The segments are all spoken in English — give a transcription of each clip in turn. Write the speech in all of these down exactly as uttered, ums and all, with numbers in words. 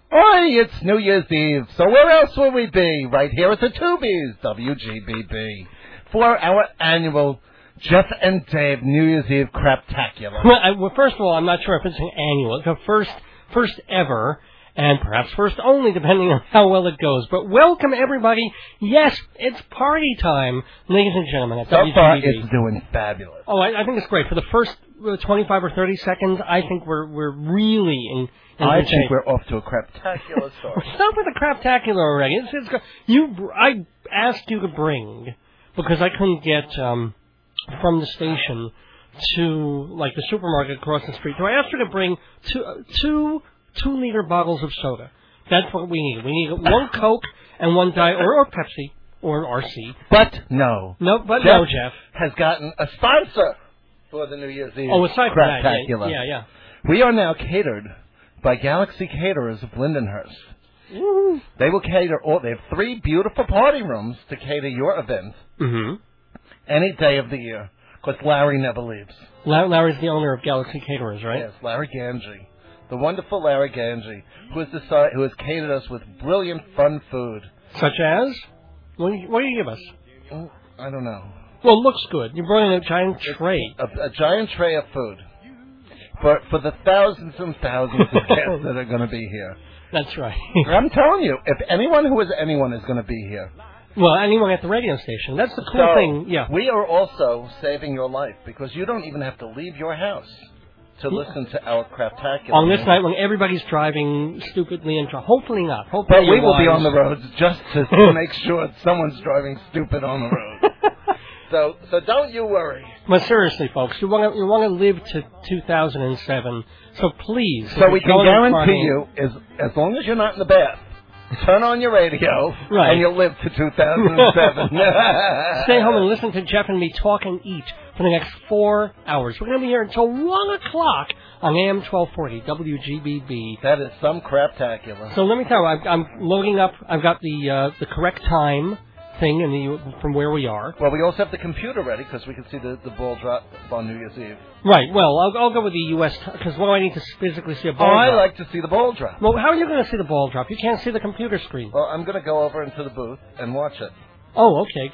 Oi, it's New Year's Eve, so where else will we be? Right here at the Tubies, W G B B, for our annual Jeff and Dave New Year's Eve Craptacular. Well, I, well, first of all, I'm not sure if it's an annual. It's the first, first ever, and perhaps first only, depending on how well it goes. But welcome, everybody. Yes, it's party time, ladies and gentlemen, at So W G B B. far, it's doing fabulous. Oh, I, I think it's great. For the first uh, twenty-five or thirty seconds, I think we're we're really in. in I good think shape. we're off to a craptacular start. Stop with the craptacular already. It's, it's, go- you, I asked you to bring, because I couldn't get um, from the station to, like, the supermarket across the street. So I asked you to bring two, uh, two two-liter bottles of soda. That's what we need. We need one Coke and one Diet, or, or Pepsi, or R C. But no. No, but Jeff no, Jeff. has gotten a sponsor for the New Year's Eve Oh, aside from that, Craptacular. yeah, yeah, yeah. We are now catered by Galaxy Caterers of Lindenhurst. Woo. They will cater all. They have three beautiful party rooms to cater your event Mm-hmm. any day of the year, because Larry never leaves. Larry's the owner of Galaxy Caterers, right? Yes, Larry Ganji, the wonderful Larry Ganji, who has decided, who has catered us with brilliant, fun food. Such as? What do you, what do you give us? Oh, I don't know. Well, it looks good. You brought in a giant tray. A, a giant tray of food for for the thousands and thousands of guests that are going to be here. That's right. I'm telling you, if anyone who is anyone is going to be here. Well, anyone at the radio station. That's the cool So, thing. Yeah. We are also saving your life because you don't even have to leave your house to Yeah. listen to our craptacular. On this night when everybody's driving stupidly and hopefully not. Hopefully But we you're will be wise. on the roads just to make sure someone's driving stupid on the road. so, so don't you worry. But seriously, folks, you want to you want to live to two thousand seven. So please. So if we you're can going to guarantee party- you, as as long as you're not in the bath, turn on your radio, Right. and you'll live to two thousand seven. Stay home and listen to Jeff and me talk and eat for the next four hours. We're going to be here until one o'clock on A M twelve forty W G B B. That is some craptacular. So let me tell you, I'm, I'm loading up. I've got the uh, the correct time thing in the from where we are. Well, we also have the computer ready because we can see the, the ball drop on New Year's Eve. Right. Well, I'll, I'll go with the U S because what do I need to physically see a ball Oh, I drop? like to see the ball drop. Well, how are you going to see the ball drop? You can't see the computer screen. Well, I'm going to go over into the booth and watch it. Oh, okay.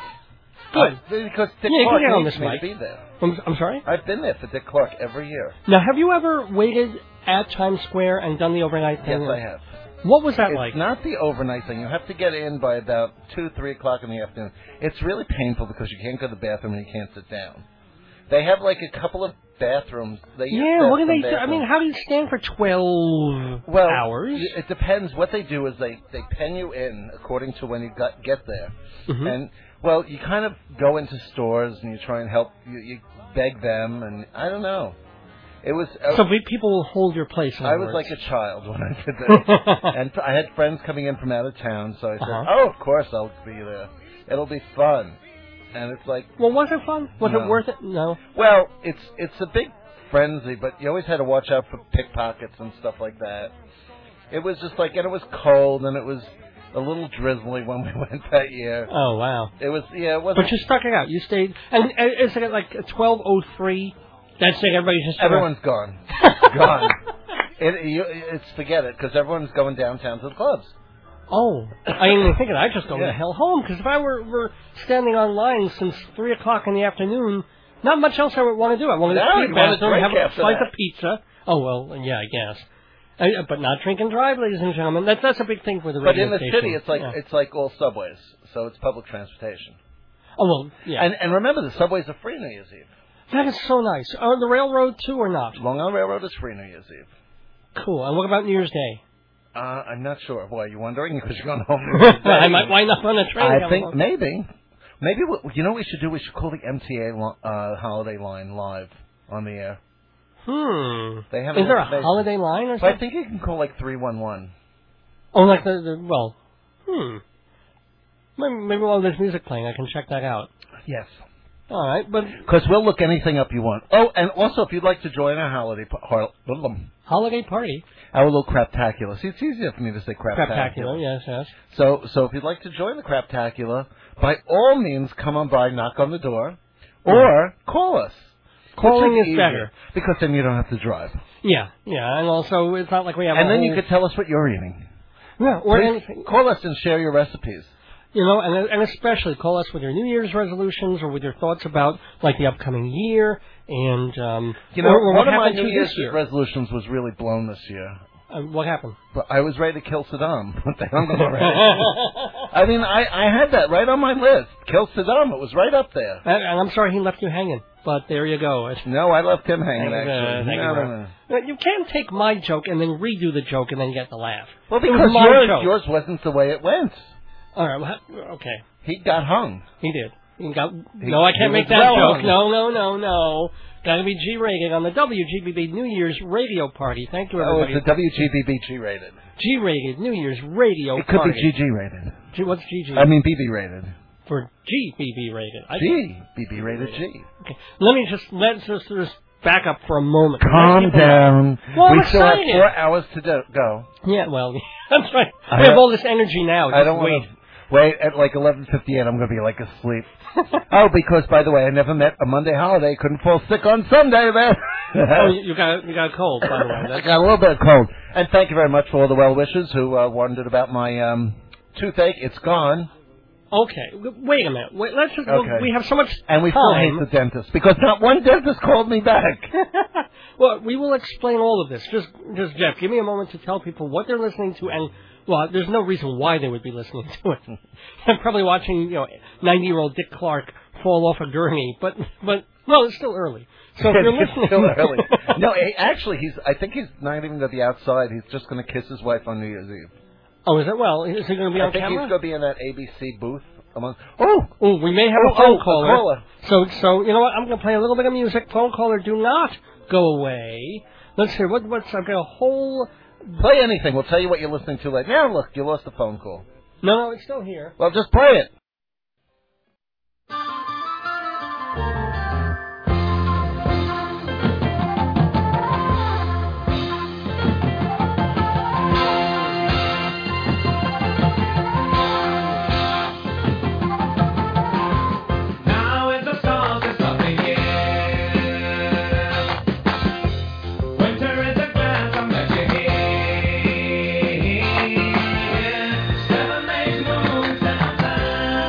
Good. Uh, because Dick Yeah, you can Clark get on needs this me mic. to be there. I'm, I'm sorry? I've been there for Dick Clark every year. Now, have you ever waited at Times Square and done the overnight thing? Yes, I have. What was that It's like? not the overnight thing. You have to get in by about two, three o'clock in the afternoon. It's really painful because you can't go to the bathroom and you can't sit down. They have like a couple of bathrooms. They Yeah, what do they do? do? I mean, how do you stand for twelve well, hours? y- It depends. What they do is they, they pen you in according to when you got, get there. Mhm. And, well, you kind of go into stores and you try and help. You, you beg them, and I don't know. It was. Uh, So we- people will hold your place. In I other was words. like a child when I did that. And I had friends coming in from out of town, so I said, Uh-huh. oh, of course I'll be there. It'll be fun. And it's like, Well, was it fun? Was No. it worth it? No. well, it's it's a big frenzy, but you always had to watch out for pickpockets and stuff like that. It was just like, and it was cold, and it was a little drizzly when we went that year. Oh wow. It was, yeah, it wasn't. But you stuck it out. You stayed. And, and it's like like twelve oh three. That's it. Everybody's just sort of- Everyone's gone. Gone. It, you, it's forget it, because everyone's going downtown to the clubs. Oh, I didn't even think of that. I just go Yeah. the hell home because if I were, were standing on line since three o'clock in the afternoon, not much else I would want to do. I wanted No, to you eat wanna bathroom, drink have a after slice that. of pizza. Oh well, yeah, I guess. Uh, but not drink and drive, ladies and gentlemen. That's that's a big thing for the But radio in the station. city, it's like Yeah. it's like all subways, so it's public transportation. Oh well, yeah. And and remember, the subways are free New Year's Eve. That is so nice. On the railroad too, or not? Long Island Railroad is free New Year's Eve. Cool. And what about New Year's Day? Uh, I'm not sure. Why are you wondering? Because you're going home. New Year's Day. I might wind up on a train. I coming think home. maybe, maybe what, you know what we should do? We should call the M T A lo- uh, holiday line live on the air. Hmm. They have. Is an there a information. holiday line or But something? I think you can call like three one one. Oh, like the, the well. Hmm. Maybe, maybe while there's music playing, I can check that out. Yes. All right, but Because we'll look anything up you want. Oh, and also if you'd like to join our holiday pa- har- holiday party. our little craptacular. See, it's easier for me to say craptacular. Craptacular, yes, yes. So, so if you'd like to join the craptacular, by all means, come on by, knock on the door, or call us. Calling Which is easier, better. because then you don't have to drive. Yeah, yeah, and also it's not like we have. And a then whole... you could tell us what you're eating. Yeah, or Please anything. call us and share your recipes. You know, and and especially call us with your New Year's resolutions or with your thoughts about like the upcoming year and um. You know, or, or one what of my happened New to Year's this year. resolutions was really blown this year. Uh, what happened? But I was ready to kill Saddam. They hung him already. I mean, I, I had that right on my list. Kill Saddam. It was right up there. And, and I'm sorry he left you hanging, but there you go. No, I left him hanging, Thank you, actually. uh, thank no, you, no, no. You can't take my joke and then redo the joke and then get the laugh. Well, It was because my yours, joke. yours wasn't the way it went. All right, well, okay. He got hung. He did. He got, He- no, I he can't make was that well joke. hung. No, no, no, no. Got to be G-rated on the W G B B New Year's radio party. Thank you, Oh, everybody. it's a W G B B G rated. G-rated New Year's radio It could party. be G G rated. G, what's G G? I mean B B rated. For G B B rated. I, G. B B rated G. Okay. Let me just, let's just, just back up for a moment. Calm Let's keep down. Well, we I'm still have excited. four hours to do- go. Yeah, well, that's right. I We have don't- all this energy now. I Just don't wait. want to wait at like eleven fifty-eight. I'm going to be like asleep. Oh, because by the way, I never met a Monday holiday. Couldn't fall sick on Sunday, man. Oh, you you got you got a cold, by the way. I That's, got a little bit of cold. And thank you very much for all the well wishes who uh, wondered about my um, toothache. It's gone, okay, w- wait a minute. Wait, let's just. Okay. We have so much and we still time. hate the dentist because not one dentist called me back. Well, we will explain all of this. Just, just Jeff, give me a moment to tell people what they're listening to, and well, there's no reason why they would be listening to it. I'm probably watching, you know, ninety-year-old Dick Clark fall off a gurney, but, but well, it's still early. So if you're It's listening, still early. No, he, actually, he's. I think he's not even going to be outside. He's just going to kiss his wife on New Year's Eve. Oh, is it? Well, is he going to be I on think camera? he's going to be in that A B C booth. Among, oh, Oh, we may have Oh, a phone oh, a caller. caller. So, so you know what? I'm going to play a little bit of music. Phone caller, do not go away. Let's hear what. What's I've got a whole. play anything. We'll tell you what you're listening to later. Now, look, you lost the phone call. No, no, it's still here. Well, just play it. Now is the solstice of the year. Winter is a glance I'm that you hear. Seven makes moons down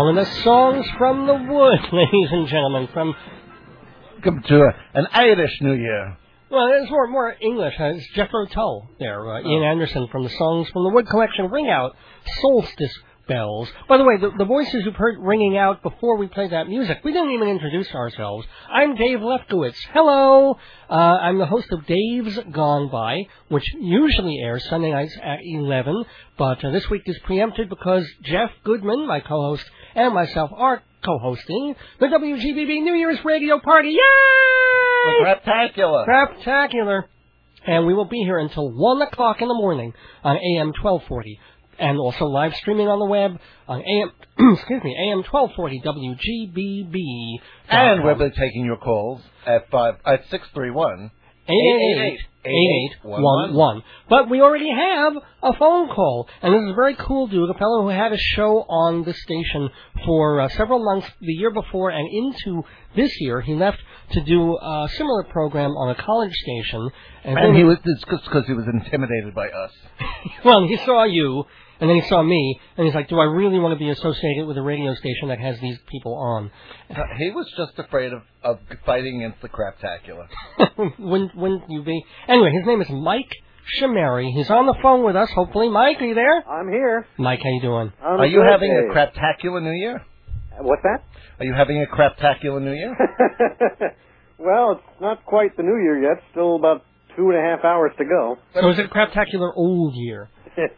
gentlemen, the Songs from the Wood, ladies and gentlemen, from... Welcome to a, an Irish New Year. Well, it's more more English. Uh, it's Jethro Tull there, uh, oh. Ian Anderson from the Songs from the Wood collection. Ring out Solstice Bells. By the way, the, the voices you've heard ringing out before we played that music, we didn't even introduce ourselves. I'm Dave Lefkowitz. Hello. Uh, I'm the host of Dave's Gone By, which usually airs Sunday nights at eleven, but uh, this week is preempted because Jeff Goodman, my co-host, and myself are co-hosting the W G B B New Year's Radio Party. Yay! Craptacular. Craptacular. And we will be here until one o'clock in the morning on A M twelve forty. And also live streaming on the web on A M, excuse me, A M twelve forty W G B B. And we'll be taking your calls at five at six three one eight eight eight eight eight one one. But we already have a phone call, and this is a very cool dude, a fellow who had a show on the station for uh, several months the year before and into this year. He left to do a similar program on a college station. And, and he was because he was intimidated by us. Well, he saw you. And then he saw me, and he's like, do I really want to be associated with a radio station that has these people on? Uh, he was just afraid of, of fighting against the Craptacular. wouldn't, wouldn't you be? Anyway, his name is Mike Shamari. He's on the phone with us, hopefully. Mike, are you there? I'm here. Mike, how you doing? I'm are you good, having Dave. a Craptacular New Year? What's that? Are you having a Craptacular New Year? Well, it's not quite the New Year yet. Still about two and a half hours to go. So is it a Craptacular old year?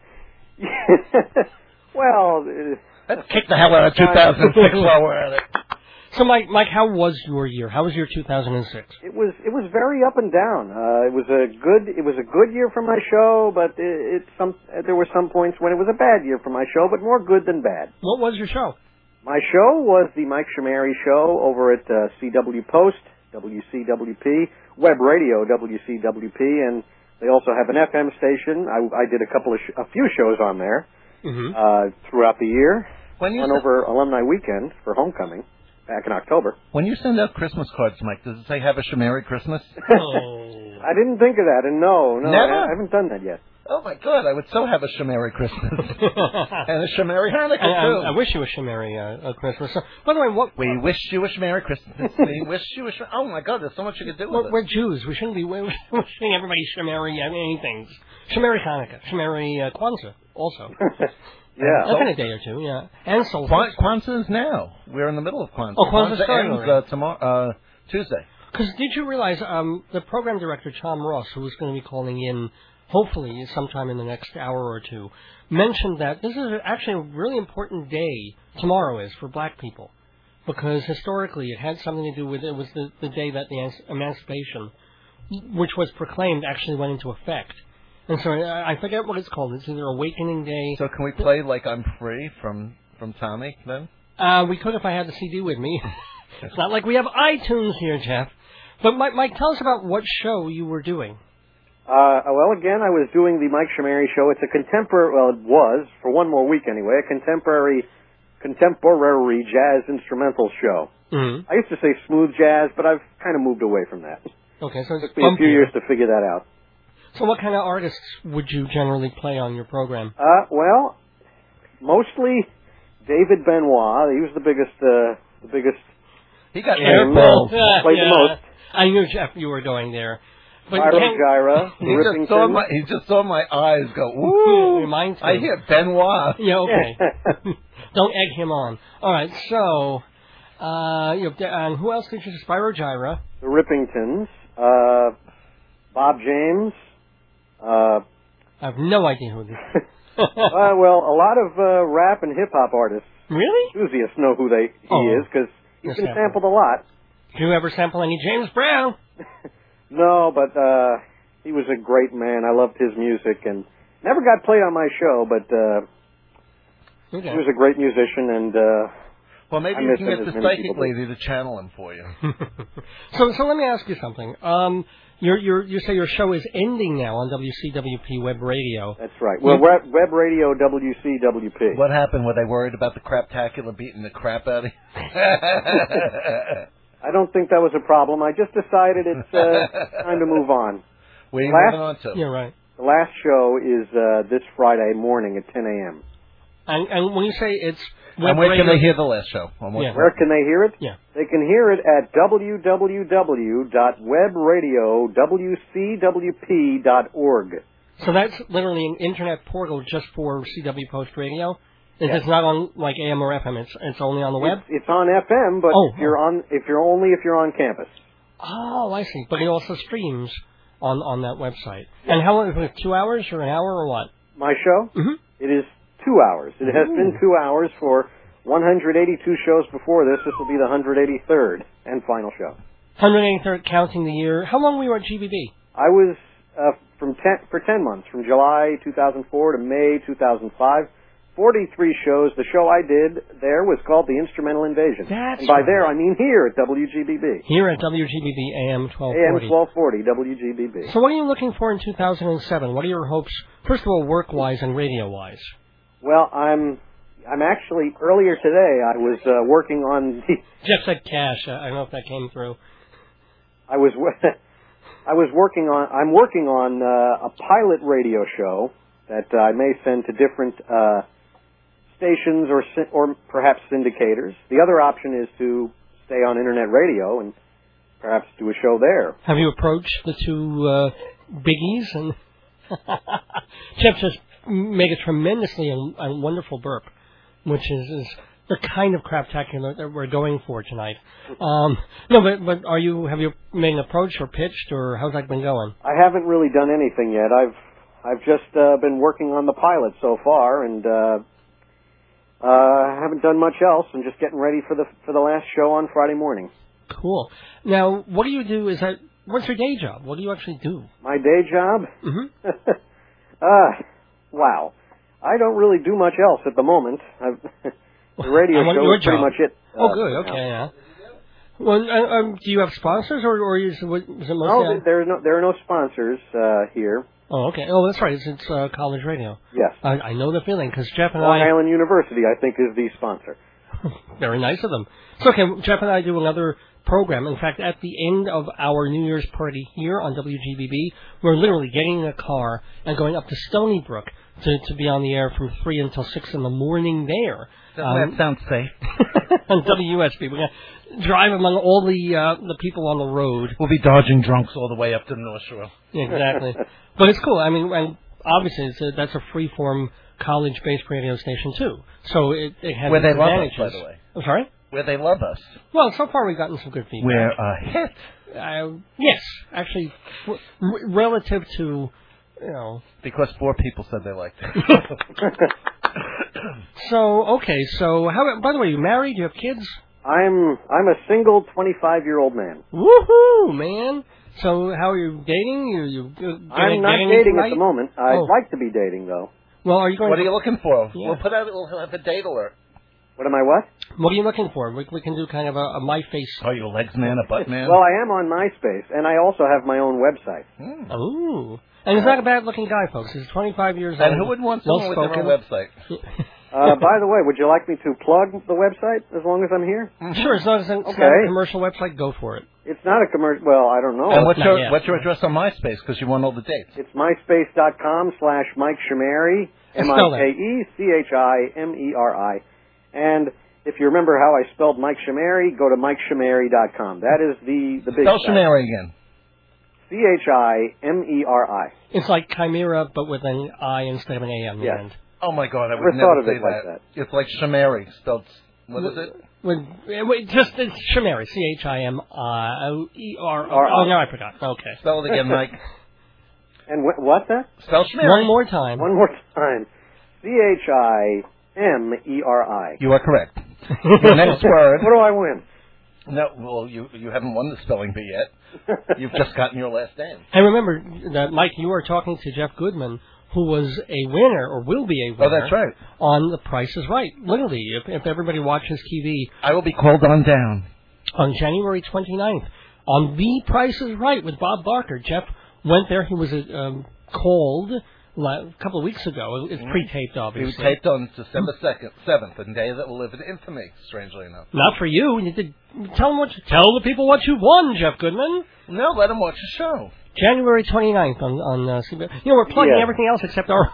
Well, uh, let's kick the hell out of two thousand six while we're at it. So, Mike, Mike, how was your year? How was your two thousand six? It was it was very up and down. Uh, it was a good it was a good year for my show, but it, it some there were some points when it was a bad year for my show, but more good than bad. What was your show? My show was the Mike Shamari Show over at uh, C W Post, W C W P, Web Radio, W C W P, and they also have an F M station. I, I did a couple of sh- a few shows on there mm-hmm. uh, throughout the year. When you One s- over Alumni Weekend for homecoming back in October. When you send out Christmas cards, Mike, does it say "Have a Shamari Christmas"? Oh. I didn't think of that, and no, no, Never? I, I haven't done that yet. Oh my God! I would so have a Shamari Christmas and a Shamari Hanukkah I, too. I, I wish you a Shamari uh, a Christmas. So, by the way, what we wish you a Shamari Christmas. We wish you a Shamari. Oh my God! There's so much you could do with we're, it. we're Jews. We shouldn't be we're wishing everybody Shamari anything. Shamari Hanukkah, Shamari uh, Kwanzaa, also. Yeah. That's in a day or two, yeah. And so Kwan- Kwanzaa is now. We're in the middle of Kwanzaa. Oh, Kwanzaa's starting ends already. uh, tomorrow, uh, Tuesday. Because did you realize um, the program director, Tom Ross, who is going to be calling in hopefully sometime in the next hour or two, mentioned that this is actually a really important day, tomorrow is, for black people. Because historically it had something to do with, it was the, the day that the emancipation, which was proclaimed, actually went into effect. And so I, I forget what it's called. It's either Awakening Day. So can we play Like I'm Free from, from Tommy then? Uh, we could if I had the C D with me. It's not like we have iTunes here, Jeff. But Mike, Mike, tell us about what show you were doing. Uh, well, again, I was doing the Mike Shamari Show. It's a contemporary, well, it was, for one more week anyway, a contemporary, contemporary jazz instrumental show. Mm-hmm. I used to say smooth jazz, but I've kind of moved away from that. Okay, so It it's took me a few bumpier. years to figure that out. So what kind of artists would you generally play on your program? Uh, well, mostly David Benoit. He was the biggest, uh, the biggest. He got Yeah, airballs. Yeah, played the yeah. most. I knew, Jeff, you were going there. But Pyro can't- Gyra, He just, saw Rippington. my, he just saw my eyes go, woo! Reminds me. I hear Benoit. Yeah, okay. Don't egg him on. All right, so, uh, you know, and who else did you? Spyro Gyra. the Rippingtons, uh, Bob James. Uh, I have no idea who this is. uh, well, a lot of uh, rap and hip hop artists, Really? enthusiasts, know who they he Oh. is because he's Yes, been yeah. sampled a lot. Did you ever sample any James Brown? No, but uh, he was a great man. I loved his music and never got played on my show, but uh, Okay. he was a great musician and. Uh, Well, maybe I you miss can him get as the many psychic people do. lady to channel him for you. so, so let me ask you something. Um, your, your, you say your show is ending now on W C W P Web Radio. That's right. Well, web, web radio W C W P. What happened? Were they worried about the Craptacular beating the crap out of you? I don't think that was a problem. I just decided it's uh, time to move on. Where are you Last- moving on to? Yeah, right. The last show is uh, this Friday morning at ten a.m. And, and when you say it's web And where radio, can they hear the last show? On what Yeah. Where can they hear it? Yeah. They can hear it at w w w dot web radio w c w p dot org. So that's literally an internet portal just for C W Post Radio. It's Yes. not on like A M or F M. It's it's only on the web. It's, it's on F M, but Oh, if you're on, if you're only if you're on campus. Oh, I see. But it also streams on on that website. And how long? Is it two hours or an hour or what? My show, Mm-hmm. it is two hours. It has been two hours for one hundred eighty-two shows before this. This will be the one hundred eighty-third and final show. one hundred eighty-third, counting the year. How long were you at G B B? I was uh, from ten for ten months, from July two thousand four to May two thousand five. forty-three shows. The show I did there was called The Instrumental Invasion. That's and by right. there, I mean here at W G B B. Here at W G B B A M twelve A M forty. twelve forty, W G B B. So what are you looking for in two thousand seven? What are your hopes, first of all, work-wise and radio-wise? Well, I'm I'm actually, earlier today, I was uh, working on the... Jeff said cash. I don't know if that came through. I was I was working on, I'm working on uh, a pilot radio show that uh, I may send to different uh, stations or sy- or perhaps syndicators. The other option is to stay on internet radio and perhaps do a show there. Have you approached the two uh, biggies? And Jeff just made a tremendously and, and wonderful burp, which is, is the kind of craptacular that we're going for tonight. Um, no, but but are you have you made an approach or pitched, or how's that been going? I haven't really done anything yet. I've I've just uh, been working on the pilot so far, and uh, uh, haven't done much else. I'm just getting ready for the for the last show on Friday morning. Cool. Now, what do you do? Is that what's your day job? What do you actually do? My day job? Mm-hmm. uh, wow. I don't really do much else at the moment. I've, the radio I want show your is pretty job. much it. Oh, uh, good. now. Okay, yeah. Well, uh, um, do you have sponsors, or or is, what- is it mostly? No, there are no there are no sponsors uh, here. Oh, okay. Oh, that's right. It's, it's uh, college radio. Yes. I, I know the feeling because Jeff and Long I. Island University, I think, is the sponsor. Very nice of them. So, okay, Jeff and I do another program. In fact, at the end of our New Year's party here on W G B B, we're literally getting in a car and going up to Stony Brook to, to be on the air from three until six in the morning there. Doesn't that sound safe? on W S B. We're going to drive among all the uh, the people on the road. We'll be dodging drunks all the way up to the North Shore. Exactly. But it's cool. I mean, and obviously, it's a, that's a free-form college-based radio station, too. So it, it has Where they love us, advantages. by the way. I'm sorry? Where they love us. Well, so far we've gotten some good feedback. We're a hit. Uh, yes, actually, r- r- relative to, you know. Because four people said they liked it. So, okay, so, how? By the way, you married? You have kids? I'm I'm a single twenty-five year old man. Woohoo, man! So, how are you dating? You, you, you I'm not getting dating right? at the moment. I'd Oh. like to be dating though. Well, are you going? What are you looking for? Yeah. We'll put out. We'll have a date alert. What am I? What? What are you looking for? We, we can do kind of a, a my face. Are you a legs man, a butt man? Well, I am on MySpace, and I also have my own website. Hmm. Ooh. And he's not a bad-looking guy, folks. He's twenty-five years old. And who would want someone with their own well-spoken. website? Uh, by the way, would you like me to plug the website as long as I'm here? Sure, as long as it's not Okay. a commercial website, go for it. It's not a commercial. Well, I don't know. And what's not your yet. what's your address on MySpace? Because you want all the dates. It's myspace.com slash Mike Shamari, M Spell I K E C H I M E R I. And if you remember how I spelled Mike Shamari, go to mike shamari dot com. That is the, the big Spell site. Shamari again. C H I M E R I. It's like Chimera, but with an I instead of an A on the Yes. end. Oh my God, I Never would thought never of say it like that. It's like Shamari, spelled. What is it? With, with just it's Chimera, C H I M I E R. R I. Oh, no, I forgot. Okay. Spell it again, Mike. And wh- what's that? Spell Shamari. One more time. One more time. C H I M E R I. You are correct. Your next word. What do I win? No, well, you you haven't won the spelling bee yet. You've just gotten your last name. And remember that, Mike, you are talking to Jeff Goodman, who was a winner, or will be a winner. Oh, that's right. On The Price is Right. Literally, if, if everybody watches T V, I will be called on down. on January twenty-ninth, on The Price is Right with Bob Barker. Jeff went there. He was uh, um, called la- a couple of weeks ago. It's pre-taped, It was obviously. taped on December second, seventh, a day that will live in infamy, strangely enough. Not for you. You did tell them what you, tell the people what you won, Jeff Goodman. No, let them watch the show. January twenty-ninth on on uh, C B S. You know, we're plugging Yeah. everything else except our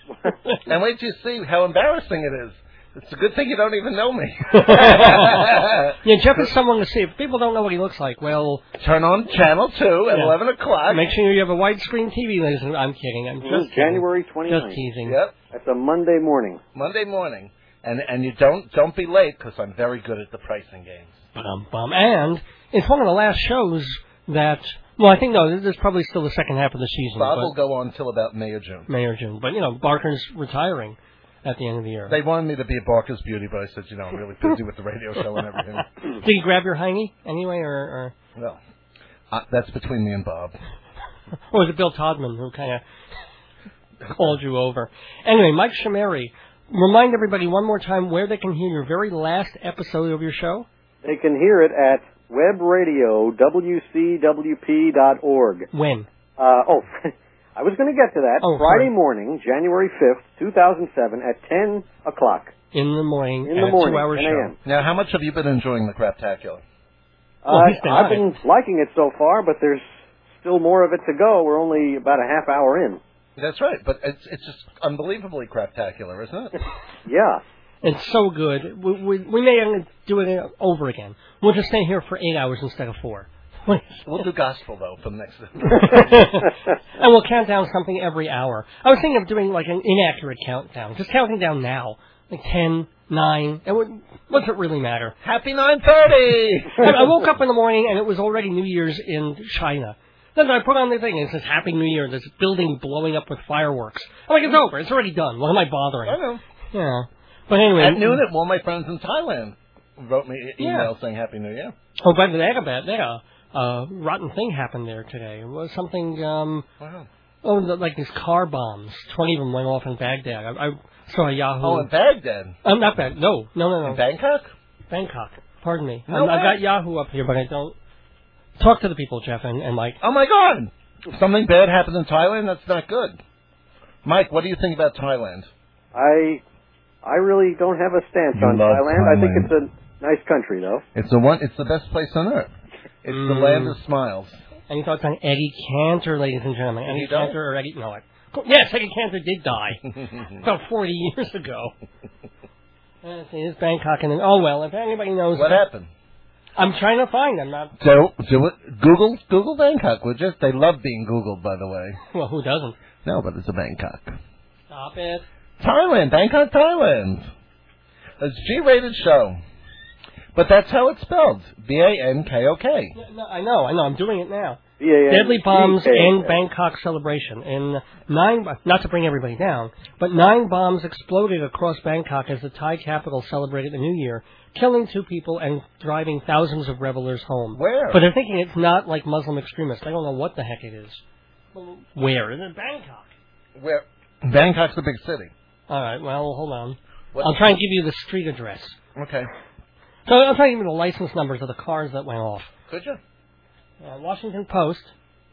And wait till you see how embarrassing it is. It's a good thing you don't even know me. Yeah, Jeff is someone to see. If people don't know what he looks like, well... Turn on Channel two at Yeah. eleven o'clock. Make sure you have a widescreen T V, ladies and... I'm kidding. I'm Mhm, just January kidding. twenty-ninth. Just teasing. Yep. That's a Monday morning. Monday morning. And and you don't don't be late, because I'm very good at the pricing games. Bum, bum. And it's one of the last shows that... Well, I think, no, this is probably still the second half of the season. Bob but will go on till about May or June. May or June. But, you know, Barker's retiring at the end of the year. They wanted me to be a Barker's Beauty, but I said, you know, I'm really busy with the radio show and everything. Did he grab your hiney anyway, or... or... Well, uh, that's between me and Bob. Or was it Bill Todman who kind of called you over? Anyway, Mike Shamari, remind everybody one more time where they can hear your very last episode of your show. They can hear it at webradio W C W P dot org. When? Uh, oh, I was going to get to that. Oh, Friday sorry. morning, January fifth, two thousand seven, at ten o'clock. In the morning, In at the morning, a two-hour ten show. a.m. Now, how much have you been enjoying the Craptacular? Well, Uh, he's been I've on been liking it so far, but there's still more of it to go. We're only about a half hour in. That's right, but it's it's just unbelievably Craptacular, isn't it? Yeah. It's so good. We, we, we may do it over again. We'll just stay here for eight hours instead of four. We'll do gospel, though, for the next... And we'll count down something every hour. I was thinking of doing like an inaccurate countdown. Just counting down now. Like ten, nine. It would, what's it really matter? Happy nine thirty! I, I woke up in the morning and it was already New Year's in China. Then I put on the thing and it says Happy New Year. There's a building blowing up with fireworks. I'm like, it's over. It's already done. What am I bothering? I know. Yeah. But anyway. At noon, one of my friends in Thailand wrote me an email Yeah. saying Happy New Year. Oh, but they had a bad, they had a uh, rotten thing happened there today. It was something, um, Wow. oh, the, like these car bombs. twenty of them went off in Baghdad. I, I saw a Yahoo. Oh, in Baghdad? Um, not Baghdad. No, no, no, no. In Bangkok? Bangkok. Pardon me. No Um, I've way. got Yahoo up here, but I don't. Talk to the people, Jeff, and, and Mike. Oh, my God! Something bad happened in Thailand? That's not good. Mike, what do you think about Thailand? I I really don't have a stance You on love Thailand. I think Thailand. it's a nice country, though. It's the one. It's the best place on earth. It's the Mm. land of smiles. Any thoughts on Eddie Cantor, ladies and gentlemen? Eddie he die? Cantor or Eddie? No, I, yes, Eddie Cantor did die about forty years ago. Let's see, it's Bangkok, and then, oh well, if anybody knows, What happened? I'm trying to find. I'm not. Do, do it. Google, Google Bangkok, would you? They love being Googled, by the way. Well, who doesn't? No, but it's a Bangkok. Stop it. Thailand, Bangkok, Thailand. It's a G-rated show. But that's how it's spelled. B A N K O K. No, no, I know, I know. I'm doing it now. B A N Deadly bombs G K. in Bangkok celebration. In nine, not to bring everybody down, but nine bombs exploded across Bangkok as the Thai capital celebrated the New Year, killing two people and driving thousands of revelers home. Where? But they're thinking it's not like Muslim extremists. I don't know what the heck it is. Where? In Bangkok. Where? Bangkok's a big city. All right. Well, hold on. What? I'll try and give you the street address. Okay. So I'll tell you the license numbers of the cars that went off. Could you? Uh, Washington Post.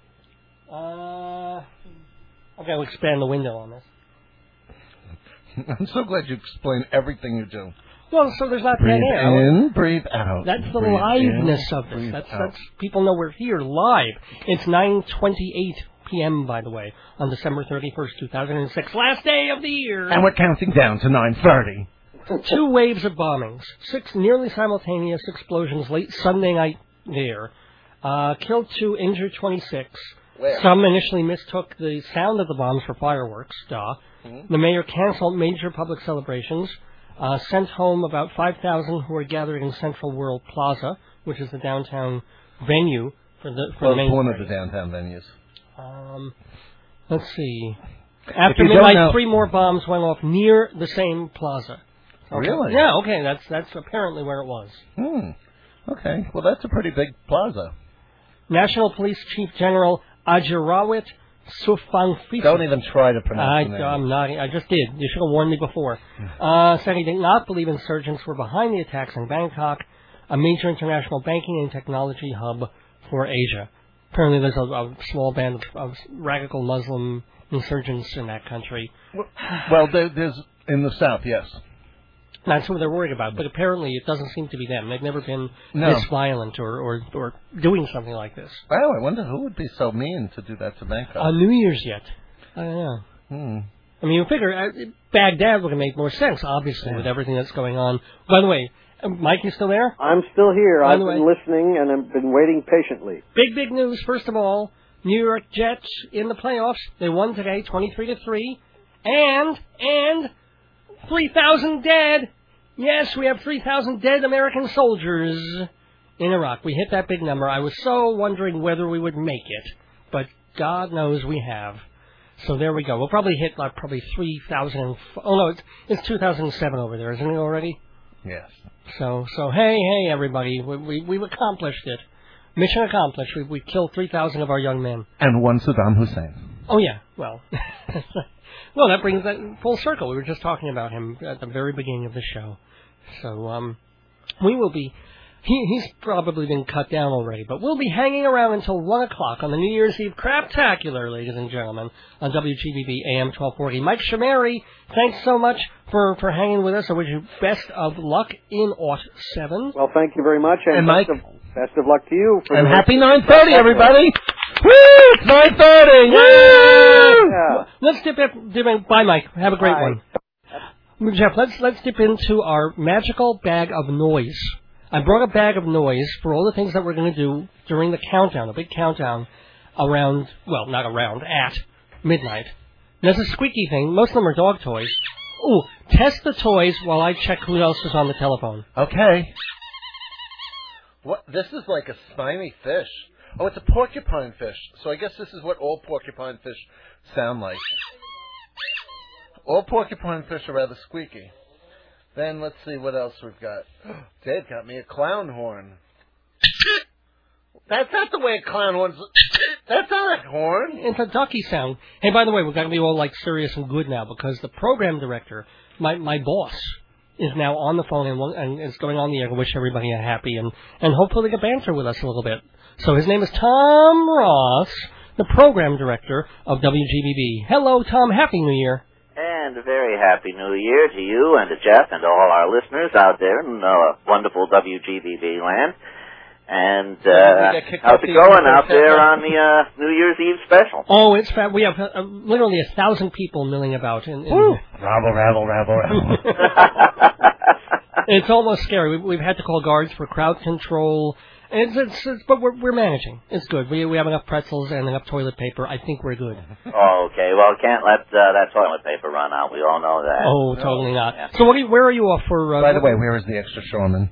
Uh, okay, I'll expand the window on this. I'm so glad you explain everything you do. Well, so there's not Breathe dead air. in, breathe out. That's the Breathe liveness in, of this. breathe That's out. that's people know we're here live. It's nine twenty-eight p.m. by the way, on December thirty-first, two thousand six, last day of the year. And we're counting down to nine thirty. Two waves of bombings, six nearly simultaneous explosions late Sunday night there. Uh, killed two, injured twenty-six. Where? Some initially mistook the sound of the bombs for fireworks. Duh. Mm-hmm. The mayor canceled major public celebrations, uh, sent home about five thousand who were gathered in Central World Plaza, which is the downtown venue for the for Well, the main it's one of parade. the downtown venues. Um, let's see. After you don't midnight, know- three more bombs went off near the same plaza. Okay. Really? Yeah. Okay. That's that's apparently where it was. Hmm. Okay. Well, that's a pretty big plaza. National Police Chief General Ajirawit Sufangfisa. Don't even try to I, pronounce the name. I'm not. I just did. You should have warned me before. Uh, said he did not believe insurgents were behind the attacks in Bangkok, a major international banking and technology hub for Asia. Apparently, there's a, a small band of, of radical Muslim insurgents in that country. Well, there, there's in the south, yes. That's what they're worried about. But apparently, it doesn't seem to be them. They've never been No. this violent or, or or doing something like this. Wow, I wonder who would be so mean to do that to Bangkok. On New Year's yet. I don't know. Hmm. I mean, you figure uh, Baghdad would make more sense, obviously, yeah. with everything that's going on. By the way, uh, Mike, you still there? I'm still here. By I've been way, listening, and I've been waiting patiently. Big, big news, first of all. New York Jets in the playoffs. They won today, twenty-three to three. And, and, three thousand dead. Yes, we have three thousand dead American soldiers in Iraq. We hit that big number. I was so wondering whether we would make it. But God knows we have. So there we go. We'll probably hit like probably three thousand. Oh no, it's, it's two thousand seven over there, isn't it already? Yes. So so hey hey everybody, we we we've accomplished it. Mission accomplished. We we killed three thousand of our young men. And one Saddam Hussein. Oh yeah. Well, well that brings that full circle. We were just talking about him at the very beginning of the show. So um, we will be. He, he's probably been cut down already, but we'll be hanging around until one o'clock on the New Year's Eve Craptacular, ladies and gentlemen, on W G B B A M twelve forty. Mike Shamari, thanks so much for, for hanging with us. I wish you best of luck in Aught seven. Well, thank you very much, and, and best, Mike, of, best of luck to you. For and the happy nine thirty, everybody! Woo! It's nine thirty! Woo! Yeah. Let's dip in. Dip in. Bye, Mike. Have a great Bye. one. Jeff, let's, let's dip into our magical bag of noise. I brought a bag of noise for all the things that we're going to do during the countdown, a big countdown, around, well, not around, at midnight. And there's a squeaky thing. Most of them are dog toys. Ooh, test the toys while I check who else is on the telephone. Okay. What? This is like a slimy fish. Oh, it's a porcupine fish. So I guess this is what all porcupine fish sound like. All porcupine fish are rather squeaky. Then let's see what else we've got. Dave got me a clown horn. That's not the way a clown horn's... That's not a horn. It's a ducky sound. Hey, by the way, we've got to be all, like, serious and good now because the program director, my my boss, is now on the phone and, and is going on the air to wish everybody a happy and, and hopefully get banter with us a little bit. So his name is Tom Ross, the program director of W G B B. Hello, Tom. Happy New Year. And a very happy New Year to you and to Jeff and to all our listeners out there in uh, wonderful W G B B land. And uh, how's it going out there on the uh, New Year's Eve special? Oh, it's fab. We have uh, literally a thousand people milling about. In, in rabble, rabble, rabble, rabble. It's almost scary. We've, we've had to call guards for crowd control. It's, it's, it's, but we're, we're managing. It's good. We we have enough pretzels and enough toilet paper. I think we're good. Oh, okay. Well, can't let uh, that toilet paper run out. We all know that. Oh, totally not. Yeah. So what are you, where are you off for? Uh, By the way, where is the extra shoreman?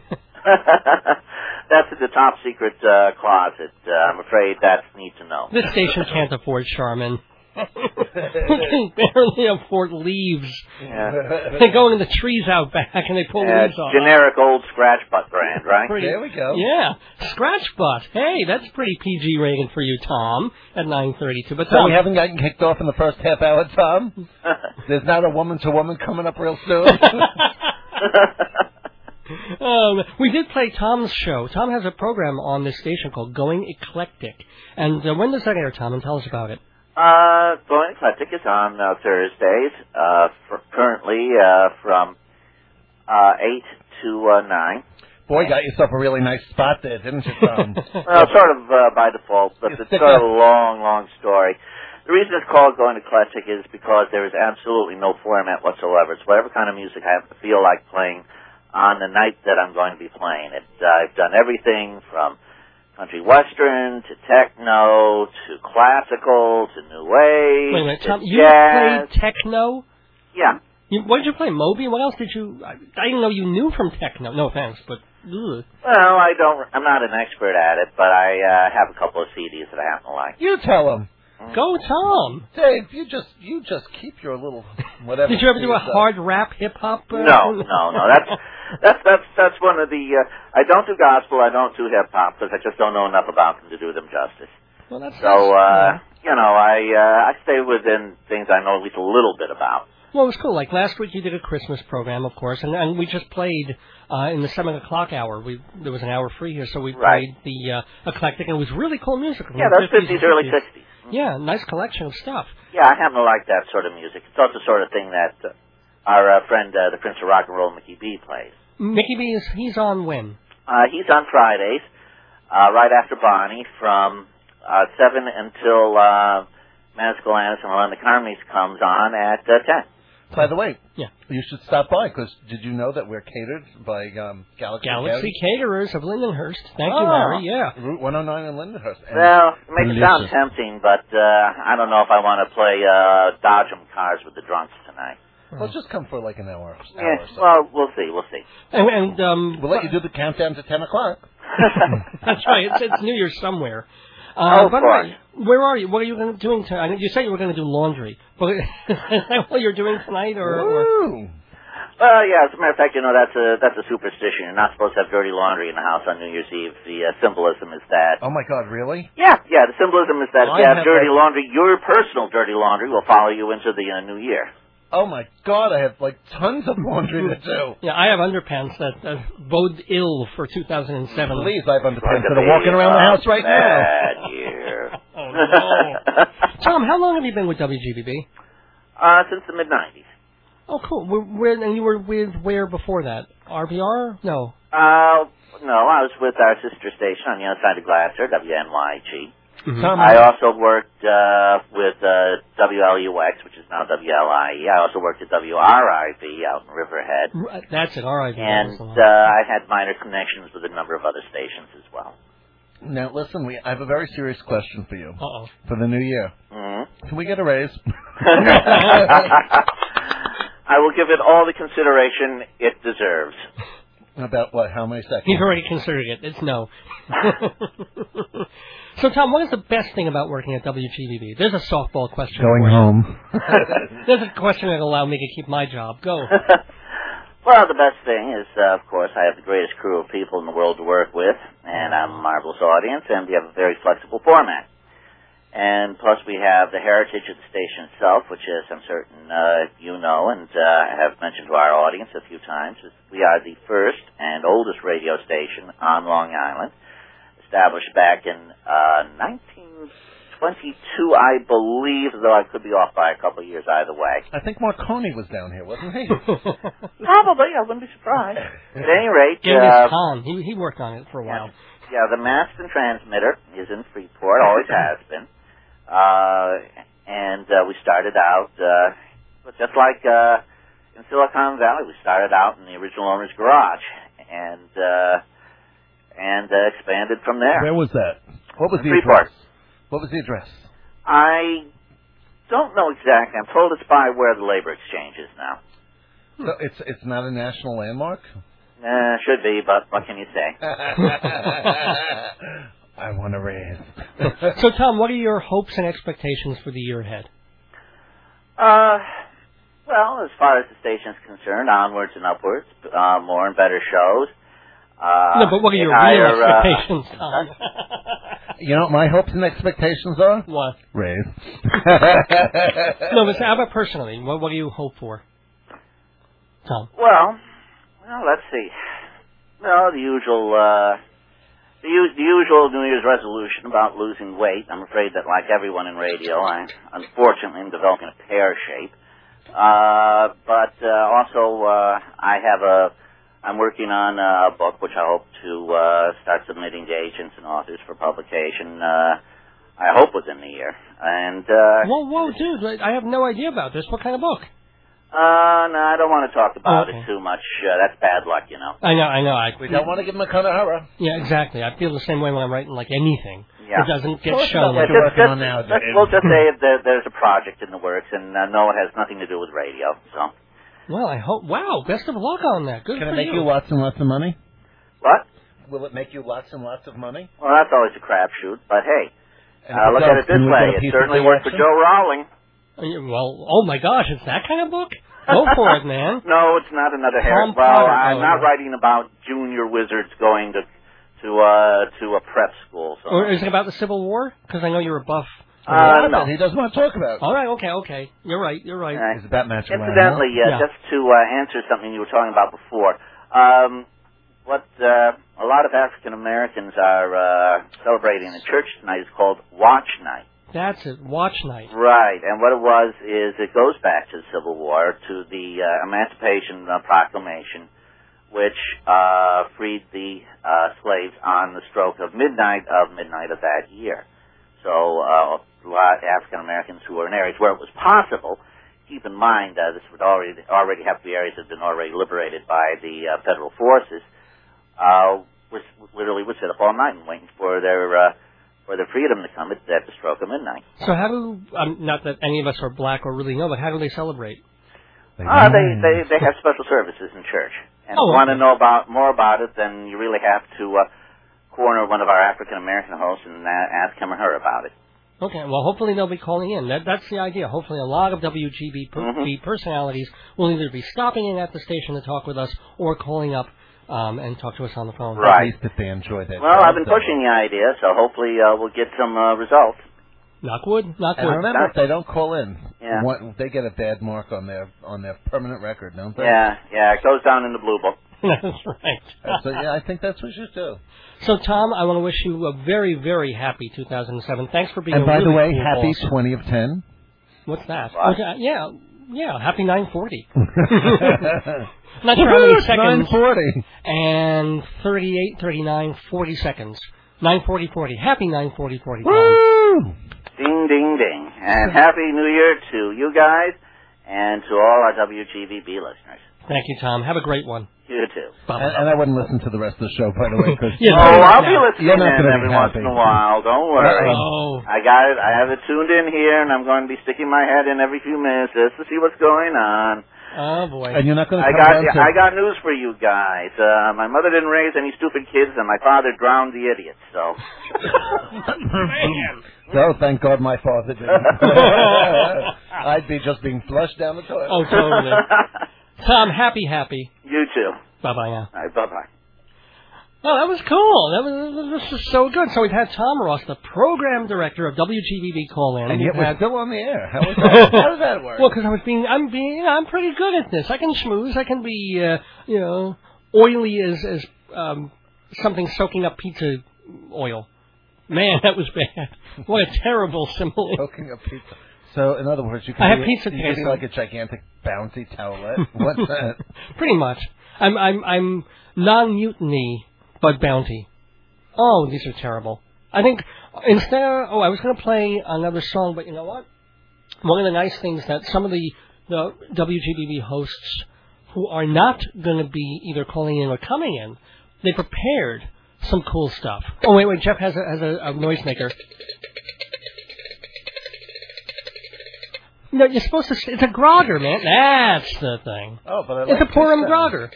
That's in the top secret uh, closet. Uh, I'm afraid that's need to know. This station can't afford Charmin. We can barely afford leaves. Yeah. They go in the trees out back and they pull yeah, leaves off. Generic old scratch butt brand, right? Pretty, there we go. Yeah, scratch butt. Hey, that's pretty P G rating for you, Tom, at nine thirty-two. But so Tom, we haven't gotten kicked off in the first half hour, Tom? There's not a woman-to-woman coming up real soon? Um, we did play Tom's show. Tom has a program on this station called Going Eclectic. And uh, when does that air, Tom? And tell us about it. Uh, Going Eclectic is on uh, Thursdays, uh, for currently uh, from uh, eight to uh, nine. Boy, got yourself a really nice spot there, didn't you, Tom? Well, sort of uh, by default, but You it's stick sort of up. a long, long story. The reason it's called Going Eclectic is because there is absolutely no format whatsoever. It's whatever kind of music I feel like playing on the night that I'm going to be playing it. Uh, I've done everything from country western to techno to classical to new wave. Wait a minute, to Tom, you jazz. played techno? Yeah. You, what did you play, Moby? What else did you... I, I didn't know you knew from techno. No offense, but... Ugh. Well, I don't. I'm not an expert at it, but I uh, have a couple of C Ds that I happen to like. You tell him. Go, Tom. Dave, you just you just keep your little whatever. Did you ever do a yourself. hard rap hip hop? Uh, No, no, no. That's that's that's that's one of the. Uh, I don't do gospel. I don't do hip hop because I just don't know enough about them to do them justice. Well, that's So uh, you know, I uh, I stay within things I know at least a little bit about. Well, it was cool. Like last week, you did a Christmas program, of course, and and we just played uh, in the seven o'clock hour. We there was an hour free here, so we Right. played the uh, eclectic, and it was really cool music. from Yeah, the that's fifties, early sixties. Yeah, nice collection of stuff. Yeah, I happen to like that sort of music. It's also the sort of thing that uh, our uh, friend, uh, the Prince of Rock and Roll, Mickey B, plays. Mickey B is he's on when? Uh, he's on Fridays, uh, right after Bonnie, from uh, seven until uh, Maniscal Anderson, Melinda Carmes comes on at uh, ten. By the way, Yeah. you should stop by, because did you know that we're catered by um, Galaxy, Galaxy Caterers of Lindenhurst. Thank Oh. you, Larry. Yeah. Route one oh nine in Lindenhurst. And Well, it makes it sound delicious. tempting, but uh, I don't know if I want to play uh, dodge 'em cars with the drunks tonight. Well, just come for like an hour. hour Yeah, or so. well, we'll see, we'll see. And, and um, we'll let you do the countdown to ten o'clock. That's right. It's, it's New Year's somewhere. Uh, Oh, by of the way, course. where are you? What are you gonna- doing tonight? You said you were going to do laundry. But is that what you're doing tonight, or? or? Woo! Well, yeah, as a matter of fact, you know, that's a that's a superstition. You're not supposed to have dirty laundry in the house on New Year's Eve. The uh, symbolism is that... Oh, my God, really? Yeah, yeah, the symbolism is that if I you have have dirty that- laundry, your personal dirty laundry will follow you into the uh, new year. Oh, my God, I have, like, tons of laundry to do. Yeah, I have underpants that uh, bode ill for two thousand seven. Please, I have underpants that Going to are walking be around the a house right now. Bad year. Oh, no. Tom, how long have you been with W G B B? uh, since the mid nineties. Oh, cool. Where, where, and you were with where before that? R B R? No. Uh, no, I was with our sister station on the other side of Glasser, W N Y G. Mhm. Tom, I also worked uh, with uh, W L U X, which is now W L I E. I also worked at W R I V out in Riverhead. R- That's it. All right. And uh, I had minor connections with a number of other stations as well. now, listen, we, I have a very serious question for you Uh-oh. for the new year. Mm-hmm. Can we get a raise? I will give it all the consideration it deserves. About, what, how many seconds? He's already considered it. It's no. So, Tom, what is the best thing about working at W G B B? There's a softball question. Going for you. home. There's a question that will allow me to keep my job. Go. Well, the best thing is, uh, of course, I have the greatest crew of people in the world to work with, and I'm a marvelous audience, and we have a very flexible format. And plus, we have the heritage of the station itself, which is, I'm certain uh, you know, and uh, have mentioned to our audience a few times. Is we are the first and oldest radio station on Long Island, established back in uh, nineteen twenty-two, I believe, though I could be off by a couple of years either way. I think Marconi was down here, wasn't he? Probably, I wouldn't be surprised. At any rate, Genghis uh, Khan. He he worked on it for a while. yeah, the mast and transmitter is in Freeport, always has been. Uh, and uh, we started out uh, just like uh, in Silicon Valley. We started out in the original owner's garage, and uh, and uh, expanded from there. Where was that? What was the Freeport. address? What was the address? I don't know exactly. I'm told it's by where the labor exchange is now. So it's it's not a national landmark? Uh, should be, but what can you say? I want to raise. So, Tom, what are your hopes and expectations for the year ahead? Uh, well, as far as the station's concerned, onwards and upwards, uh, more and better shows. Uh, no, but what are your higher, real uh, expectations, Tom? You know what my hopes and expectations are? What? Raise. No, but how about personally? What, what do you hope for, Tom? Well, well, let's see. Well, the usual, uh, the, u- the usual New Year's resolution about losing weight. I'm afraid that, like everyone in radio, I unfortunately am developing a pear shape. Uh, but uh, also, uh, I have a. I'm working on a book which I hope to uh, start submitting to agents and authors for publication. Uh, I hope within the year. And uh, Whoa, whoa, dude! I have no idea about this. What kind of book? uh, no, I don't want to talk about Okay. it too much. Uh, that's bad luck, you know. I know, I know. I, We don't want to give him a kind of horror. Yeah, exactly. I feel the same way when I'm writing like anything. Yeah. It doesn't get Well, shown. what Yeah, you're just- working just- on now, let's- Dave. We'll just say there, there's a project in the works, and uh, no, it has nothing to do with radio. So Well, I hope. Wow, best of luck on that. Good Can for it make you. you lots and lots of money? what? Will it make you lots and lots of money? Well, that's always a crapshoot. But hey, And uh, if look does, at it this can we way: get a it piece certainly of worked for action? Joe Rowling. Uh, Well, oh my gosh, it's that kind of book? Go for it, man. No, it's not another Harry. Tom Well, Potter, I'm oh, not yeah. writing about junior wizards going to to uh to a prep school. So. Or is it about the Civil War? Because I know you're a buff. Uh, no. He doesn't want to talk about it. All right, okay, okay. You're right, you're right. Uh, It's about Match Incidentally, uh, Yeah. just to uh, answer something you were talking about before, um, what uh, a lot of African Americans are uh, celebrating in church tonight is called Watch Night. That's it. Watch night. Right, and what it was is it goes back to the Civil War, to the uh, Emancipation uh, Proclamation, which uh, freed the uh, slaves on the stroke of midnight of midnight of that year. So uh, a lot of African Americans who are in areas where it was possible. Keep in mind, uh, this would already already have to be areas that have been already liberated by the uh, federal forces. Uh, was literally would sit up all night and waiting for their uh, for their freedom to come at, at the stroke of midnight. So how do um, not that any of us are black or really know, but how do they celebrate? Uh, they, they they have special services in church, and oh, if you want okay. to know about more about it, then you really have to uh, corner one of our African American hosts and uh, ask him or her about it. Okay, well, hopefully they'll be calling in. That, that's the idea. Hopefully a lot of W G B per, mm-hmm. personalities will either be stopping in at the station to talk with us or calling up um, and talk to us on the phone. Right. At least if they enjoy that. Well, I've been pushing the idea, so hopefully uh, we'll get some uh, results. Knock wood, knock And wood. remember, if they don't call in, Yeah. one, they get a bad mark on their on their permanent record, don't they? Yeah, yeah, it goes down in the blue book. That's right. Uh, so, yeah, I think that's what you do. So, Tom, I want to wish you a very, very happy two thousand seven. Thanks for being And a by really the way, cool happy boss. twenty of ten. What's that? What? Okay, yeah, yeah, happy nine forty. Not sure how many seconds. nine forty. And thirty-eight, thirty-nine, forty seconds. nine forty, forty. Happy nine forty, forty. Woo! Ding, ding, ding. And Happy New Year to you guys and to all our W G B B listeners. Thank you, Tom. Have a great one. You too. Bye-bye. And, and I wouldn't listen to the rest of the show, by the way, because Yeah, Oh, I'll be now. listening You're not in gonna be every once happy. in a while. Don't worry. Oh. I got it. I have it tuned in here, and I'm going to be sticking my head in every few minutes just to see what's going on. Oh, boy. and you're not going to I come got down to... I got news for you guys. Uh, my mother didn't raise any stupid kids, and my father drowned the idiots. So. Man. So, thank God my father didn't. I'd be just being flushed down the toilet. Oh, totally. Tom, happy, happy. You too. Bye-bye now. All right, bye-bye. Oh, that was cool. That was, this is so good. So we've had Tom Ross, the program director of W G B B, call in. And yet We've we're had- still on the air. How, was that? How does that work? Well, because I was being, I'm being, you know, I'm pretty good at this. I can schmooze. I can be, uh, you know, oily as as um, something soaking up pizza oil. Man, that was bad. What a terrible simile. Soaking up pizza. So, in other words, you can I have be, pizza you can taste. be like a gigantic bouncy towelette. What's that? Pretty much. I'm I'm I'm non-mutiny, but bounty. Oh, these are terrible. I think instead of, oh, I was going to play another song, but you know what? One of the nice things that some of the, the W G B B hosts who are not going to be either calling in or coming in, they prepared some cool stuff. Oh, wait, wait, Jeff has a, has a, a noisemaker. No, you're supposed to, it's a grogger, man. That's the thing. Oh, but I like It's a this Purim sound. grogger.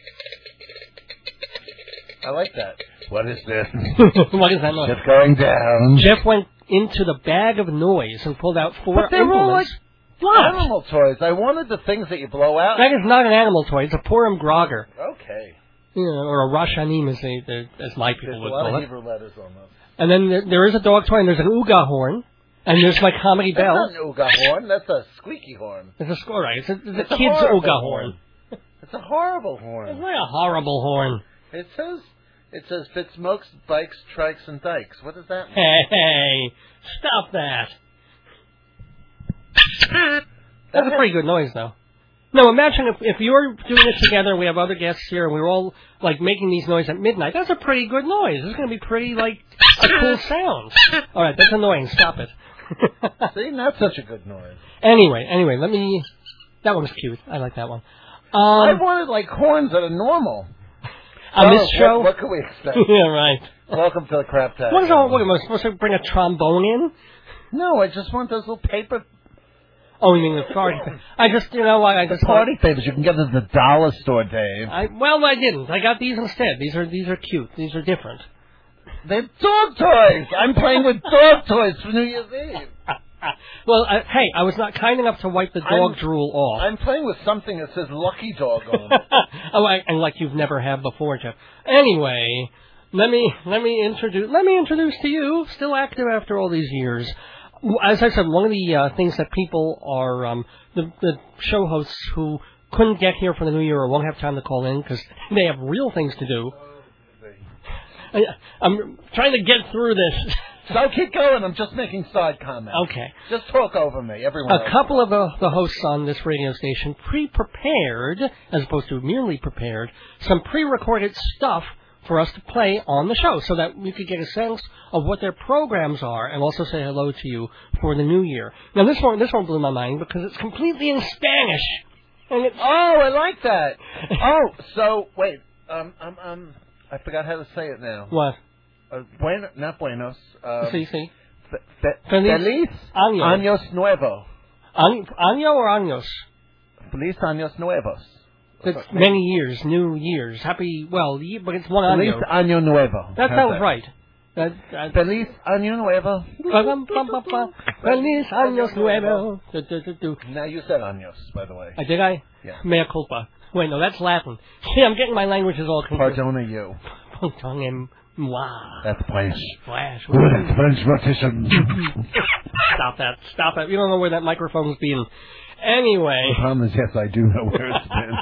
I like that. What is this? What is that noise? It's going down. Jeff went into the bag of noise and pulled out four But they're all like implements. What? animal toys. I wanted the things that you blow out. That is not an animal toy. It's a Purim grogger. Okay. You know, or a Rosh Hanim, as, they, they, as my people There's a would lot call of it. Hebrew letters on those. And then there, there is a dog toy, and there's an Uga horn, and there's my comedy That's bell. not an Uga horn. That's a squeaky horn. It's a score, right? It's a, it's a It's a kid's horrible Uga horn. horn. It's a horrible It's horn. like a horrible horn. It says it says Fitzmokes, bikes, trikes, and dykes. What does that mean? Hey, stop that. That's a pretty good noise, though. No, imagine if if you're doing this together and we have other guests here and we're all, like, making these noises at midnight. That's a pretty good noise. It's going to be pretty, like, a cool sound. All right, that's annoying. Stop it. See, not such a good noise. Anyway, anyway, let me... That one was cute. I like that one. I Um, wanted, like, horns that are normal. on So, this show... What, what can we expect? Yeah, right. Welcome to the crap tag. What is all... What, am I supposed to bring a trombone in? No, I just want those little paper Oh, you mean the party... I just, you know what, I the just... party papers. You can get them at the dollar store, Dave. I, well, I didn't. I got these instead. These are these are cute. These are different. They're dog toys. I'm playing with dog toys for New Year's Eve. Well, uh, hey, I was not kind enough to wipe the dog I'm- drool off. I'm playing with something that says Lucky Dog on it. Oh, I, and like you've never had before, Jeff. Anyway, let me let me introduce let me introduce to you, still active after all these years. As I said, one of the uh, things that people are um, the the show hosts who couldn't get here for the new year or won't have time to call in because they have real things to do. I, I'm trying to get through this. So keep going. I'm just making side comments. Okay. Just talk over me, everyone. A couple of the, the hosts on this radio station pre-prepared, as opposed to merely prepared, some pre-recorded stuff for us to play on the show so that we could get a sense of what their programs are and also say hello to you for the new year. Now, this one, this one blew my mind because it's completely in Spanish. And it's Oh, I like that. Oh, so, wait. Um, um, um, I forgot how to say it now. What? Uh, bueno, not buenos. Um, Sí, sí. fe, fe, Feliz Feliz Año. Años Nuevo. Año, año or años? Feliz Años Nuevos. That's Uh, many years, new years. Happy, well, ye- but it's one Feliz año. Año Nuevo. That How's sounds right. That, that, Feliz Año Nuevo. Ba-bum, bum, bum, bum. Feliz años nuevo. Du, du, du, du. Now you said años, by the way. Uh, did I? Yeah. Mea culpa. Wait, no, that's Latin. See, I'm getting my languages all confused. Pardona you. Pardon moi. That's French. Flash. That's French rotation. Stop that. Stop it. You don't know where that microphone's been. Anyway. The problem is, yes, I do know where it's been.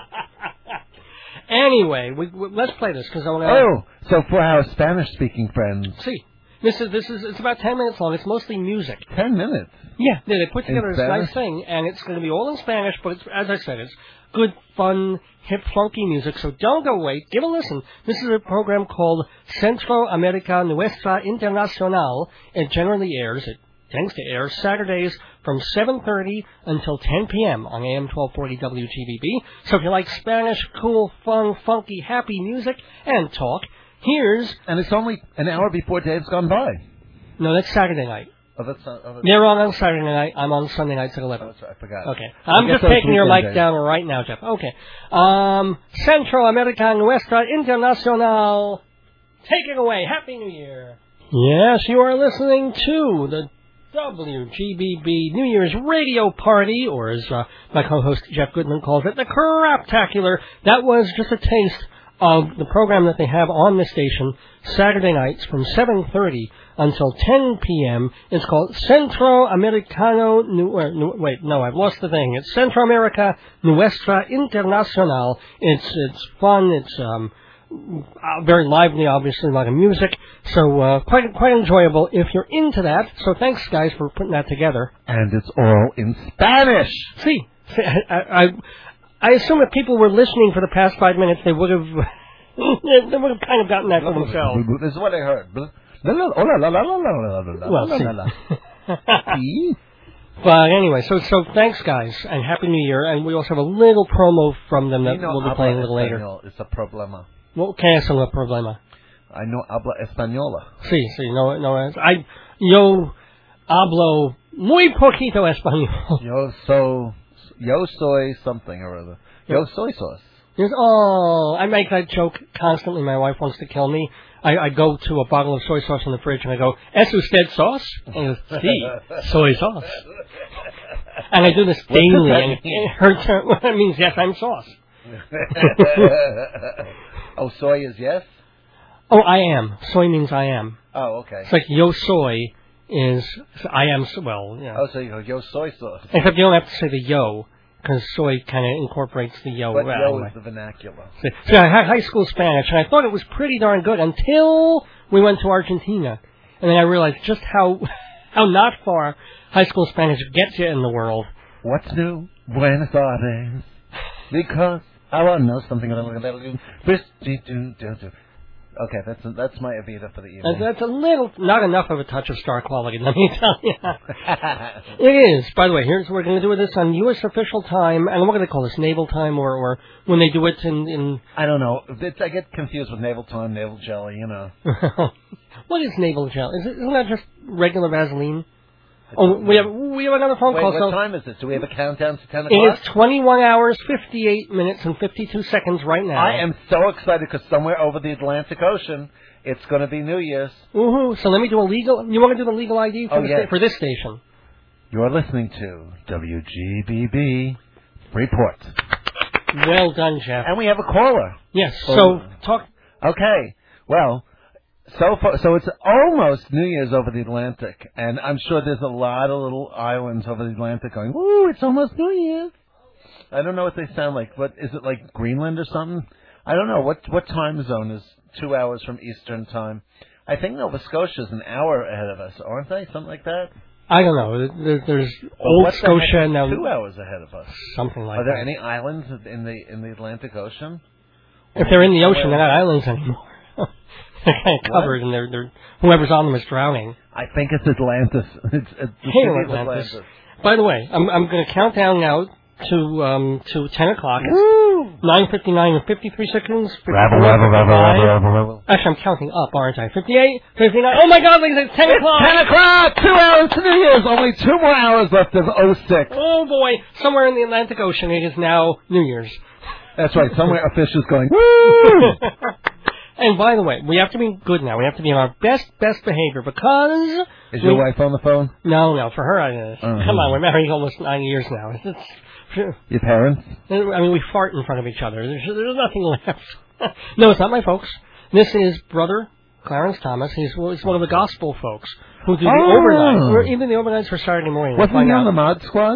Anyway, we, we, let's play this because I want to. Oh, so for our Spanish-speaking friends, See, this is this is it's about ten minutes long. It's mostly music. ten minutes. Yeah, they, they put In together this Spanish? nice thing, and it's going to be all in Spanish. But it's, as I said, it's good, fun, hip, funky music. So don't go away. Give a listen. This is a program called Centro America Nuestra Internacional. It generally airs. It tends to air Saturdays from seven thirty until ten p.m. on A M twelve forty W G B B. So if you like Spanish, cool, fun, funky, happy music and talk, here's... And it's only an hour before Dave's gone by. No, that's Saturday night. Oh, that's not... Oh, that's, They're on on Saturday night. I'm on Sunday nights at oh, eleven. that's right, I forgot. Okay. I'm get just those taking your weekend mic days. down right now, Jeff. Okay. Um, Centro America Nuestra Internacional. Take it away. Happy New Year. Yes, you are listening to the W G B B New Year's Radio Party, or as uh, my co-host Jeff Goodman calls it, the Craptacular. That was just a taste of the program that they have on the station Saturday nights from seven thirty until ten p.m. It's called Centro Americano... Nu- uh, nu- wait, no, I've lost the thing. It's Centro America Nuestra Internacional. It's it's fun. It's um uh, very lively, obviously, a lot of music. So uh, quite quite enjoyable if you're into that. So thanks, guys, for putting that together. And it's all in Spanish. See, see I, I I assume if people were listening for the past five minutes, they would have they would have kind of gotten that for themselves. This is what I heard. Well, see. But anyway, so so thanks, guys, and Happy New Year. And we also have a little promo from them that you know, we'll be playing a habla little later. español. It's a problema. Well, ¿qué es el problema? I know habla española. Sí, sí, no, no, I, yo hablo muy poquito español. Yo so, yo soy something or other. Yo soy sauce. Yes, oh, I make that joke constantly. My wife wants to kill me. I, I go to a bottle of soy sauce in the fridge and I go, ¿Es usted sauce? And she goes, sí, soy sauce. And I do this daily, and it hurts her. Well, that means, yes, I'm sauce. Oh, soy is yes? Oh, I am. Soy means I am. Oh, okay. It's like yo soy is I am, well, you know. Oh, so you go, yo soy sauce. Except you don't have to say the yo, because soy kind of incorporates the yo. But well, yo anyway. is the vernacular. So, so I had high school Spanish, and I thought it was pretty darn good until we went to Argentina. And then I realized just how how not far high school Spanish gets you in the world. What's new? Buenos Aires. Because I want to know something about it. Okay, that's that's my Evita for the evening. And that's a little, not enough of a touch of star quality, let me tell you. It is. By the way, here's what we're going to do with this on U S official time, and what do they call this, naval time, or, or when they do it in... in I don't know. It's, I get confused with naval time, naval jelly, you know. What is naval gel? Is it, isn't that just regular Vaseline? Oh, we have we have another phone Wait, call. what so time is it? Do we have a countdown to ten it o'clock? is twenty-one hours, fifty-eight minutes, and fifty-two seconds right now. I am so excited because somewhere over the Atlantic Ocean, it's going to be New Year's. Woohoo! So let me do a legal... You want to do the legal I D for, Oh, the yes. sta- for this station? You're listening to W G B B Report. Well done, Jeff. And we have a caller. Yes, Oh. so talk... Okay. Well, so far, so it's almost New Year's over the Atlantic, and I'm sure there's a lot of little islands over the Atlantic going, "Woo! It's almost New Year's." I don't know what they sound like. What is it, like Greenland or something? I don't know. What what time zone is two hours from Eastern time? I think Nova Scotia's an hour ahead of us, aren't they? Something like that. I don't know. There, there's Well, Old what the Scotia heck is now. two hours ahead of us. Something like Are there that. any islands in the in the Atlantic Ocean? If they're in the ocean, they're not islands anymore. They're kind of covered, and they're, they're whoever's on them is drowning. I think it's Atlantis. It's, it's the Hail city of Atlantis. Atlantis. By the way, I'm I'm going to count down now to um to ten o'clock. Woo! Nine fifty nine and fifty three seconds. Rabble, rabble, rabble, rabble, rabble, rabble. Actually, I'm counting up, aren't I? Fifty eight, fifty nine. Oh my God! Ladies, it's ten o'clock. Ten o'clock. Two hours to New Year's. Only two more hours left of oh six. Oh boy! Somewhere in the Atlantic Ocean, it is now New Year's. That's right. Somewhere a fish is going. Woo! And by the way, we have to be good now. We have to be on our best, best behavior because... Is your we, wife on the phone? No, no. For her, I uh, Uh-huh. Come on, we're married almost nine years now. It's, it's, Your parents? I mean, we fart in front of each other. There's, there's nothing left. No, it's not my folks. This is Brother Clarence Thomas. He's, well, he's one of the gospel folks who do the Oh. overnight. Or even the overnights for Saturday morning. Wasn't Find he out. on the Mod Squad?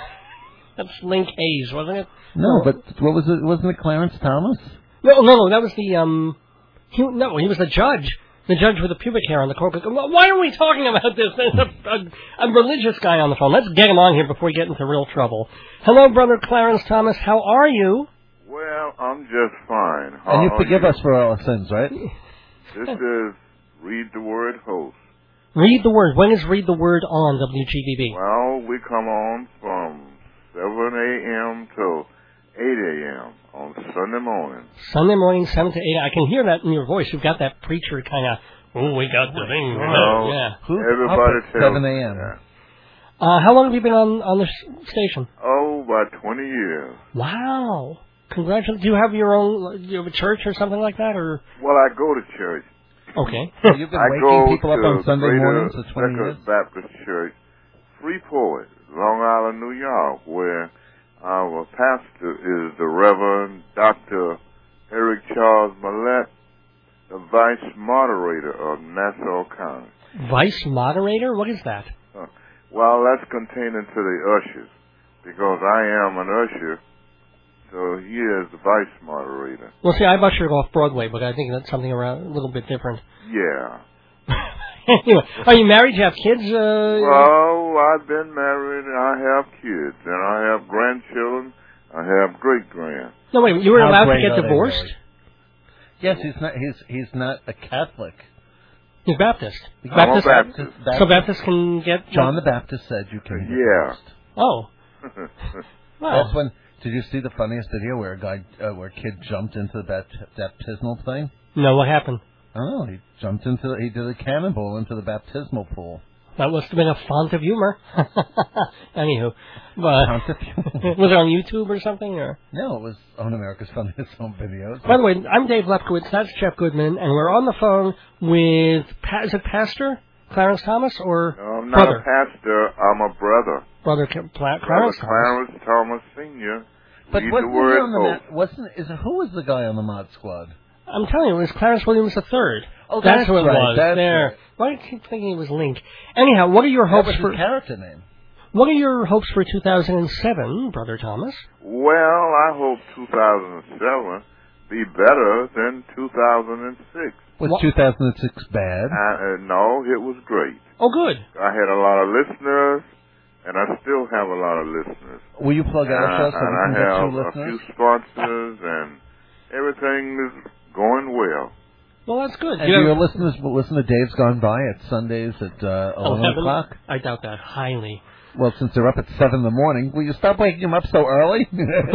That's Link Hayes, wasn't it? No, but what was it? Wasn't it Clarence Thomas? No, no, no. That was the um. He, no, he was the judge. The judge with the pubic hair on the cork. Why are we talking about this? There's a, a, a religious guy on the phone. Let's get him on here before we get into real trouble. Hello, Brother Clarence Thomas. How are you? Well, I'm just fine. How And you are forgive us for all our sins, right? This is Read the Word host. Read the Word. When is Read the Word on W G B B? Well, we come on from seven a.m. till eight a.m. on Sunday morning. Sunday morning, seven to eight. I can hear that in your voice. You've got that preacher kind of, oh, we got the thing. Well, Yeah. Who? everybody Up at tells seven a.m. that. Uh, how long have you been on, on this station? Oh, about twenty years. Wow. Congratulations. Do you have your own, do you have a church or something like that? Or Well, I go to church. Okay. So you've been I waking go people up to on Sunday Greater mornings for twenty Second years? Baptist Church, Freeport, Long Island, New York, where our pastor is the Reverend Doctor Eric Charles Millett, the vice moderator of Nassau County. Vice moderator? What is that? Uh, well, that's containing to the ushers, because I am an usher, so he is the vice moderator. Well, see, I've ushered off Broadway, but I think that's something around a little bit different. Yeah. Anyway, are you married? Do you have kids? Uh, Well, I've been married, and I have kids, and I have grandchildren, I have great-grand. no, wait. You were How allowed to great get are they, divorced? Lord? Yes, he's not. He's he's not a Catholic. He's Baptist. I'm a Baptist. Baptist. So Baptists can get John the Baptist said you can get Yeah. divorced. Oh, wow. That's when. Did you see the funniest video where a guy, uh, where a kid jumped into the bapt- baptismal thing? No, what happened? Oh, he jumped into. The, he did a cannonball into the baptismal pool. That must have been a font of humor. Anywho, but Font of humor. was it on YouTube or something? Or No, it was on America's Funniest Home Videos. by the way, I'm Dave Lefkowitz. That's Jeff Goodman, and we're on the phone with pa- is it Pastor Clarence Thomas or No, I'm not brother? a pastor, I'm a brother. Brother Ca- Pla- Brother Clarence Thomas. Clarence Thomas Senior But Read wasn't the he Word on the host. ma- wasn't is who was the guy on the Mod Squad? I'm telling you, it was Clarence Williams the Third. Oh, that's, that's who it right, was. that's there. right. Why do I keep thinking it was Link? Anyhow, what are your What hopes was for? his character name? What are your hopes for two thousand seven, Brother Thomas? Well, I hope two thousand seven be better than two thousand six. Was What- two thousand six bad? Uh, uh, no, it was great. Oh, good. I had a lot of listeners, and I still have a lot of listeners. Will you plug our show Uh, so and we can I get have two a listeners? few sponsors, and everything is going well. Well, that's good. And You do your have- listeners will listen to Dave's Gone By at Sundays at uh, eleven eleven? o'clock? I doubt that highly. Well, since they're up at seven in the morning, will you stop waking them up so early?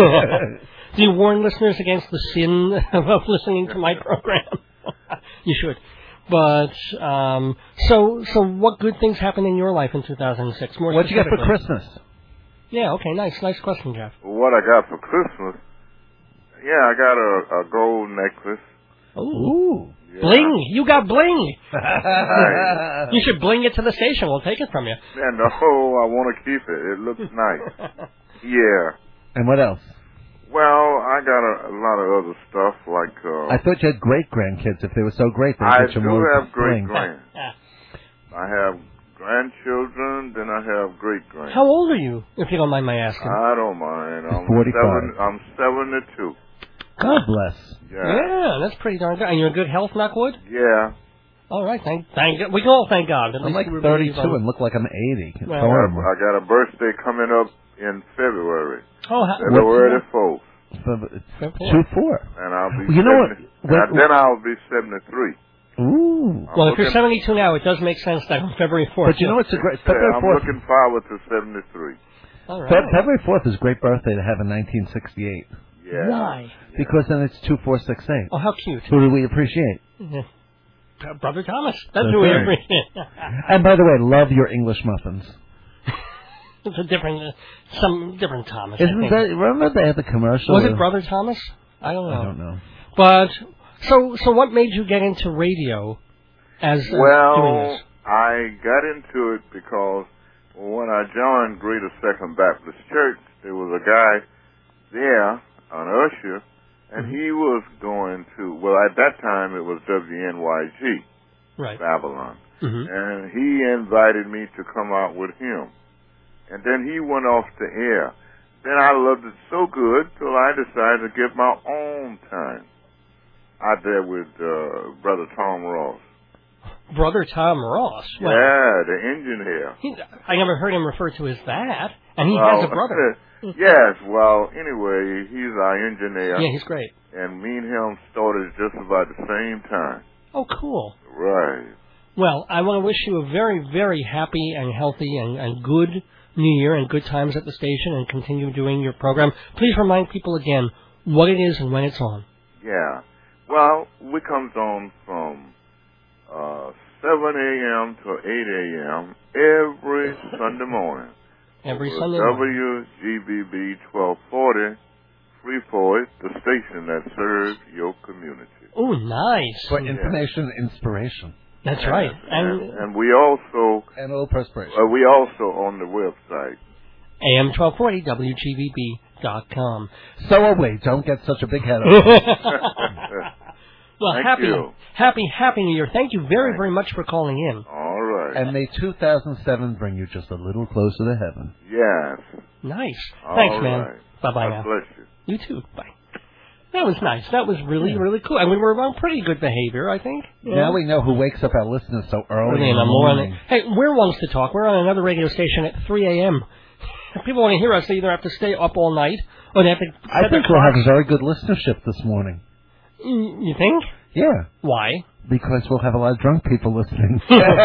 Do you warn listeners against the sin of listening to my program? You should. But um, so so, what good things happened in your life in two thousand six? More What'd you get for specifically? Christmas? Yeah. Okay. Nice. Nice question, Jeff. What I got for Christmas? Yeah, I got a, a gold necklace. Ooh. Yeah. Bling. You got bling. Nice. You should bling it to the station. We'll take it from you. Yeah, no, I want to keep it. It looks nice. Yeah. And what else? Well, I got a, a lot of other stuff like. Uh, I thought you had great grandkids. If they were so great, they'd I get you do more have great bling. grand. I have grandchildren, then I have great grand. How old are you, if you don't mind my asking? I don't mind. I'm forty-five. seven, I'm seventy-two. God bless. Yeah. Yeah, that's pretty darn good. And you're in good health, knockwood? Yeah. All right, thank, thank God. We can all thank God. At I'm least like we were thirty-two really- and look like I'm eighty. It's Well, I horrible. got, I got a birthday coming up in February. Oh, how, February the fourth. So it's Good two four. And I'll be You know what? seventy, When- and then I'll be seventy-three. Ooh. Well, if you're seventy-two now, it does make sense that on February fourth. But you know what's a great Yeah, February I'm fourth. looking forward to seventy-three. All right. Fe- February fourth is a great birthday to have in nineteen sixty-eight Yeah. Why? because then it's two four six eight. Oh, how cute. Who do we appreciate? Yeah. Brother Thomas. That's That's who we right. appreciate. And by the way, love your English muffins. It's a different, uh, some different Thomas. I Isn't think. that? Remember they had the commercial? Was it with- Brother Thomas? I don't know. I don't know. But so, so what made you get into radio? As uh, doing Well, this? I got into it because when I joined Greater Second Baptist Church, there was a guy there, an usher, and Mm-hmm. he was going to, well, at that time it was W N Y G, Right. Babylon. Mm-hmm. And he invited me to come out with him. And then he went off the air. Then I loved it so good till I decided to get my own time out there with uh, Brother Tom Ross. Brother Tom Ross. Well, Yeah, the engineer. he, I never heard him referred to as that. And he Well, has a brother. yes, well, anyway, he's our engineer. Yeah, he's great. And me and him started just about the same time. Oh, cool. Right. Well, I want to wish you a very, very happy and healthy and, and good New Year and good times at the station and continue doing your program. Please remind people again what it is and when it's on. Yeah. Well, we comes on from uh, seven a.m. to eight a.m. every Sunday morning. Every Over Sunday morning. W G B B twelve forty, Freeport, the station that serves your community. Oh, nice. For information and inspiration. That's right. And, And and we also And a little perspiration. uh, we also on the website. A M twelve forty W G B B dot com. So are we. Don't get such a big head on. Well, Thank happy, you. happy, happy New Year. Thank you very, very much for calling in. All right. And may two thousand seven bring you just a little closer to heaven. Yes. Nice. All Thanks, man. right. Bye-bye God now. bless you. You too. Bye. That was nice. That was really, really cool. And we were on pretty good behavior, I think. Yeah. Now we know who wakes up our listeners so early, Early in the morning. morning. Hey, we're ones to talk. We're on another radio station at three a.m. If people want to hear us, they either have to stay up all night or they have to set I their think we'll have a clocks. very good listenership this morning. Mm, You think? Yeah, Why? because we'll have a lot of drunk people listening.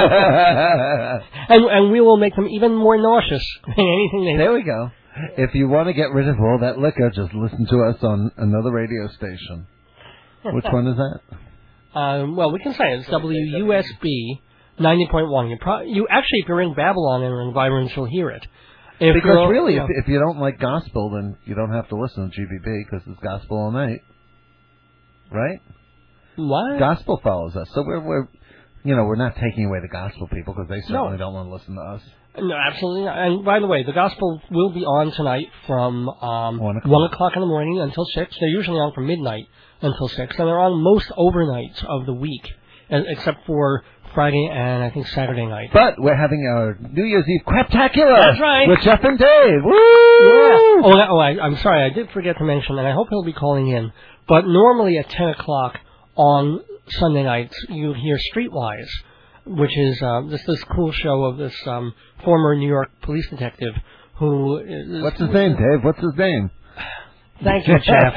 And and we will make them even more nauseous than anything they There we go. If you want to get rid of all that liquor, just listen to us on another radio station. Which one is that? Um, well, we can say it's W U S B ninety point one. You, pro- you actually, if you're in Babylon and are environs, you'll hear it. If Because you're- really, you if, know, if you don't like gospel, then you don't have to listen to G B B because it's gospel all night, right? what? Gospel follows us, so we're we're, you know, we're not taking away the gospel people because they certainly No. don't want to listen to us. No, absolutely not. And by the way, the gospel will be on tonight from um, One o'clock. one o'clock in the morning until six. They're usually on from midnight until six, and they're on most overnights of the week, e- except for Friday and I think Saturday night. But we're having our New Year's Eve craptacular. That's right. With Jeff and Dave. Woo! Yeah. Oh, that, oh I, I'm sorry, I did forget to mention, and I hope he'll be calling in. But normally at ten o'clock on Sunday nights, you hear Streetwise, which is uh, this this cool show of this um, former New York police detective who is... What's his name, Dave? What's his name? Thank you, Jeff.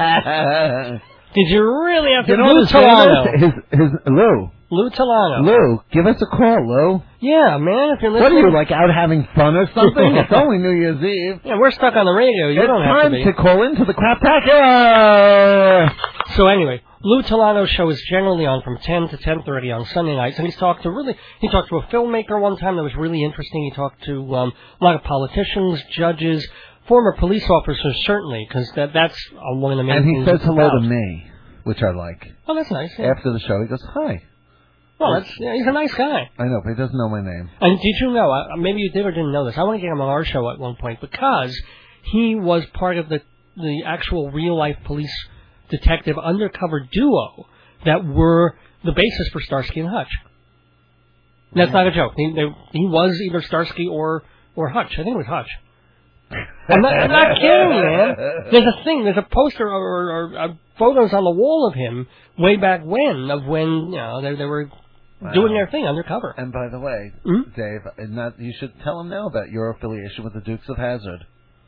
Did you really have to... You know Lou what his name Talano. is? His, his, Lou. Lou Talano. Lou, give us a call, Lou. Yeah, man, if you're What listening... are you, like out having fun or something? It's only New Year's Eve. Yeah, we're stuck on the radio. You It's don't have time to be. to call into the craptacular. So anyway, Lou Talano's show is generally on from ten to ten thirty on Sunday nights, and he's talked to really, he talked to a filmmaker one time that was really interesting. He talked to um, a lot of politicians, judges, former police officers, certainly, because that, that's uh, one of the main And he things says it's hello about. to me, which I like. Oh, that's nice. Yeah. After the show, he goes, hi. Well, that's, yeah, he's a nice guy. I know, but he doesn't know my name. And did you know, uh, maybe you did or didn't know this, I want to get him on our show at one point because he was part of the, the actual real-life police detective undercover duo that were the basis for Starsky and Hutch. That's not a joke. He, they, he was either Starsky or, or Hutch. I think it was Hutch. I'm not, I'm not kidding, man. There's a thing, there's a poster or, or, or uh, photos on the wall of him way back when, of when, you know, they, they were Wow. doing their thing undercover. And by the way, Hmm? Dave, and not, you should tell him now about your affiliation with the Dukes of Hazzard.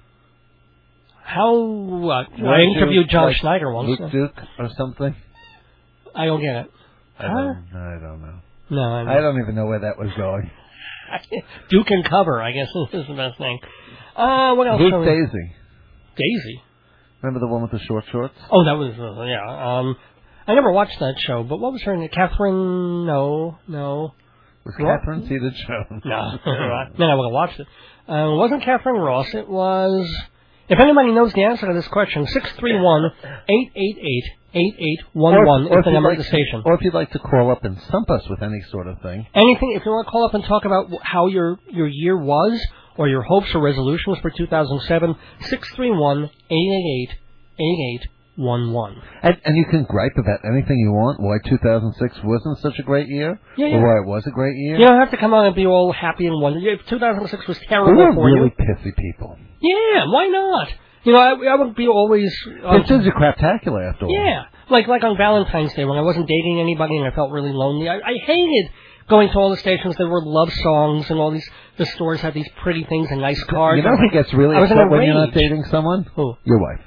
How, what? I Weren't you, interviewed John like, Schneider once. Luke Duke or something? I don't get it. I don't, I don't know. No, I, I don't even know where that was going. Duke and cover, I guess, is the best thing. Uh, what else? Who's shall we- Daisy? Daisy. Remember the one with the short shorts? Oh, that was uh, yeah. Um, I never watched that show, but what was her name? Catherine? No, no, Was What? Catherine Zeta-Jones? no. Then I would have watched it. Uh, it wasn't Catherine Ross. It was. If anybody knows the answer to this question, six three one, eight eight eight, eight eight one one Or- or is the if you'd number like of the to- station. Or if you'd like to call up and stump us with any sort of thing. Anything, if you want to call up and talk about wh- how your, your year was, or your hopes or resolutions for two thousand seven, six three one, eight eight eight, eight eight one one. And, and you can gripe about anything you want, why two thousand six wasn't such a great year, Yeah, yeah. or why it was a great year. You don't have to come on and be all happy and wonderful. If two thousand six was We terrible were for really you, pissy people. yeah, why not? You know, I, I would be always... Um, This is a craptacular, after all. yeah, like like on Valentine's Day when I wasn't dating anybody and I felt really lonely. I, I hated going to all the stations that were love songs and all these... The stores had these pretty things and nice cars. You know who gets really I was in upset a when you're not rage. dating someone? Who? Your wife.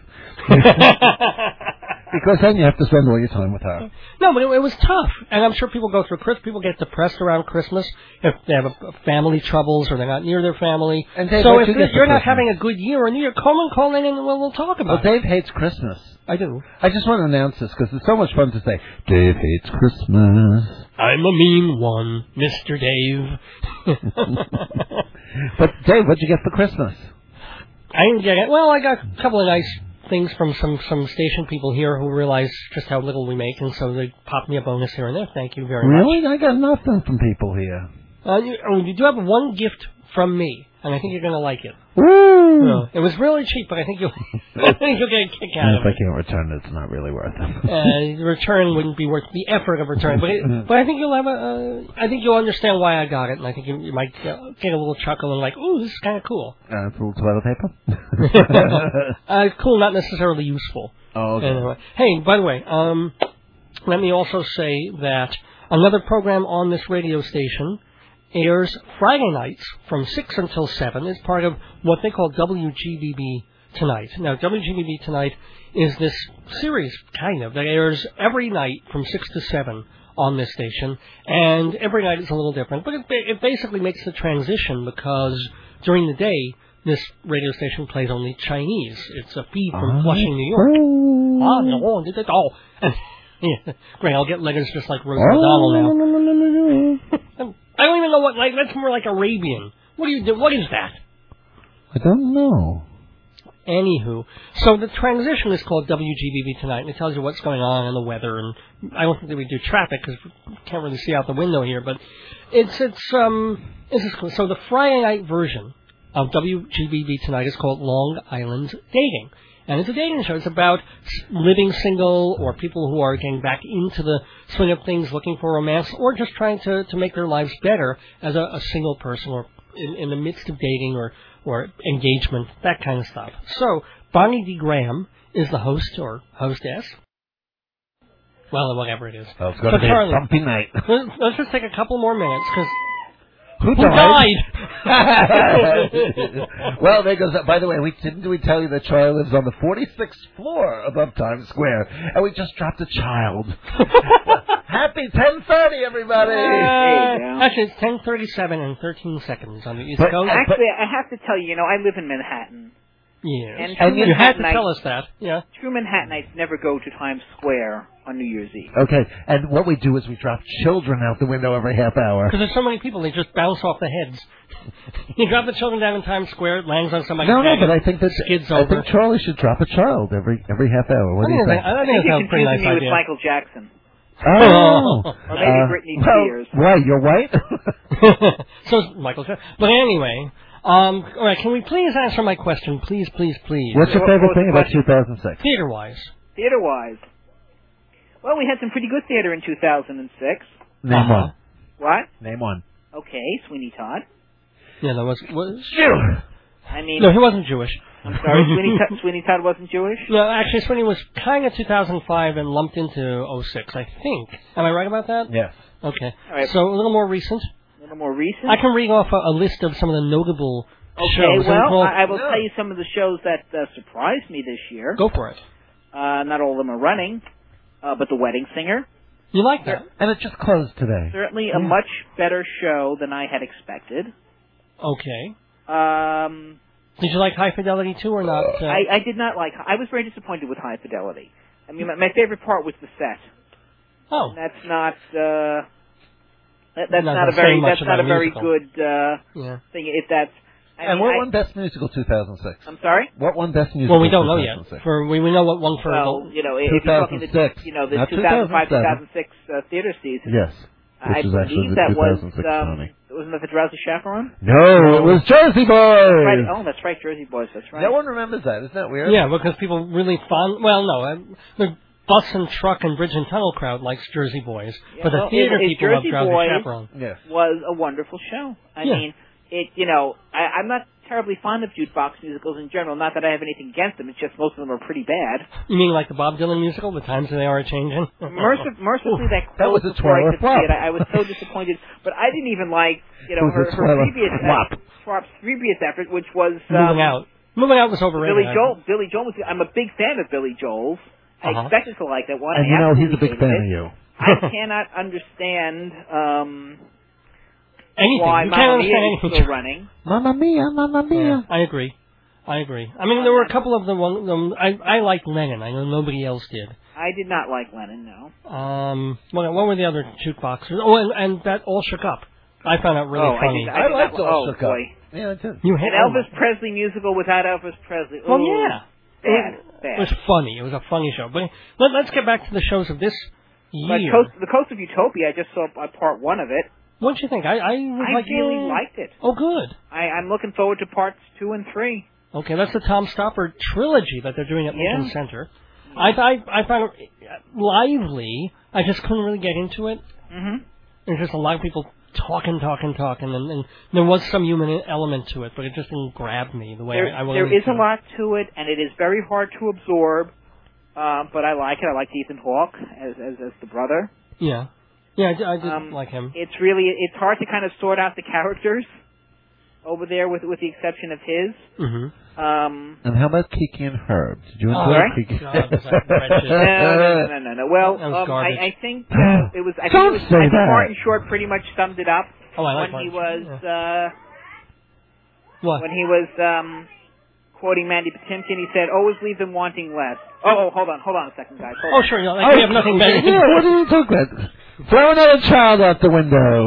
Because then you have to spend all your time with her. No, but it, it was tough, and I'm sure people go through Christmas. People get depressed around Christmas if they have a, a family troubles or they're not near their family. And Dave, so what if you you're get for not Christmas? having a good year or New Year, call and call in and we'll, we'll talk Well, about it. Dave hates Christmas. I do. I just want to announce this because it's so much fun to say, Dave hates Christmas. I'm a mean one, Mister Dave. But, Dave, what'd you get for Christmas? I didn't get it. Well, I got a couple of nice things from some, some station people here who realize just how little we make, and so they popped me a bonus here and there. Thank you very much. Really? I got nothing from people here. Uh, you, oh, you do have one gift from me, and I think you're going to like it. Woo! No, it was really cheap, but I think you'll, I think you'll get a kick out And of if I it. can't return it, it's not really worth it. Uh, the return wouldn't be worth the effort of return, but it, but I think you'll have a, uh, I think you'll understand why I got it, and I think you, you might uh, get a little chuckle and like, ooh, this is kind of cool. Uh, it's a little toilet paper? uh, cool, not necessarily useful. Oh, okay. Anyway. Hey, by the way, um, let me also say that another program on this radio station airs Friday nights from six until seven. It's part of what they call W G B B Tonight. Now, W G B B Tonight is this series, kind of, that airs every night from six to seven on this station, and every night is a little different. But it, it basically makes the transition because during the day, this radio station plays only Chinese. It's a feed from Ah. Flushing, New York. Ah, no, did it all. Yeah, great, I'll get letters just like Rose O'Donnell now. I don't even know what, like, that's more like Arabian. What do you do? What is that? I don't know. Anywho, so the transition is called W G B B Tonight, and it tells you what's going on and the weather, and I don't think that we do traffic because we can't really see out the window here, but it's, it's, um, it's just cool. So the Friday night version of W G B B Tonight is called Long Island Dating. And it's a dating show. It's about living single or people who are getting back into the swing of things, looking for romance, or just trying to, to make their lives better as a, a single person or in, in the midst of dating or, or engagement, that kind of stuff. So, Bonnie D. Graham is the host or hostess. Well, whatever it is. Well, it's going So, to be Charlie, a bumpy night. let's, let's just take a couple more minutes, because Who who died? died? Well, there goes. By the way, we didn't we tell you that Charlie lives on the forty-sixth floor above Times Square, and we just dropped a child. Happy ten thirty, everybody! Uh, actually, it's ten thirty-seven and thirteen seconds on the East But- Coast. Actually, I have to tell you, you know, I live in Manhattan. Yes. And And true you had to Manhattanites- tell us that. Yeah. True Manhattanites never go to Times Square on New Year's Eve. Okay, and what we do is we drop children out the window every half hour. Because there's so many people, they just bounce off the heads. You drop the children down in Times Square, it lands on somebody's No, no, head, but I think that skids I over. think Charlie should drop a child every every half hour. What I do you think, think? I I think think that's you're a pretty confusing nice me with idea. Michael Jackson. Oh, Or maybe Britney Spears. Well, why you're white? So is Michael Jackson. But anyway, um, all right, can we please answer my question? Please, please, please. What's your What- favorite what was thing the about two thousand six? Theater-wise. Theater-wise. Well, we had some pretty good theater in two thousand six. Name Uh-huh. one. What? Name one. Okay, Sweeney Todd. Yeah, that was... was I mean, no, he wasn't Jewish. I'm sorry, Sweeney Todd, Sweeney Todd wasn't Jewish? No, actually, Sweeney was kind of two thousand five and lumped into oh six, I think. Am I right about that? Yes. Okay. All right. So a little more recent. A little more recent? I can read off a, a list of some of the notable Okay, shows. well, We'll- I, I will tell you some of the shows that uh, surprised me this year. Go for it. Uh, not all of them are running, uh, but The Wedding Singer, You like that? And it just closed today. Certainly a much better show than I had expected. Okay. Um, Did you like High Fidelity too, or not? Uh, I, I did not like. I was very disappointed with High Fidelity. I mean, my, my favorite part was the set. oh. And that's not. Uh, that, that's Not not, a saying very. much That's not about a very musical. good uh, Yeah. thing. If that's. I And mean, what I, won Best Musical two thousand six? I'm sorry. What won Best Musical? Well, we don't know yet. two thousand six? For we, we know what one for. Well, you know, if you're talking the, two thousand six, you know, the not two thousand five two two thousand seven. thousand six uh, theater season. Yes. I Which is actually believe the that was. two thousand six Um, Tony. wasn't that the Drowsy Chaperone? No, it was Jersey Boys. Right. Oh, that's right, Jersey Boys. That's right. No one remembers that. Isn't that weird? Yeah, because people really fond. Well, no, uh, the bus and truck and bridge and tunnel crowd likes Jersey Boys, Yeah, but the well, theater it- it people love Jersey Drowsy Boys- Chaperone. Yes. Was a wonderful show. I Yeah. mean, it. You know, I, I'm not terribly fond of jukebox musicals in general. Not that I have anything against them. It's just most of them are pretty bad. You mean like the Bob Dylan musical? The times they are changing. Mercif- mercifully, that That was closed a before I twirler could flop. see it. I, I was so disappointed. But I didn't even like, you know, It was her, a her twirler previous flop. Schwartz's previous effort, which was um, Moving out. Moving out was overrated. Billy I Joel. think. Billy Joel was. I'm a big fan of Billy Joel's. I Uh-huh. expected to like that one. And I you know he's a absolutely big fan hated of it. you. I cannot understand um, Anything. why You Mamma can't Mia understand is anything. still running. Mamma Mia, Mamma Mia. Yeah, I agree. I agree. I mean, there were a couple of the one. Um, I I liked Lennon. I know nobody else did. I did not like Lennon. No. Um, what, what were the other jukeboxes? Oh, and, and that All Shook Up. I found that really Oh, I funny. did- I, did liked not- All oh, Shook Up. boy. Yeah, I did. You An had Elvis Presley musical without Elvis Presley. Well, Ooh, yeah. Bad. It Bad. was funny. It was a funny show. But let, let's get back to the shows of this But year. Coast, the Coast of Utopia, I just saw uh, part one of it. What'd you think? I I, was I like, really eh. liked it. Oh, good. I, I'm looking forward to parts two and three. Okay, that's the Tom Stoppard trilogy that they're doing at Yeah. Lincoln Center. I, I I found it lively. I just couldn't really get into it. Mm-hmm. There's just a lot of people talking, talking, talking, and, and there was some human element to it, but it just didn't grab me the way There, I, I wanted there is to. a lot to it, and it is very hard to absorb. Uh, but I like it. I like Ethan Hawke as as, as the brother. Yeah, yeah, I did, I did Um, like him. It's really it's hard to kind of sort out the characters over there, with with the exception of his. Mm-hmm. Um, And how about Kiki and Herb? Did you Oh, enjoy right? Kiki? God, was that wretched. no, no, no, no, no. Well, That was um, garbage. I, I think uh, it was. I think, Don't it was, say I think that. Martin Short pretty much summed it up Oh, I like when he Martin was Short, uh, What? when he was um, quoting Mandy Patinkin. He said, "Always leave them wanting less." Oh, oh, hold on, hold on a second, guys. Hold Oh, on. sure. Yeah, like, we have nothing better. Yeah, what are you talking about? Throw another child out the window.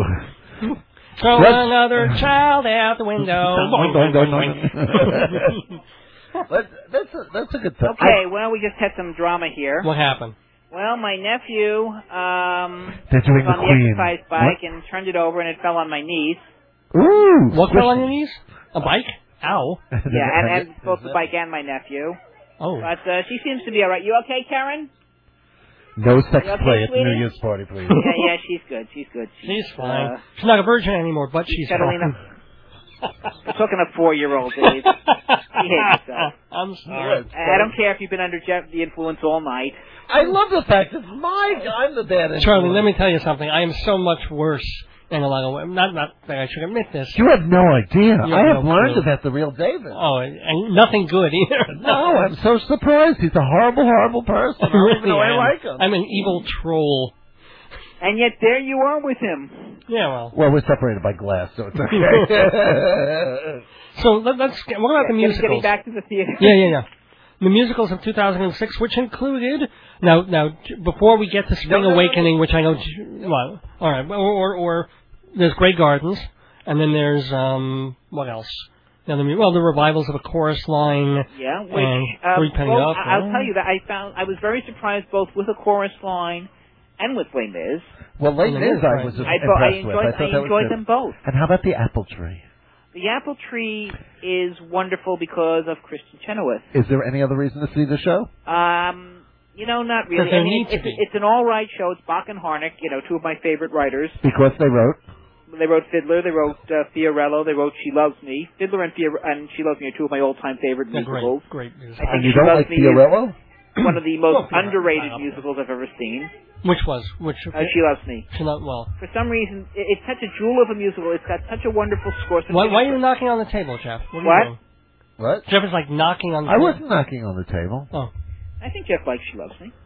Throw Let's- another child out the window. Boing, boing, boing, boing. That- that's a, that's a good thought. Okay, well, we just had some drama here. What happened? Well, my nephew um, They're doing was the on Queen. the exercise bike and turned it over, and it fell on my niece. Ooh, What fell on your knees? A bike? Ow. Yeah, and, and both the bike and my nephew. Oh. But uh, she seems to be all right. You okay, Karen? No sex You okay, play at the sweetie? New Year's party, please. Yeah, yeah, she's good. She's good. She's fine. Uh, She's not a virgin anymore, but she's Catalina. fine. We're talking a four-year-old, Dave. Behave yourself. I'm sorry. I don't care if you've been under Jeff, the influence all night. I love the fact that my I'm the bad influence. Charlie, let me tell you something. I am so much worse in a lot of ways. Not, not that I should admit this. You have no idea. You I have have no learned clue. about the real David. Oh, and nothing good either. No, I'm so surprised. He's a horrible, horrible person. I I don't really even know I am. like him. I'm an evil troll. And yet there you are with him. Yeah, well. Well, we're separated by glass, so it's okay. So let, let's get, what about the Getting- musicals? Getting back to the theater. Yeah, yeah, yeah. The musicals of two thousand six, which included now, now t- before we get to Spring No, no, no, Awakening, which I know, well, all right, or, or, or there's Grey Gardens, and then there's um, what else? Now, the, mu- well, the revivals of A Chorus Line. Yeah, which And uh, Three Penny well, Up, I- I'll yeah. tell you that I found I was very surprised both with A Chorus Line and with Les Mis. Well, Les And it Mis is, I right. was I, bo- I impressed enjoyed with. I thought I that was enjoyed good. them both. And how about the Apple Tree? The Apple Tree is wonderful because of Kristen Chenoweth. Is there any other reason to see the show? Um, you know, not really. Does there I mean, need it's, to be? it's an all right show. It's Bach and Harnick, you know, two of my favorite writers. Because they wrote. They wrote Fiddler. They wrote uh, Fiorello. They wrote She Loves Me. Fiddler and Fior- and She Loves Me are two of my all-time favorite Yeah, musicals. great, great music. I think And you She don't Loves like Me is Fiorello? one of the Well, most yeah, underrated wow. musicals I've ever seen. Which was which? Uh, She Loves Me. She not well. For some reason, it, it's such a jewel of a musical. It's got such a wonderful score. such Why, a- why are you knocking on the table, Jeff? What? Are What? You doing? What? Jeff is like knocking on the I table. wasn't knocking on the table. Oh. I think Jeff likes She Loves Me.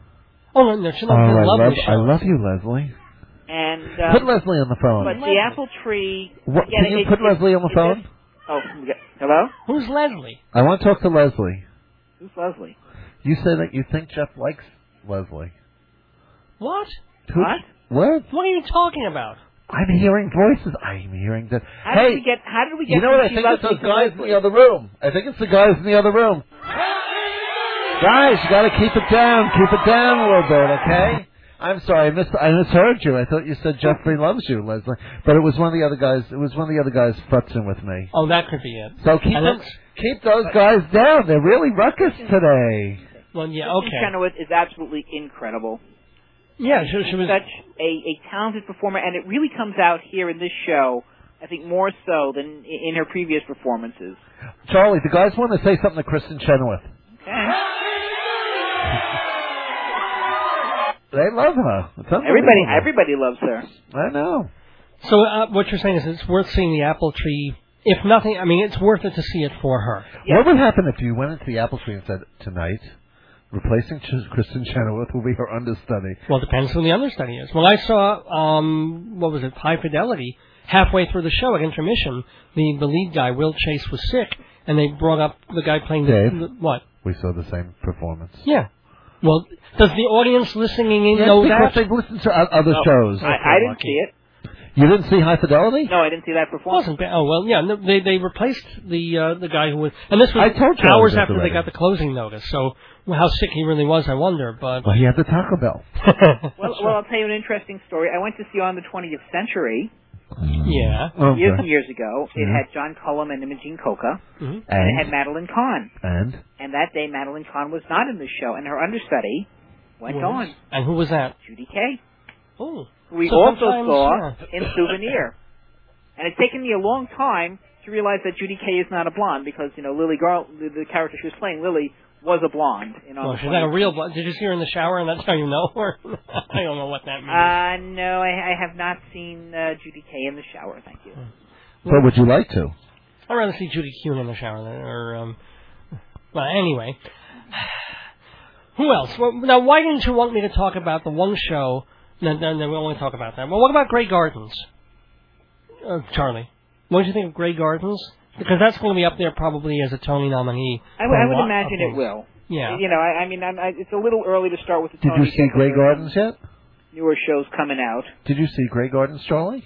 Oh, no, no, she Oh, loves I love love, the show. I love you, Leslie. And um, Put Leslie on the phone. but the apple tree. What, again, can you it, put it, Leslie on the it phone? Just, oh, hello. Who's Leslie? I want to talk to Leslie. Who's Leslie? You say that you think Jeff likes Leslie. What? Who- What? What? What are you talking about? I'm hearing voices. I'm hearing that. How hey, did we get? How did we get? you know what? I from think it's Leslie those to guys in Leslie? the other room. I think it's the guys in the other room. Guys, you got to keep it down. Keep it down a little bit, okay? I'm sorry, I mis I misheard you. I thought you said Jeffrey loves you, Leslie. But it was one of the other guys. It was one of the other guys futzing with me. Oh, that could be it. So keep And them, that's- keep those guys down. They're really ruckus today. Well, yeah, Kristen okay. Chenoweth is absolutely incredible. Yeah, she, she was. Such a, a talented performer, and it really comes out here in this show. I think more so than i- in her previous performances. Charlie, the guys want to say something to Kristen Chenoweth. Okay. They love her. It's Everybody, unbelievable. everybody loves her. I know. So uh, what you're saying is it's worth seeing the apple tree. If nothing, I mean, it's worth it to see it for her. Yeah. What would happen if you went into the apple tree and said, tonight, replacing Ch- Kristen Chenoweth will be her understudy? Well, it depends who the understudy is. Well, I saw, um, what was it, High Fidelity, halfway through the show at intermission, the, the lead guy, Will Chase, was sick, and they brought up the guy playing the, Dave? the what? We saw the same performance. Yeah. Well, does the audience listening in Yes, know because that? they've listened to o- other No, shows. I, I didn't lucky. see it. You didn't see High Fidelity? No, I didn't see that It performance. wasn't bad. Oh well, yeah. No, they they replaced the uh, the guy who was, and this was I told you I hours was after already. they got the closing notice. So well, how sick he really was, I wonder. But Well, he had the Taco Bell. Well, well, I'll tell you an interesting story. I went to see On the twentieth Century yeah. Okay. years and years ago. It Mhm. had John Cullum and Imogene Coca, Mhm. and it had And? Madeline Kahn. And? And that day, Madeline Kahn was not in the show, and her understudy went Was- on, And who was that? Judy Kay, Oh, who we So also sometimes, saw yeah. in Souvenir. And it's taken me a long time to realize that Judy Kay is not a blonde because, you know, Lily Gar, the, the character she was playing, Lily, was a blonde. In On well, the she's not a twentieth. real. Blo- Did you see her in the shower, and that's how you know her? I don't know what that means. Uh, no, I, I have not seen uh, Judy Kay in the shower, thank you. But would you like to? I'd rather see Judy Kuhn in the shower than, or um. Well, anyway. Who else? Well, now, why didn't you want me to talk about the one show? No, no, no, we don't want to talk about that. Well, what about Grey Gardens? Uh, Charlie, what did you think of Grey Gardens? Because that's going to be up there probably as a Tony nominee. I, would- I would for a lot imagine of it things. will. Yeah. You know, I, I mean, I'm, I, it's a little early to start with the Did Tony you see because Grey there are Gardens yet? newer shows coming out. Did you see Grey Gardens, Charlie?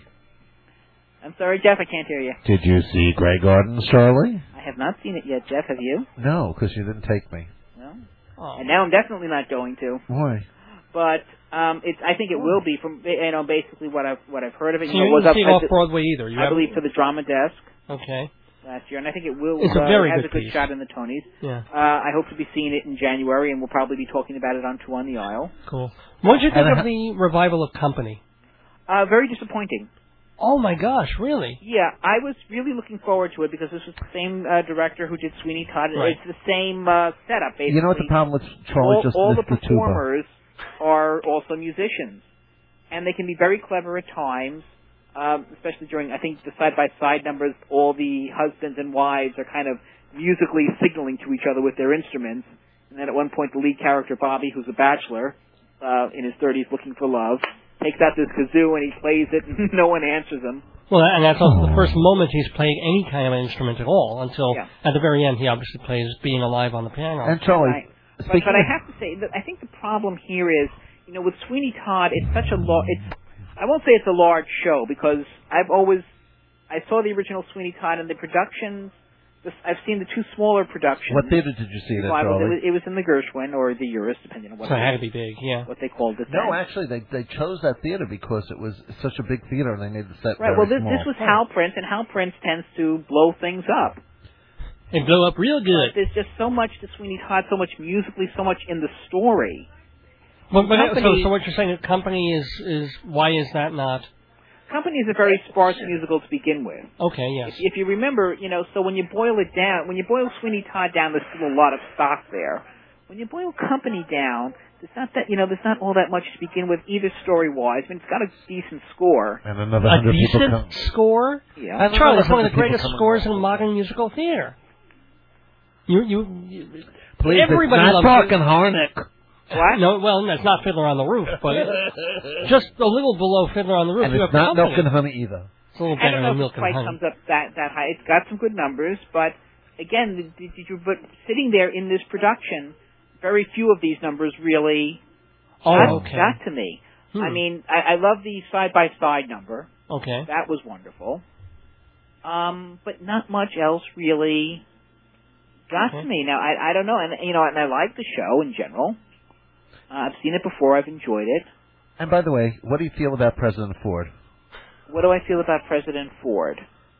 I'm sorry, Jeff, I can't hear you. Did you see Grey Gardens, Charlie? I have not seen it yet, Jeff. Have you? No, because you didn't take me. No. Oh. And now I'm definitely not going to. Why? But um, it's. I think it will be from you know basically what I've what I've heard of it. So You you know, it was didn't up see it at off the- Broadway either. You I haven't- believe for the Drama Desk Okay. last year, and I think it will. It's a uh, very it has good a good piece. shot in the Tonys. Yeah. Uh, I hope to be seeing it in January, and we'll probably be talking about it on Two on the Aisle. Cool. What did you think And of the revival of Company? Uh, very disappointing. Oh my gosh, really? Yeah, I was really looking forward to it because this was the same uh, director who did Sweeney Todd. Right. It's the same uh, setup, basically. You know what the problem with Charlie all, just all missed the the tuba. performers are also musicians, and they can be very clever at times, um, especially during, I think, the side-by-side numbers. All the husbands and wives are kind of musically signaling to each other with their instruments, and then at one point the lead character, Bobby, who's a bachelor, uh, in his thirties looking for love, takes out this kazoo and he plays it, and no one answers him. Well, and that's also the first moment he's playing any kind of instrument at all until Yeah. at the very end he obviously plays Being Alive on the piano. And Charlie, Right. But, speaking but I of- have to say that I think the problem here is, you know, with Sweeney Todd, it's such a lar- it's I won't say it's a large show because I've always I saw the original Sweeney Todd and the productions. This, I've seen the two smaller productions. what theater did you see that, Revivals. It was, Charlie? it was in the Gershwin or the Urus, depending on what so it they, had to be big, yeah. what they called it. No, then. actually, they they chose that theater because it was such a big theater, and they made the set Right. very Well, this, small. this was Hal Prince, and Hal Prince tends to blow things up. It blew up real But good. there's just so much to Sweeney Todd, so much musically, so much in the story. But, but so, Company- so what you're saying is Company is, is why is that not? Company is a very sparse musical to begin with. Okay, yes. If you remember, you know, so when you boil it down, when you boil Sweeney Todd down, there's still a lot of stock there. When you boil Company down, there's not that, you know, there's not all that much to begin with, either story-wise. I mean, it's got a decent score. and another A hundred people decent come. score? Yeah. And Charlie, another it's one of hundred the greatest people come scores and in watch. modern musical theater. You, you, you Please, everybody it's not loves talking Harnick. What? No, well, that's not Fiddler on the Roof, but just a little below Fiddler on the Roof. And you it's have not company. Milk and Honey either. It's a little I better don't know than if Milk it quite and Honey. comes up that that high. It's got some good numbers, but again, the, the, the, but sitting there in this production, very few of these numbers really Oh, got, okay. got to me. Hmm. I mean, I, I love the side by side number. Okay. That was wonderful. Um, but not much else really got Okay. to me. Now, I, I don't know, and you know, and I like the show in general. Uh, I've seen it before. I've enjoyed it. And by the way, what do you feel about President Ford? What do I feel about President Ford?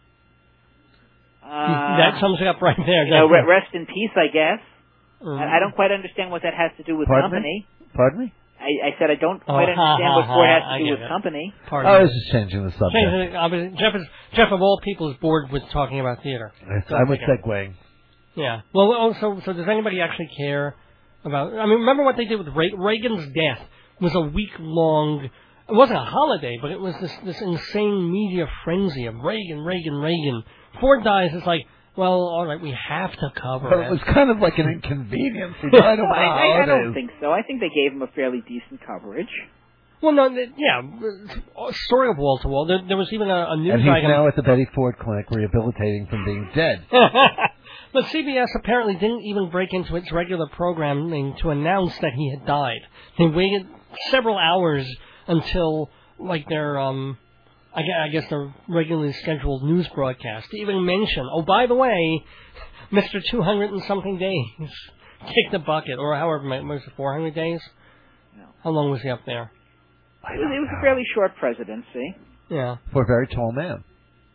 Uh, that sums it up right there. you know, doesn't re- it? rest in peace, I guess. Mhm. I, I don't quite understand what that has to do with Pardon company. me? Pardon me? I, I said I don't Oh, quite ha, understand ha, what Ford ha, has to I do get with it. company. Pardon I me. was just changing the subject. Change- I mean, Jeff, is, Jeff, of all people, is bored with talking about theater. Yes, So I was okay. segueing. Yeah. Well, oh, so, so does anybody actually care about... I mean, remember what they did with Re- Reagan's death was a week-long... It wasn't a holiday, but it was this, this insane media frenzy of Reagan, Reagan, Reagan. Ford dies, it's like, well, all right, we have to cover But it. it was kind of like an inconvenience. He died over No, I, I, I the don't holidays. think so. I think they gave him a fairly decent coverage. Well, no, th- yeah, story of wall to wall. There, there was even a, a news And he's item. now at the Betty Ford Clinic rehabilitating from being dead. But C B S apparently didn't even break into its regular programming to announce that he had died. They waited several hours until, like, their, um, I gue- I guess their regularly scheduled news broadcast to even mention, oh, by the way, Mister two hundred and something days kicked the bucket, or however many, was it four hundred days? No. How long was he up there? It was, it was a fairly short presidency. Yeah. For a very tall man.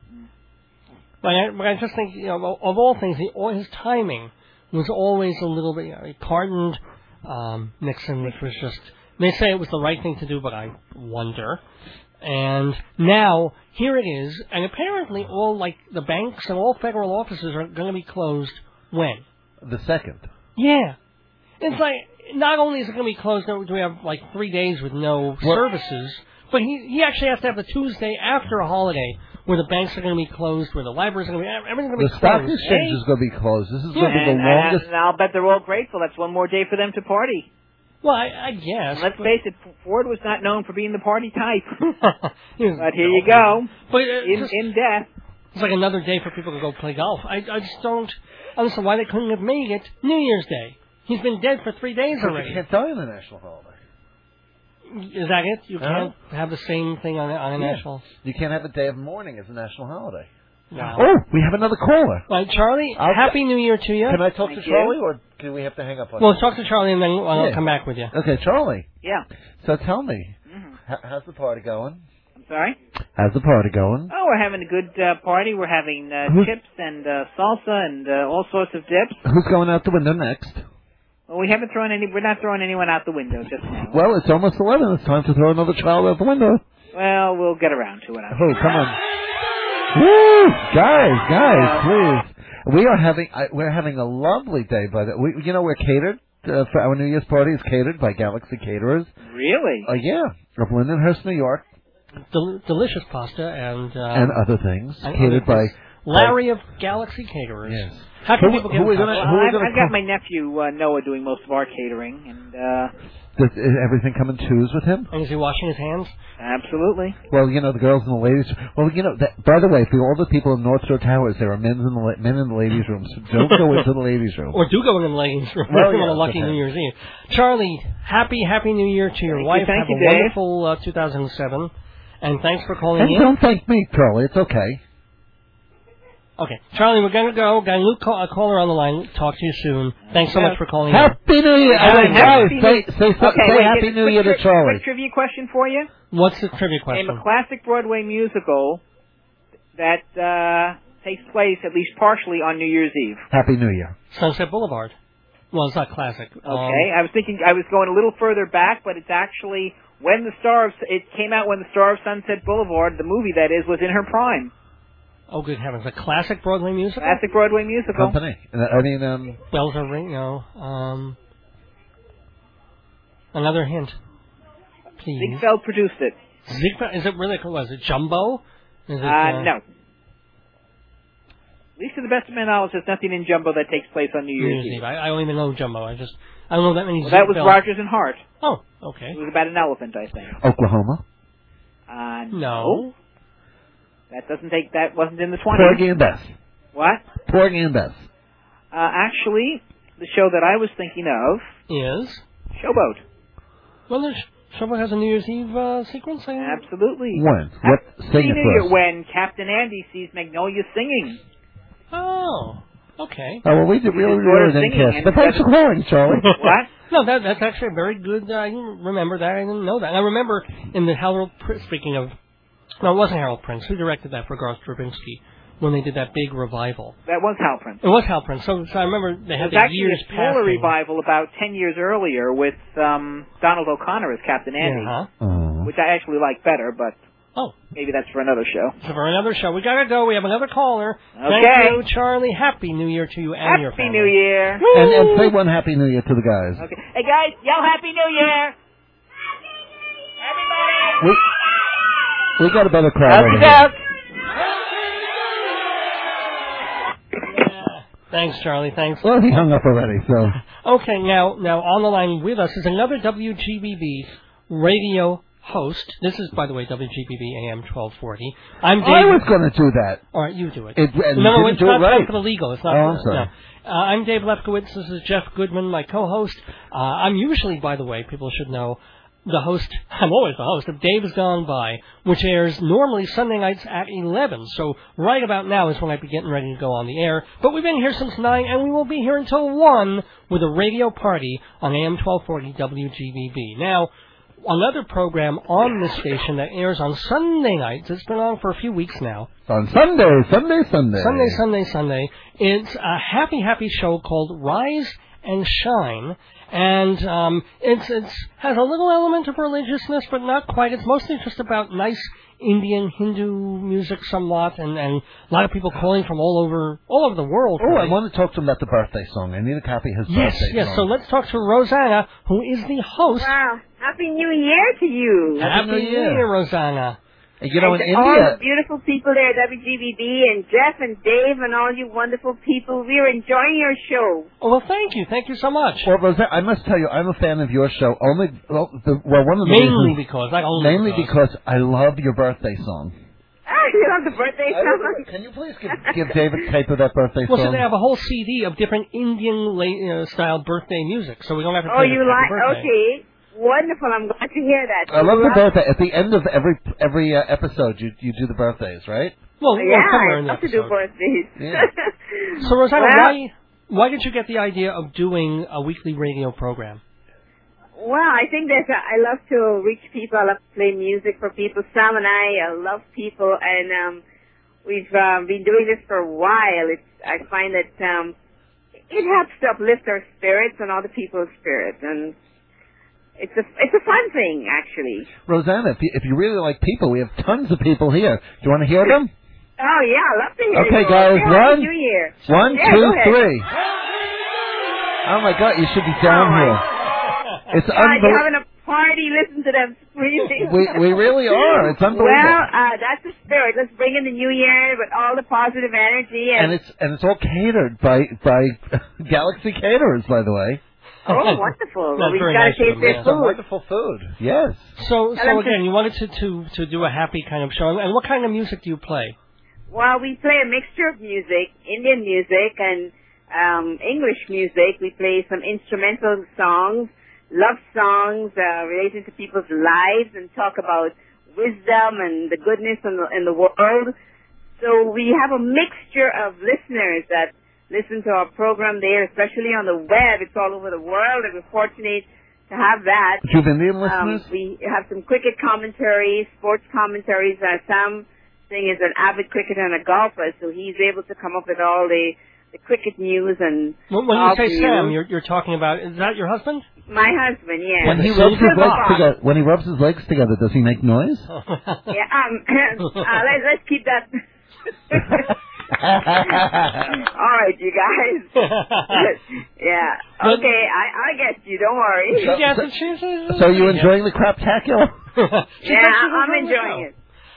But I, but I just think, you know, of, of all things, he, all his timing was always a little bit, you know, he pardoned um, Nixon, which was just, they say it was the right thing to do, but I wonder. And now, here it is, and apparently all, like, the banks and all federal offices are going to be closed when? The second. Yeah. It's like, not only is it going to be closed, do we have, like, three days with no Well- services, but he, he actually has to have the Tuesday after a holiday where the banks are going to be closed, where the libraries are going to be, everything's going to The be stock closed. exchange is going to be closed. This is going to be the And, longest. and I'll bet they're all grateful. That's one more day for them to party. Well, I, I guess. And let's but- face it, Ford was not known for being the party type. He was- But here you go, But uh, in, just- in death. it's like another day for people to go play golf. I, I just don't understand why they couldn't have made it New Year's Day. He's been dead for three days But already. you can't die on a national holiday. Is that it? You No. can't have the same thing on a, on a Yeah. national. You can't have a day of mourning as a national holiday. No. Oh, we have another caller. Right, Charlie. I'll- Happy New Year to you. Can I talk Thank to you. Charlie, or can we have to hang up on Well, him? talk to Charlie and then I'll Yeah. come back with you. Okay, Charlie. Yeah. So tell me, hmm h- how's the party going? I'm sorry? How's the party going? Oh, we're having a good uh, party. We're having uh, Who's- chips and uh, salsa and uh, all sorts of dips. Who's going out the window next? Well, we haven't thrown any. We're not throwing anyone out the window just now. Well, it's almost eleven. It's time to throw another child out the window. Well, we'll get around to it. I Oh, come on. Woo! Guys, guys, please. We are having I, we're having a lovely day by the we you know we're catered uh, for our New Year's party is catered by Galaxy Caterers. Really? Uh, yeah, of Lindenhurst, New York, Del- delicious pasta and uh, and other things and catered other by. things. Larry of Galaxy Caterers. Yes. How can Who- people who get we in touch? gonna- Well, who are I've, gonna I've got come- my nephew uh, Noah doing most of our catering, and uh, Does is everything come in twos with him? And is he washing his hands? absolutely. Well, you know the girls and the ladies. Well, you know that. By the way, for all the people in North Shore Towers, there are men in the la- men in the ladies' rooms. So don't go into the ladies' room. Or do go in the ladies' room Well, if you yeah, want a lucky okay. New Year's Eve. Charlie, happy, happy New Year to your Thank you, wife. thank Have you, a Dave. wonderful uh, two thousand seven. And thanks for calling And in. don't thank me, Charlie. It's okay. Okay, Charlie, we're going to go. Got a new call, a caller on the line. Talk to you soon. Thanks so Yeah. much for calling in. Happy New Year! Happy Hey, guys, New say, Year. say, say, Okay, say wait, Happy quick New Year to tri- Charlie. Quick trivia question for you. What's the trivia Name question? a classic Broadway musical that uh, takes place at least partially on New Year's Eve. Happy New Year. Sunset Boulevard. Well, it's not classic. Okay, Um, I was thinking I was going a little further back, but it's actually when the star of it came out when the star of Sunset Boulevard, the movie that is, was in her prime. oh, good heavens. A classic Broadway musical? Classic Broadway musical. Company. Uh, I mean, um, Bells are ringing. No. Um, another hint. Please. Ziegfeld produced it. Ziegfeld? Is it really, was it Jumbo? Is it, Uh, no. At least to the best of my knowledge, there's nothing in Jumbo that takes place on New New Year's Year's Eve. Eve. I, I don't even know Jumbo. I just I don't know that many. Well, that was films. Rogers and Hart. Oh, okay. It was about an elephant, I think. Oklahoma. Uh, No. That doesn't take. That wasn't in the Porgy twenties. and Bess. What? Porgy and Bess. Uh, actually, the show that I was thinking of, Is Showboat. well, there's Showboat has a New Year's Eve uh, sequence. I Absolutely. When? What? Sing Happy it New for Year, us. when Captain Andy sees Magnolia singing. Oh, okay. Oh, well, we did really, His daughter really didn't singing catch. and But thanks for instead calling, Charlie. What? No, that that's actually a very good. Uh, I didn't remember that. I didn't know that. And I remember in the Harold. Pr- Speaking of, no, it wasn't Harold Prince. Who directed that for Garth Drabinsky when they did that big revival? That was Hal Prince. It was Hal Prince. So, so I remember they It had was the actually years a smaller passing. revival about ten years earlier with um, Donald O'Connor as Captain Andy, Yeah, huh? Oh. which I actually like better, but Oh, maybe that's for another show. so for another show, we gotta go. We have another caller. Okay. Thank you, Charlie. Happy New Year to you and your Happy family. New Year. And, and say one Happy New Year to the guys. Okay. Hey, guys, yell Happy New Year. Everybody. We, we got a better crowd over How's it here. go? Yeah. Thanks, Charlie. Thanks. Well, he hung up already, so. Okay, now now on the line with us is another W G B B radio host. This is, by the way, W G B B A M twelve forty. I'm Dave. I was going to do that. All right, you do it. It, and no, you didn't it's do not it right. for the legal. It's not. Oh, for, I'm sorry. No. Uh, I'm Dave Lefkowitz. This is Jeff Goodman, my co-host. Uh, I'm usually, by the way, people should know, the host. I'm always the host of Dave Has Gone By, which airs normally Sunday nights at eleven. So right about now is when I'd be getting ready to go on the air. But we've been here since nine, and we will be here until one with a radio party on A M twelve forty W G B B. Now, another program on this station that airs on Sunday nights. It's been on for a few weeks now. On Sunday, Sunday, Sunday. Sunday, Sunday, Sunday. It's a happy, happy show called Rise and Shine. And um, it's it's has a little element of religiousness, but not quite. It's mostly just about nice Indian Hindu music, somewhat, and, and a lot of people calling from all over all over the world. Oh, really. I want to talk to him about the birthday song. I need a copy of his Yes, birthday yes. song. So let's talk to Rosanna, who is the host. Wow. Happy New Year to you. Happy New Year. Rosanna. You know, in and to all India, the beautiful people there at W G B B and Jeff and Dave and all you wonderful people, we are enjoying your show. Oh, well, thank you. Thank you so much. well, Rosanna, I must tell you, I'm a fan of your show. Only, well, the, well one of the Mainly reasons, because, not only mainly because. because I love your birthday song. Ah, you love the birthday song? Can you please give, give David a tape of that birthday Well, so song? they have a whole C D of different Indian la- uh, style birthday music, so we don't have to Oh, play you the like? birthday. Okay. Wonderful. I'm glad to hear that. I love the You birthday. At the end of every every uh, episode, you you do the birthdays, right? Well, well, Yeah, somewhere I in the love to do episode. birthdays. Yeah. So, Rosanna, Well- why why did you get the idea of doing a weekly radio program? Well, I think that uh, I love to reach people. I love to play music for people. Sam and I uh, love people, and um, we've um, been doing this for a while. It's I find that um, it helps to uplift our spirits and other people's spirits, and it's a it's a fun thing actually. Rosanna, if you, if you really like people, we have tons of people here. Do you want to hear them? Oh yeah, I love to hear Okay, you. guys, Yeah, one, Happy New Year. One, Yeah, two, go ahead. three. Oh my God, you should be down Oh, my here. It's God, you're unbelievable. having a party. Listen to them screaming. We we really are. It's unbelievable. Well, uh, that's the spirit. Let's bring in the new year with all the positive energy. and And, it's and it's all catered by by Galaxy Caterers, by the way. oh, wonderful. Well, That's we've very got to nice of taste them, their yeah. Some food. wonderful food. Yes. So, Tell so them again, to- you wanted to, to, to do a happy kind of show. And what kind of music do you play? Well, we play a mixture of music, Indian music and um, English music. We play some instrumental songs, love songs uh, related to people's lives, and talk about wisdom and the goodness in the, in the world. So we have a mixture of listeners that listen to our program there, especially on the web. It's all over the world, and we're fortunate to have that. Do you have Indian Um, listeners? we have some cricket commentaries, sports commentaries. Uh, Sam Singh is an avid cricketer and a golfer, so he's able to come up with all the, the cricket news and When, when you golf say news. Sam, you're, you're talking about, is that your husband? My husband, yeah. When he So rubs his Silver legs Fox. together, when he rubs his legs together, does he make noise? Yeah, um, uh, let, let's keep that. All right, you guys. Yeah. But- Okay, I, I get you. Don't worry. Yes, and she's, uh, So you enjoying the craptacular? She's Yeah, actually I'm enjoying the enjoying show. it.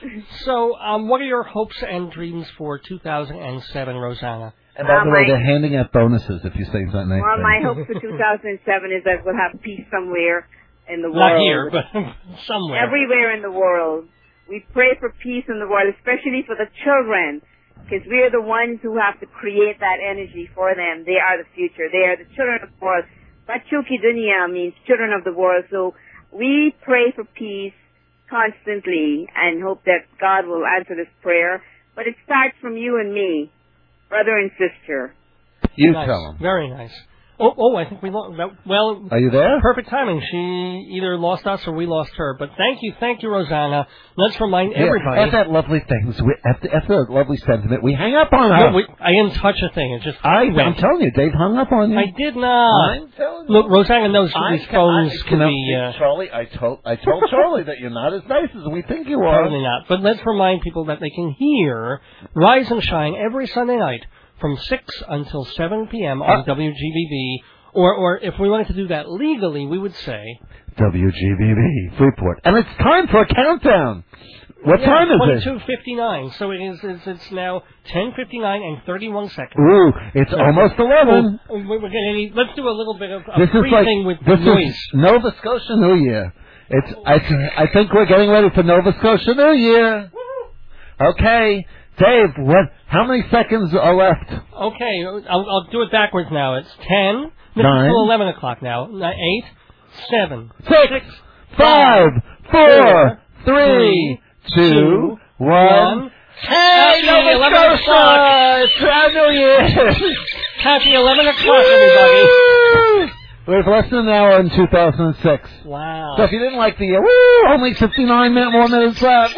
So, um, what are your hopes and dreams for two thousand seven, Rosanna? And by Uh, the way, my- they're handing out bonuses if you say something nice. Well, my hope for two thousand seven is that we'll have peace somewhere in the Not world. here, but somewhere. Everywhere in the world. We pray for peace in the world, especially for the children, because we're the ones who have to create that energy for them. They are the future. They are the children of the world. Bachuki Dunya means children of the world. So we pray for peace constantly and hope that God will answer this prayer. But it starts from you and me, brother and sister. You nice. tell them. Very nice. Oh, oh, I think we lost. Well, Are you there? perfect timing. She either lost us or we lost her. But thank you, thank you, Rosanna. Let's remind Yeah, everybody. after that lovely things, we, after, after that lovely sentiment, we hang up on her. No, we, I didn't touch a thing. It just I, went. I'm telling you, Dave hung up on you. I did not. I'm telling you. Look, Rosanna knows I these ca- phones I- can you know, be. Uh, Charlie, I told I told Charlie that you're not as nice as we think you are. Certainly not. But let's remind people that they can hear Rise and Shine every Sunday night from six until seven p.m. on Uh, W G B B. Or, or if we wanted to do that legally, we would say... W G B B, Freeport. And it's time for a countdown. What yeah, time is it? twenty-two fifty-nine. So it is, it's, it's now ten fifty-nine and thirty-one seconds. Ooh, it's So- almost eleven. Oh, we're going to let's do a little bit of a This is free like, thing with this noise. is Nova Scotia New Year. It's, I, I think we're getting ready for Nova Scotia New Year. Okay. Dave, what, how many seconds are left? Okay, I'll, I'll do it backwards now. It's ten. This Nine. is till eleven o'clock now. Nine, eight, seven, Six, five, four, three, two, one. Hey, Happy Nova eleven o'clock. Scotia! It's our New Year! Happy eleven o'clock, everybody. We have less than an hour in two thousand six. Wow. So if you didn't like the, uh, woo, only fifty-nine minute, more minutes left.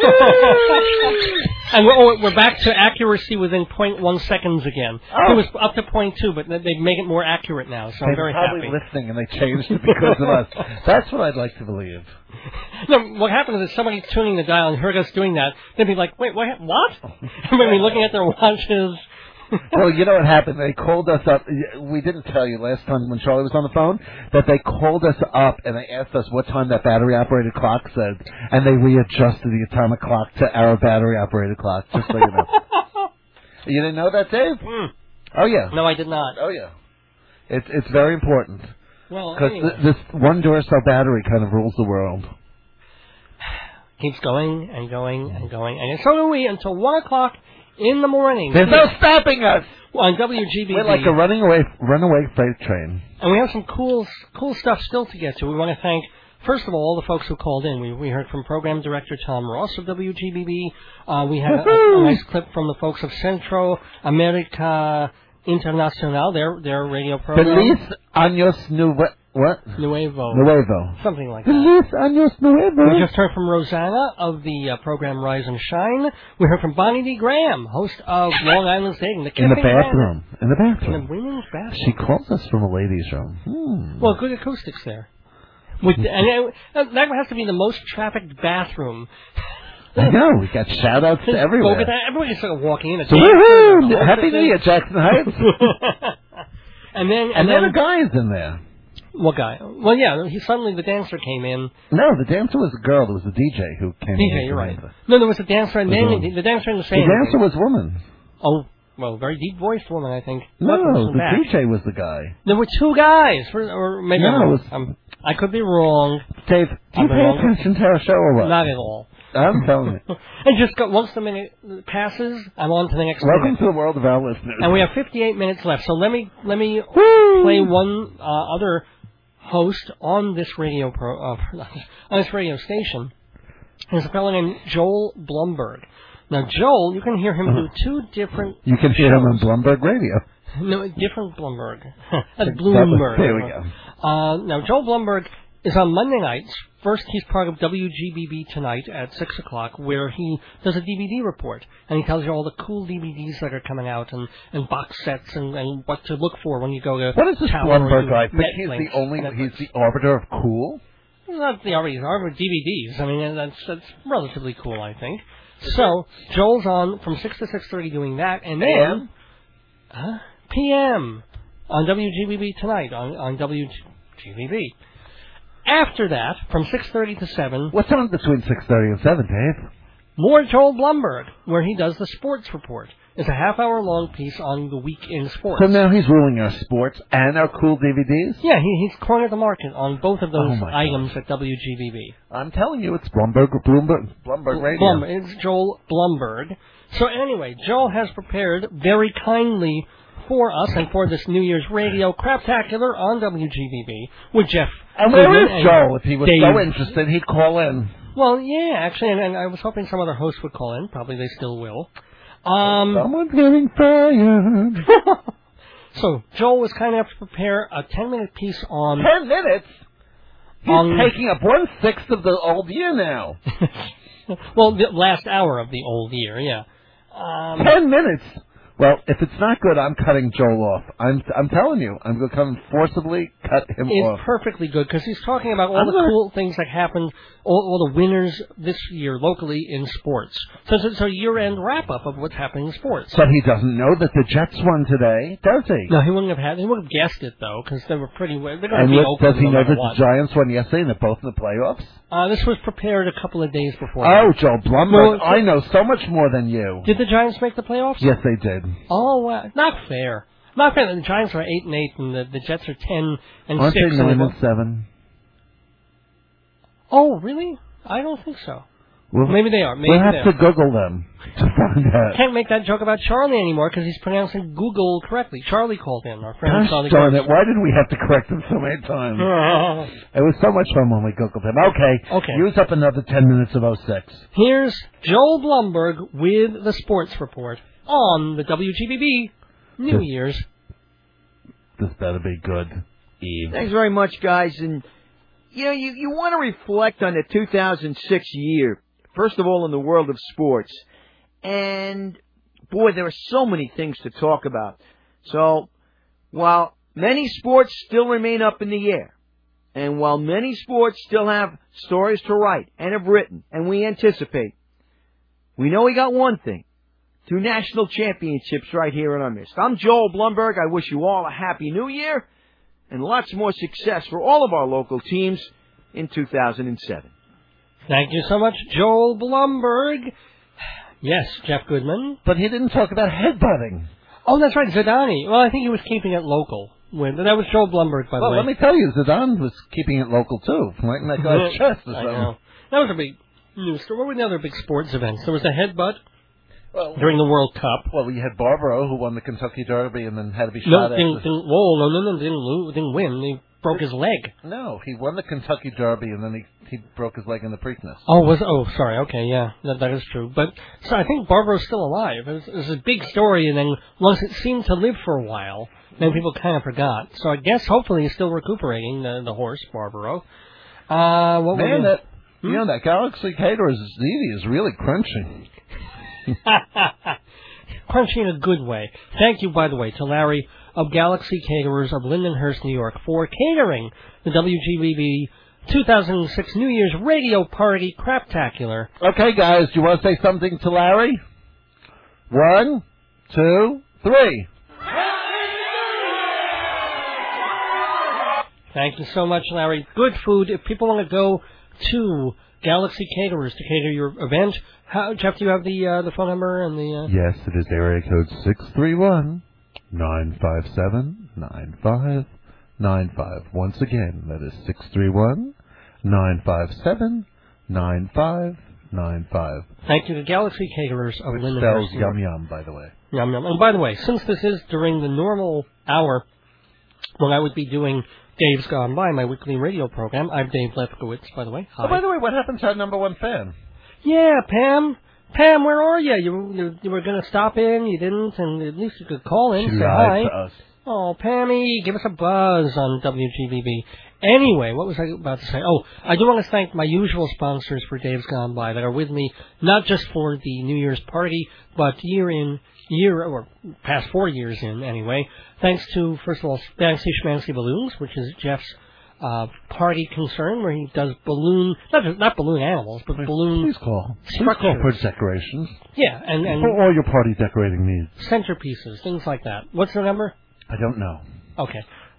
And we're, oh, we're back to accuracy within zero point one seconds again. Oh. It was up to zero point two, but they make it more accurate now, so I'm They're very probably happy. listening and they changed it because of us. That's what I'd like to believe. No, what happens is somebody tuning the dial and heard us doing that, they'd be like, wait, what? What? And they'd be looking at their watches. Well, you know what happened? They called us up. We didn't tell you last time when Charlie was on the phone that they called us up and they asked us what time that battery-operated clock said, and they readjusted the atomic clock to our battery-operated clock, just so you know. You didn't know that, Dave? Mm. Oh, yeah. No, I did not. Oh, yeah. It's it's very important. Well, Because anyway. th- this one Duracell battery kind of rules the world. Keeps going and going and going. And so do we until one o'clock in the morning. There's no stopping us! On W G B B. We're like a running away, runaway freight train. And we have some cool cool stuff still to get to. We want to thank, first of all, all the folks who called in. We we heard from Program Director Tom Ross of W G B B. Uh, we had a, a, a nice clip from the folks of Centro America Internacional, their their radio program. Feliz Años Nuevo. What? Nuevo. Nuevo. Something like that. Feliz Años Nuevo. We just heard from Rosanna of the uh, program Rise and Shine. We heard from Bonnie D. Graham, host of Long Island Dating. The In the Kipping bathroom. In the Manor. bathroom. In the women's bathroom. She calls us from a ladies' room. Hmm. Well, good acoustics there. With, and it, that has to be the most trafficked bathroom. I know. We got shout-outs to everywhere. Look at that. Everybody's sort of walking in. So, woohoo! Happy New Year, Jackson Heights. and then, and and then then a guy's in there. What guy? Well, yeah. He suddenly the dancer came in. No, the dancer was a girl. It was the D J who came D in. J, you're right. No, there was a dancer, and then the, the dancer in the The same. dancer was a woman. Oh, well, very deep voiced woman, I think. No, Welcome the back. D J was the guy. There were two guys, or, or maybe No, I'm it wrong. was- Um, I could be wrong. Dave, do you I'm pay wrong. attention to our show or what? Not at all. I'm telling you. And just go, once the minute passes, I'm on to the next Welcome minute. to the world of our listeners. And we have fifty-eight minutes left. So let me let me Woo! play one uh, other host on this radio pro uh, on this radio station. There's a fellow named Joel Blumberg. Now Joel, you can hear him do two different. You can hear him on shows. Bloomberg Radio. No, different Bloomberg. That's Bloomberg. There we go. Uh, now Joel Blumberg is on Monday nights. First, he's part of W G B B Tonight at six o'clock, where he does a D V D report, and he tells you all the cool D V Ds that are coming out, and, and box sets, and, and what to look for when you go to What is this Tower Blumberg or guy? I think he's Netflix, the only, Netflix. he's the arbiter of cool? Not the already are D V Ds. I mean, that's that's relatively cool, I think. So Joel's on from six to six thirty doing that, and then A M? huh? P M on W G B B Tonight on on W G B B. After that, from six thirty to seven. What's on between six thirty and seven, Dave? more Joel Blumberg, where he does the sports report. It's a half-hour-long piece on the week in sports. So now he's ruling our sports and our cool D V Ds? Yeah, he, he's cornered the market on both of those Oh, my items at W G B B. I'm telling you, it's Blumberg, Bloomberg, Blumberg Radio. Blum, it's Joel Blumberg. So anyway, Joel has prepared very kindly for us and for this New Year's Radio Craptacular on W G B B with Jeff. And where Goodman is Joel? If he was Dave. so interested, he'd call in. Well, yeah, actually, and, and I was hoping some other hosts would call in. Probably they still will. Um, Someone's getting fired. So Joel was kind enough to prepare a ten-minute piece on... Ten minutes? He's on, taking up one-sixth of the old year now. Well, the last hour of the old year, yeah. Um, Ten minutes? Well, if it's not good, I'm cutting Joel off. I'm I'm telling you, I'm going to come forcibly cut him It's off. perfectly good because he's talking about all I'm the gonna- cool things that happened, all, all the winners this year locally in sports. So it's a year-end wrap-up of what's happening in sports. But he doesn't know that the Jets won today, does he? No, he wouldn't have had. He would have guessed it though, because they were pretty. They're going to And be what- Oakland does he no know matter that what. the Giants won yesterday and they're both in the playoffs? Uh, this was prepared a couple of days before. Oh, Joel Blumberg, Well, so- I know so much more than you. Did the Giants make the playoffs? Yes, they did. Oh, wow. Not fair. Not fair. The Giants are eight and eight, and the, the Jets are ten and Aren't six. they and nine they and seven? Oh, really? I don't think so. We'll, Maybe they are. Maybe we'll have they to are. Google them to find out. Can't make that joke about Charlie anymore because he's pronouncing Google correctly. Charlie called in, our friend Gosh Charlie. darn it, Gross. why did we have to correct him so many times? It was so much fun when we Googled him. Okay, Okay. use up another ten minutes of oh six. Here's Joel Blumberg with the sports report on the W G B B New This- Year's. This better be good, Eve. Thanks very much, guys. And, you know, you, you want to reflect on the two thousand six year, first of all, in the world of sports. And, boy, there are so many things to talk about. So, while many sports still remain up in the air, and while many sports still have stories to write and have written, and we anticipate, we know we got one thing. Two national championships right here in our midst. I'm Joel Blumberg. I wish you all a happy new year and lots more success for all of our local teams in two thousand seven. Thank you so much, Joel Blumberg. Yes, Jeff Goodman. But he didn't talk about headbutting. Oh, that's right, Zidane. Well, I think he was keeping it local. When, that was Joel Blumberg, by Well, the way. let me tell you, Zidane was keeping it local, too. Right in that guy's chest or I something. know. That was a big news story. What were the other big sports events? There was a headbutt Well, during the World Cup. well, we had Barbaro, who won the Kentucky Derby and then had to be No, shot at. didn't, didn't, whoa, no, no, no, didn't, lose, didn't win. He broke his leg. No, he won the Kentucky Derby and then he he broke his leg in the Preakness. Oh, was oh, sorry. Okay, yeah, that that is true. But so I think Barbaro's still alive. It was, it was a big story, and then once it seemed to live for a while, then people kind of forgot. So I guess hopefully he's still recuperating the the horse Barbaro. Uh, what Man, were that you know that Galaxy Caterers ziti is really crunching. Crunchy in a good way. Thank you, by the way, to Larry of Galaxy Caterers of Lindenhurst, New York, for catering the W G B B two thousand six New Year's Radio Party Craptacular. Okay, guys, do you want to say something to Larry? One, two, three. Thank you so much, Larry. Good food. If people want to go to Galaxy Caterers to cater your event, how, Jeff, do you have the uh, the phone number and the? Uh... Yes, it is area code six three one, nine five seven, nine five nine five. Once again, that is six three one, nine five seven, nine five nine five. Thank you to Galaxy Caterers of Which Lindenhurst. spells New York. yum yum, by the way. Yum yum. And by the way, since this is during the normal hour when I would be doing Dave's Gone By, my weekly radio program, I'm Dave Lefkowitz, by the way. Hi. Oh, by the way, what happened to our number one fan? Yeah, Pam. Pam, where are you? You you, you were going to stop in, you didn't, and at least you could call in, She say lied hi. to us. Oh, Pammy, give us a buzz on W G B B. Anyway, what was I about to say? Oh, I do want to thank my usual sponsors for Dave's Gone By that are with me, not just for the New Year's party, but year in, year, or past four years in, anyway. Thanks to, first of all, Fancy Schmancy Balloons, which is Jeff's uh, party concern, where he does balloon, not just, not balloon animals, but balloon Please call. Please structures. call for decorations. Yeah, and, and For all your party decorating needs. centerpieces, things like that. What's the number? I don't know. Okay.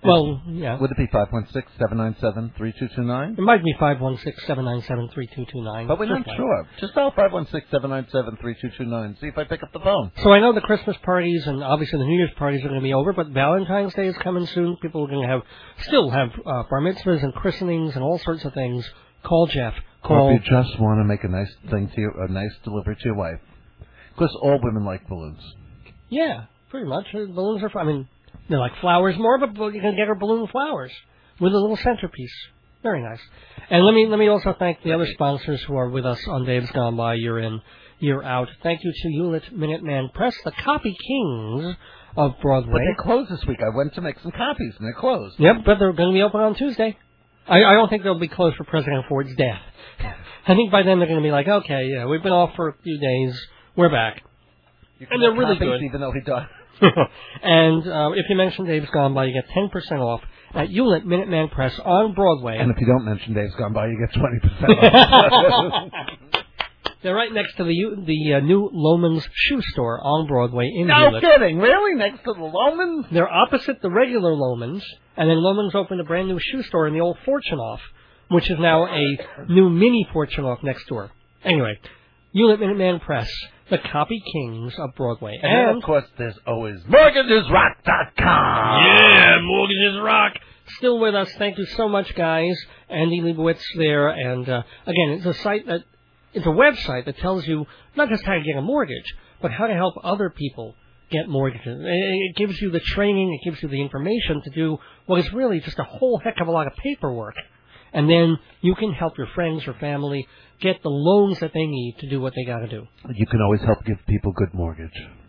Well, yeah. Would it be five one six, seven nine seven, three two two nine? It might be five one six, seven nine seven, three two two nine. But we're not sure. Just dial five one six, seven nine seven, three two two nine. See if I pick up the phone. So I know the Christmas parties and obviously the New Year's parties are going to be over, but Valentine's Day is coming soon. People are going to have, still have uh, bar mitzvahs and christenings and all sorts of things. Call Jeff. Call. Or if you just want to make a nice thing to your, a nice delivery to your wife. Because all women like balloons. Yeah, pretty much. Uh, Balloons are, I mean, they like flowers more, but you can get her balloon flowers with a little centerpiece. Very nice. And let me let me also thank the other sponsors who are with us on Dave's Gone By, Year In, Year Out. Thank you to Hewlett Minuteman Press, the copy kings of Broadway. But they closed this week. I went to make some copies, and they're closed. Yep, but they're going to be open on Tuesday. I, I don't think they'll be closed for President Ford's death. I think by then they're going to be like, okay, yeah, we've been off for a few days. We're back. And they're really copies, good. Even though he died. And uh, if you mention Dave's Gone By, you get ten percent off at Hewlett Minuteman Press on Broadway. And if you don't mention Dave's Gone By, you get twenty percent off. They're right next to the the uh, new Loman's Shoe Store on Broadway in No Hewlett. kidding, really? Next to the Loman's? They're opposite the regular Loman's, and then Loman's opened a brand new shoe store in the old Fortune Off, which is now a new mini Fortune Off next door. Anyway, Hewlett Minuteman Press, the copy kings of Broadway. And, And, then, of course, there's always mortgages rock dot com. yeah, Mortgages Rock. Still with us. Thank you so much, guys. Andy Leibowitz there. And, uh, again, it's a site that, it's a website that tells you not just how to get a mortgage, but how to help other people get mortgages. It gives you the training, it gives you the information to do what is really just a whole heck of a lot of paperwork. And then you can help your friends or family get the loans that they need to do what they got to do. You can always help give people good mortgage.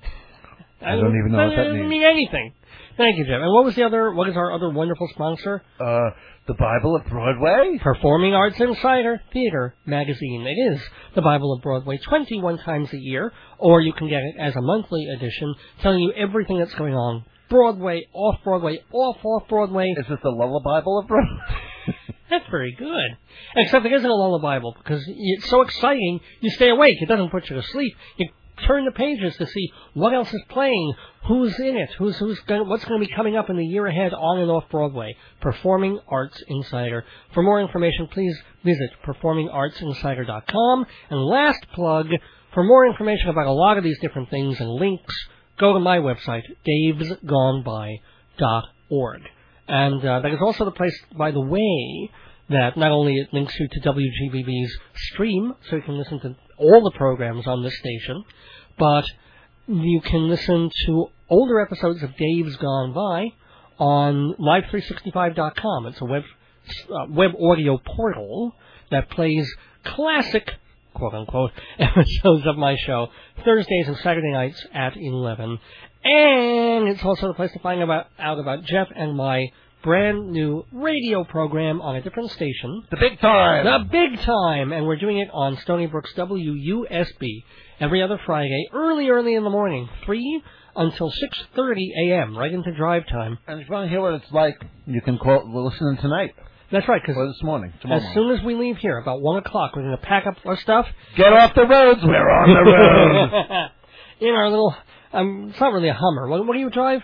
I don't even know what that doesn't means. mean anything. Thank you, Jeff. And what was the other, what is our other wonderful sponsor? Uh, the Bible of Broadway? Performing Arts Insider Theater Magazine. It is the Bible of Broadway twenty-one times a year, or you can get it as a monthly edition, telling you everything that's going on. Broadway, off-Broadway, off-off-Broadway. Is this the Lullaby Bible of Broadway? That's very good. Except it isn't a lullaby Bible, because it's so exciting, you stay awake. It doesn't put you to sleep. You turn the pages to see what else is playing, who's in it, who's who's going, what's going to be coming up in the year ahead on and off Broadway. Performing Arts Insider. For more information, please visit performing arts insider dot com. And last plug, for more information about a lot of these different things and links, go to my website, daves gone by dot org. And uh, that is also the place, by the way, that not only it links you to W G B B's stream, so you can listen to all the programs on this station, but you can listen to older episodes of Dave's Gone By on live three sixty-five dot com. It's a web uh, web audio portal that plays classic, quote-unquote, episodes of my show Thursdays and Saturday nights at eleven. And it's also the place to find about, out about Jeff and my brand new radio program on a different station. The Big Time! The Big Time! And we're doing it on Stony Brook's W U S B every other Friday, early, early in the morning, three until six thirty a.m., right into drive time. And if you want to hear what it's like, you can call, listen tonight. That's right, because or this morning, tomorrow as morning. soon as we leave here, about one o'clock, we're going to pack up our stuff. Get off the roads! We're on the road! In our little, um, it's not really a Hummer. What, what do you drive?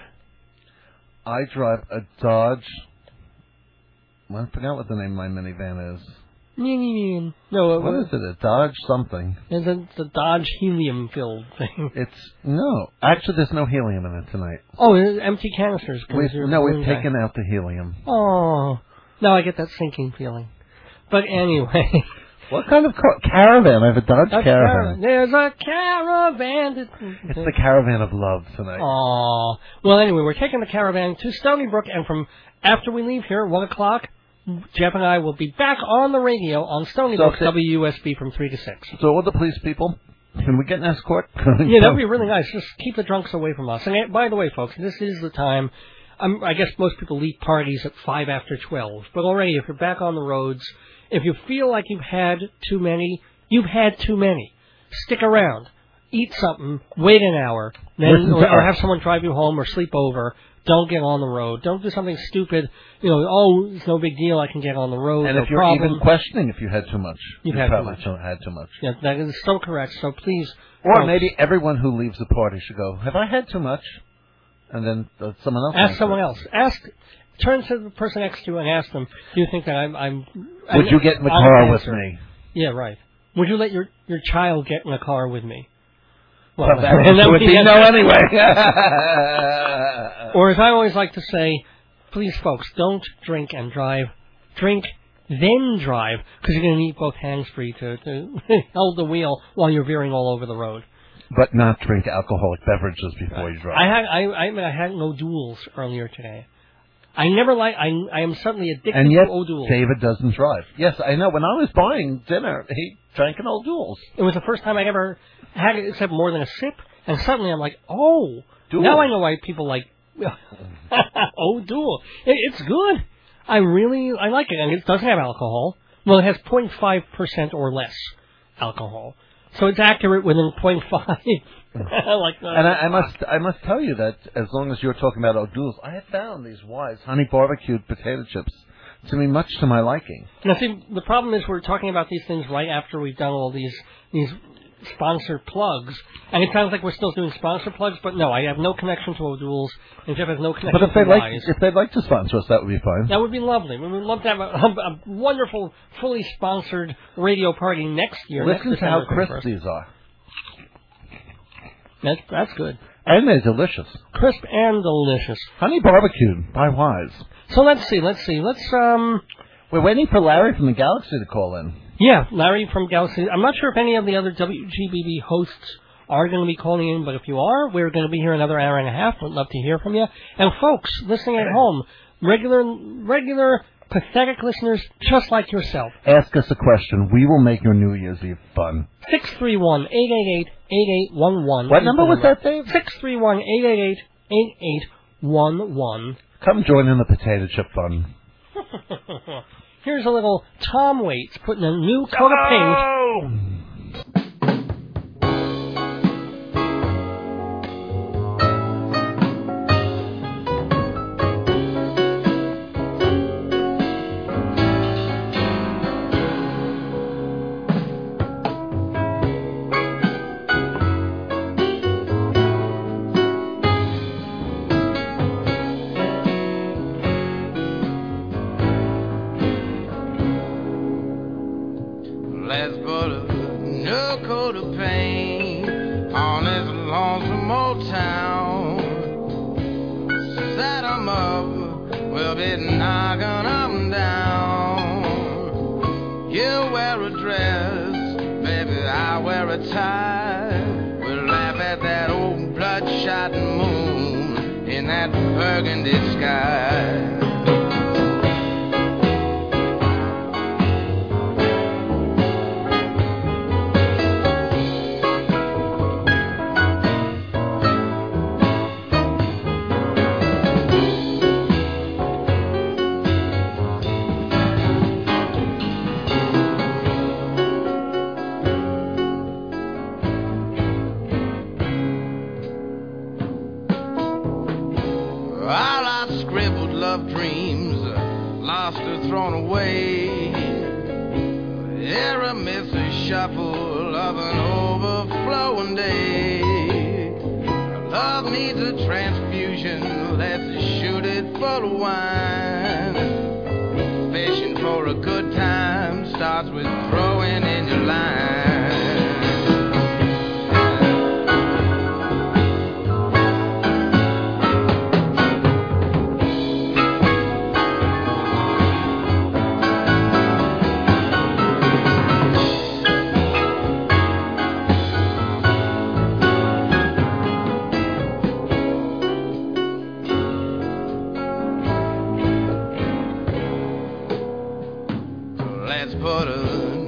I drive a Dodge. Well, I forgot what the name of my minivan is. No, What is it? A Dodge something. It's a, it's a Dodge helium-filled thing. It's, no. Actually, there's no helium in it tonight. Oh, it's empty canisters. 'cause We've, you're a no, we've balloon guy. taken out the helium. Oh, now I get that sinking feeling. But anyway. What kind of car- caravan? I have a Dodge A Caravan. car- There's a caravan. It's the Caravan of Love tonight. Aw. Well, anyway, we're taking the caravan to Stony Brook, and from after we leave here, one o'clock, Jeff and I will be back on the radio on Stony So Brook if- W U S B from three to six. So all the police people, can we get an escort? Yeah, that'd be really nice. Just keep the drunks away from us. And uh, by the way, folks, this is the time. Um, I guess most people leave parties at five after twelve. But already, if you're back on the roads, if you feel like you've had too many, you've had too many. Stick around. Eat something. Wait an hour. Then, or, or have someone drive you home or sleep over. Don't get on the road. Don't do something stupid. You know, oh, it's no big deal. I can get on the road. And no if you're problem. even questioning if you had too much, You've you had too probably much. don't- had too much. Yeah, that is so correct. So please. Or folks, maybe everyone who leaves the party should go, have I had too much? And then uh, someone else. Ask someone else. Ask. Turn to the person next to you and ask them, do you think that I'm... I'm Would you get in the car with me? Yeah, right. Would you let your, your child get in a car with me? Well, well that, that would be no anyway. Or as I always like to say, please, folks, don't drink and drive. Drink, then drive, because you're going to need both hands free to, to hold the wheel while you're veering all over the road. But not drink alcoholic beverages before right. you drive. I had I I, mean, I had O'Doul's earlier today. I never like. I I am suddenly addicted and yet, to O'Doul's. David doesn't drive. Yes, I know. When I was buying dinner, he drank an O'Doul's. It was the firt time I ever had it, except more than a sip. And suddenly I'm like, oh, Dual. Now I know why people like O'Doul. It, it's good. I really I like it, and it doesn't have alcohol. Well, it has zero point five percent or less alcohol, so it's accurate within zero point five. like that. And I, I must I must tell you that as long as you're talking about O'Doul's, I have found these Wise honey barbecued potato chips to be much to my liking. Now, see, the problem is we're talking about these things right after we've done all these these sponsored plugs, and it sounds like we're still doing sponsored plugs, but no, I have no connection to O'Doul's, and Jeff has no connection but if to they'd like, Wise. if they'd like to sponsor us, that would be fine. That would be lovely. We would love to have a, a, a wonderful, fully sponsored radio party next year. Listen next to how December crisp these are. That's, that's good. And they're delicious. Crisp and delicious. Honey barbecued by Wise. So let's see, let's see, let's, um... We're waiting for Larry from the Galaxy to call in. Yeah, Larry from Galaxy. I'm not sure if any of the other W G B B hosts are going to be calling in, but if you are, we're going to be here another hour and a half. We'd love to hear from you. And folks, listening at home, regular, regular, pathetic listeners just like yourself. Ask us a question. We will make your New Year's Eve fun. six three one, eight eight eight, eight eight one one. What number was that, Dave? six three one, eight eight eight, eight eight one one. Come join in the potato chip fun. Here's a little Tom Waits putting a new coat of paint. Oh! Let's put a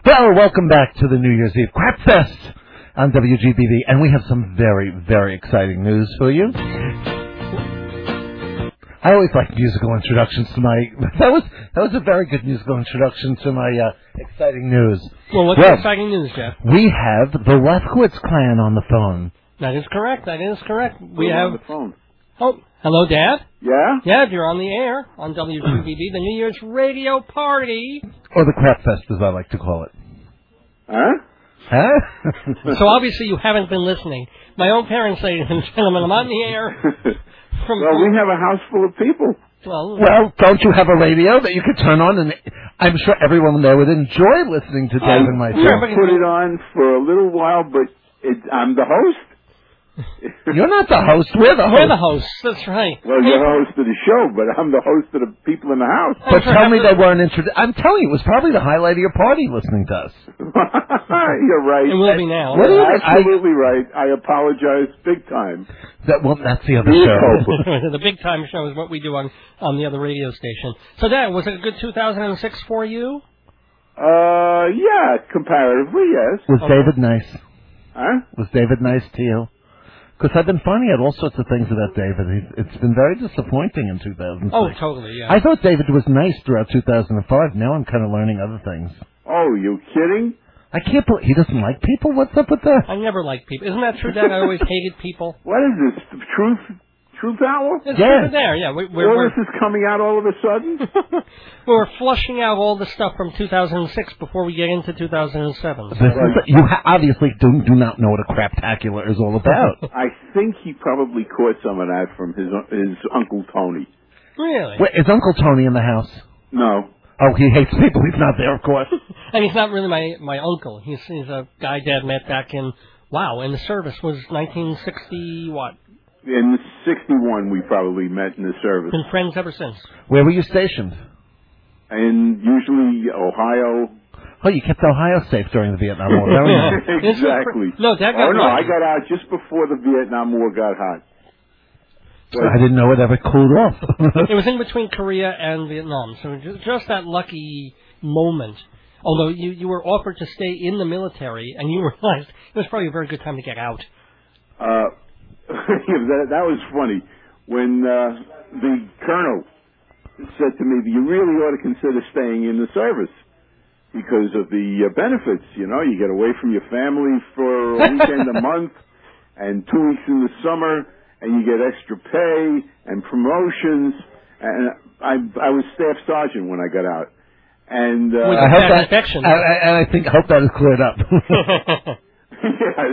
Well, welcome back to the New Year's Eve Crap Fest on W G B V, and we have some very, very exciting news for you. I always like musical introductions to my. That was that was a very good musical introduction to my uh, exciting news. Well, what's well, the exciting news, Jeff? We have the Lefkowitz clan on the phone. That is correct. That is correct. We We're have. on the phone. Oh, hello, Dad. Yeah? Yeah, you're on the air on W G B V, the New Year's radio party. Or the Crap Fest, as I like to call it. Huh? Huh? So obviously you haven't been listening. My own parents, ladies and gentlemen, I'm on the air. From, well, we have a house full of people. Well, well, don't you have a radio that you could turn on? And I'm sure everyone there would enjoy listening to Dave and myself. I put it on for a little while, but it, I'm the host. You're not the host. We're the host. We're the host. That's right. Well, you're the host of the show, but I'm the host of the people in the house. But tell me they weren't introduced. I'm telling you, it was probably the highlight of your party listening to us. You're right. It will be now. What You're you, absolutely I, right. I apologize big time. That, well, that's the other show. The big time show is what we do on, on the other radio station. So, Dad, was it a good two thousand six for you? Uh, yeah, comparatively, yes. Was Okay. David nice? Huh? Was David nice to you? Because I've been finding out all sorts of things about David. He's, it's been very disappointing in two thousand six. Oh, totally, yeah. I thought David was nice throughout two thousand five. Now I'm kind of learning other things. Oh, you kidding? I can't believe he doesn't like people. What's up with that? I never liked people. Isn't that true, Dad? I always hated people. What is this? The truth? Truth hour? It's Yeah. true there, yeah. We, we're, All we're, this is coming out all of a sudden? we're flushing out all the stuff from two thousand six before we get into two thousand seven. This is, you ha- obviously do, do not know what a craptacular is all about. I think he probably caught some of that from his his Uncle Tony. Really? Wait, is Uncle Tony in the house? No. Oh, he hates people. He's not there, of course. And he's not really my, my uncle. He's, he's a guy Dad met back in, wow, and the service was nineteen sixty, what? In sixty-one, we probably met in the service. Been friends ever since. Where were you stationed? And usually Ohio. Oh, you kept Ohio safe during the Vietnam War. Very nice. Exactly. No, Dad got Oh, no, I lucky. got out just before the Vietnam War got hot. I didn't know it ever cooled off. It was in between Korea and Vietnam, so just, just that lucky moment. Although you, you were offered to stay in the military, and you realized it was probably a very good time to get out. Uh, that, that was funny. When uh, the colonel said to me, you really ought to consider staying in the service because of the uh, benefits. You know, you get away from your family for a weekend a month and two weeks in the summer, and you get extra pay and promotions. And I, I was staff sergeant when I got out. And uh, With I hope that, satisfaction. I, I, and I think I hope that is cleared up. yes.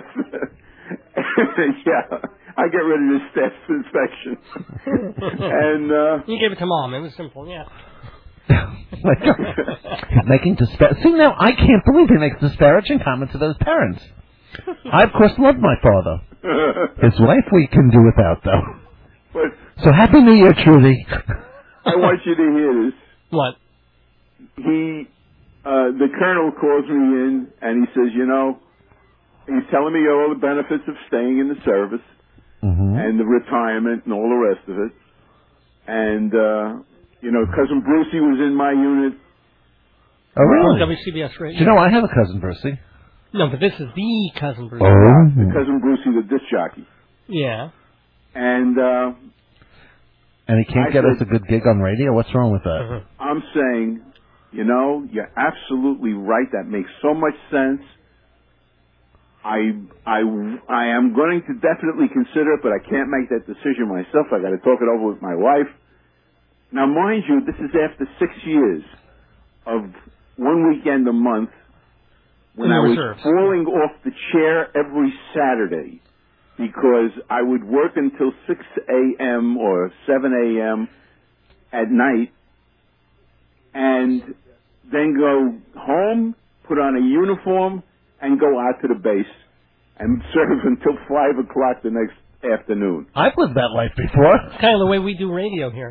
Yeah, I get rid of this staff inspection. and uh, You gave it to Mom. It was simple, yeah. Like, he's making dispa- See, now, I can't believe he makes disparaging comments to those parents. I, of course, love my father. His wife we can do without, though. But So, Happy New Year, Trudy. I want you to hear this. What? He, uh, the colonel calls me in, and he says, you know, he's telling me all the benefits of staying in the service Mm-hmm. and the retirement and all the rest of it. And, uh, you know, Cousin Brucey was in my unit. Oh, really? W C B S Do Radio. you know, I have a cousin, Brucey. No, but this is the Cousin Bruce. Oh. The Cousin Brucey, the disc jockey. Yeah. And uh, And he can't I get us said- a good gig on radio? What's wrong with that? Uh-huh. I'm saying, you know, you're absolutely right. That makes so much sense. I, I, I am going to definitely consider it, but I can't make that decision myself. I got to talk it over with my wife. Now, mind you, this is after six years of one weekend a month when In the I was reserves. falling off the chair every Saturday because I would work until six a.m. or seven a.m. at night and then go home, put on a uniform, and go out to the base and serve until five o'clock the next afternoon. I've lived that life before. It's kind of the way we do radio here.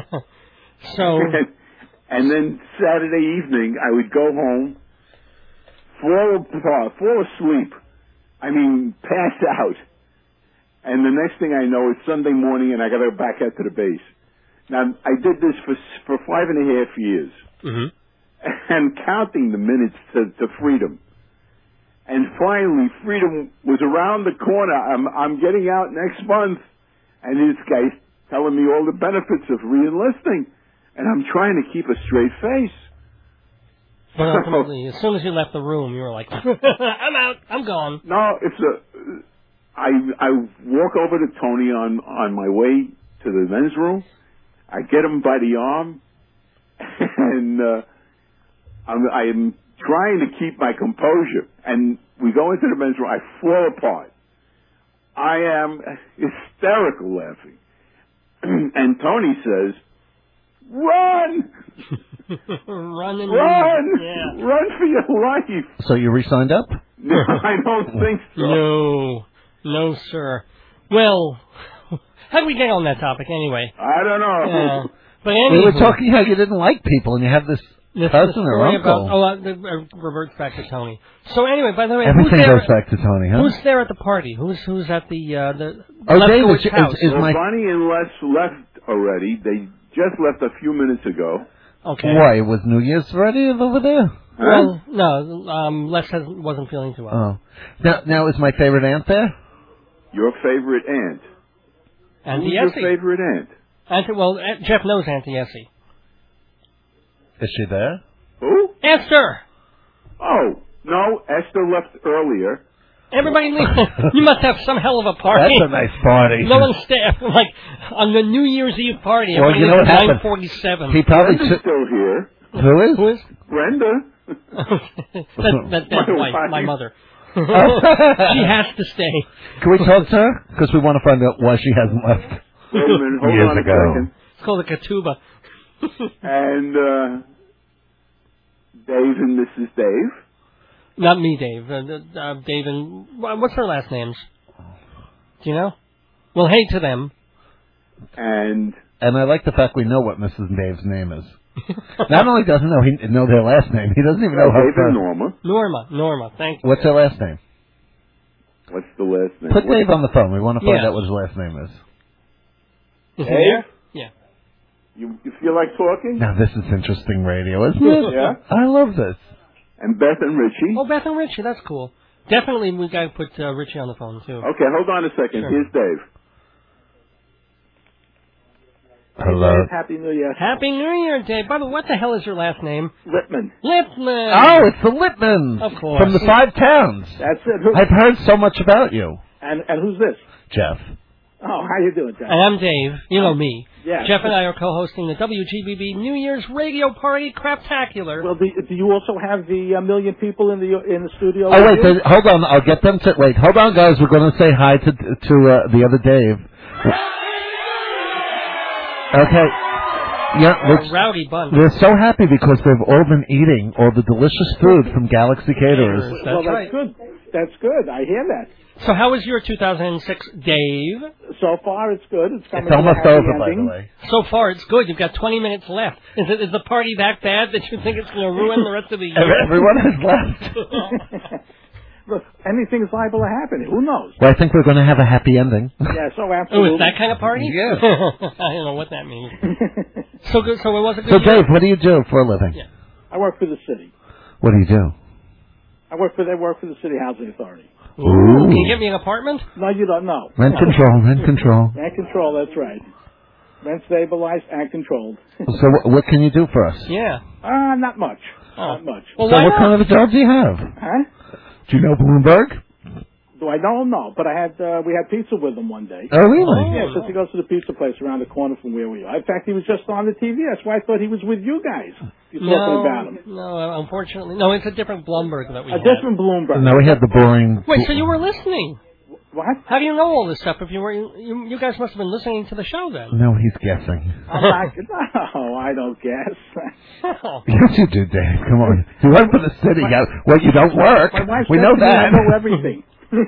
So, And then Saturday evening, I would go home, fall apart, fall asleep. I mean, pass out. And the next thing I know, it's Sunday morning, and I got to go back out to the base. Now, I did this for for five and a half years. mhm. and counting the minutes to, to freedom. And finally, freedom was around the corner. I'm, I'm getting out next month, and this guy's telling me all the benefits of re-enlisting, and I'm trying to keep a straight face. But ultimately, as soon as you left the room, you were like, I'm out, I'm gone. No, it's a. I I walk over to Tony on on my way to the men's room. I get him by the arm, and uh, I'm I'm trying to keep my composure. And we go into the men's room. I fall apart. I am hysterical laughing. And Tony says, "Run! Run and Run! Yeah. Run for your life!" So you re-signed up? No, I don't think so. No, no, sir. Well, how did we get on that topic anyway? I don't know. Yeah. But We anyway, were talking how you didn't like people, and you have this this, cousin the or story uncle. about, oh, uh, it uh, reverts back to Tony. So anyway, by the way, Everything who's there, goes back to Tony, huh? Who's there at the party? Who's who's at the uh, the Oh, Lefkowitz David, house? is, is Well, my Bonnie and Les left already. They just left a few minutes ago. Okay. why was New Year's ready over there? Well, no, um, Les hasn't, wasn't feeling too well. Oh, now now is my favorite aunt there? Your favorite aunt. Auntie Who's your Essie. favorite aunt? Auntie, well, uh, Jeff knows Auntie Essie. Is she there? Who? Esther! Oh, no, Esther left earlier. Everybody leave. You must have some hell of a party. That's a nice party. No one's staff. Like, on the New Year's Eve party, Well, everybody you know leaves what at happened? nine forty-seven. He probably Brenda's took. still here. Who is? Who is? Brenda. that, that, that's My my, wife. my mother. She has to stay. Can we talk to her? Because we want to find out why she hasn't left. Wait a minute, hold Years on a ago. second. It's called a katuba. And uh, Dave and Missus Dave. Not me, Dave. Uh, uh, Dave and... What's their last names? Do you know? Well, hey to them. And And I like the fact we know what Missus Dave's name is. Not only doesn't know he know their last name, he doesn't even know her Dave and first. Norma. Norma. Norma. Thank you. What's their last name? What's the last name? Put What- Dave on the phone. We want to find Yeah. out what his last name is. Is he Dave? there? Yeah. You, you feel like talking? Now this is interesting radio, isn't it? Yeah. I love this. And Beth and Richie. Oh, Beth and Richie. That's cool. Definitely we got to put uh, Richie on the phone, too. Okay, hold on a second. Sure. Here's Dave. Hello. Hey, Dave, Happy New Year. Happy New Year, Dave. By the way, what the hell is your last name? Lippman. Lipman. Oh, it's the Lippmans. Of course. From the Five Towns. That's it. Who, I've heard so much about you, and and who's this? Jeff. Oh, how you doing, Jeff? And I'm Dave. You know me. Yeah. Jeff and I are co-hosting the W G B B New Year's Radio Party Craptacular. Well, do, do you also have the uh, million people in the in the studio? Oh, with wait, you? there- hold on. I'll get them to... Wait, hold on, guys. We're going to say hi to to uh, the other Dave. Okay. Yeah, A we're, rowdy bunch. we're so happy because they've all been eating all the delicious food from Galaxy Caterers. That's well, that's right. good. That's good. I hear that. So how was your two thousand six, Dave? So far, it's good. It's coming It's to a almost happy over, by ending. the way. So far, it's good. You've got twenty minutes left. Is it is the party that bad that you think it's going to ruin the rest of the year? Ev- Everyone has left. Look, anything's liable to happen. Who knows? Well, I think we're going to have a happy ending. Yeah, so Oh, absolutely. it's that kind of party? Yeah. I don't know what that means. So good. So it was a good So, year. Dave, what do you do for a living? Yeah. I work for the city. What do you do? I work for they work for the city housing authority. Ooh. Can you get me an apartment? No, you don't know. Rent control, rent control. Rent control. That's right. Rent stabilized and controlled. So, what, what can you do for us? Yeah. Ah, uh, not much. Oh. Not much. Well, So, why what not? kind of a job do you have? Huh? Do you know Bloomberg? Do I don't know, but I had uh, we had pizza with him one day. Oh, really? Yeah, since he goes to the pizza place around the corner from where we are. In fact, he was just on the T V. That's why I thought he was with you guys. You're talking No, about him. no, uh, unfortunately. No, it's a different Bloomberg that we A had. different Bloomberg. No, we had the boring... Wait, so you were listening? What? How do you know all this stuff? If you were, you, you guys must have been listening to the show then. No, he's guessing. I'm not, no, I don't guess. Oh. Yes, you do, Dave. Come on. You work for the city. You- Well, you don't work. My wife We said know to me, that. I know everything.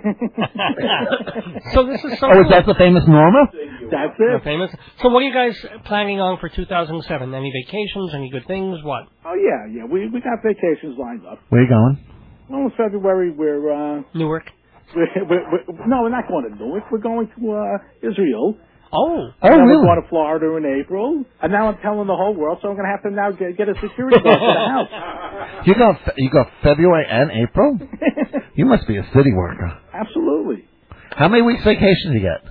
So this is so Oh, is cool. that the famous Norma? That's You're it. famous. So what are you guys planning on for two thousand seven? Any vacations? Any good things? What? Oh yeah, yeah. We we got vacations lined up. Where you going? Well, in February we're uh Newark. we're, we're, we're no, we're not going to Newark. We're going to uh Israel. Oh. And Oh, then really? we're going to Florida in April. And now I'm telling the whole world, so I'm going to have to now get, get a security guard for the house. You got you got February and April? You must be a city worker. Absolutely. How many weeks vacation do you get?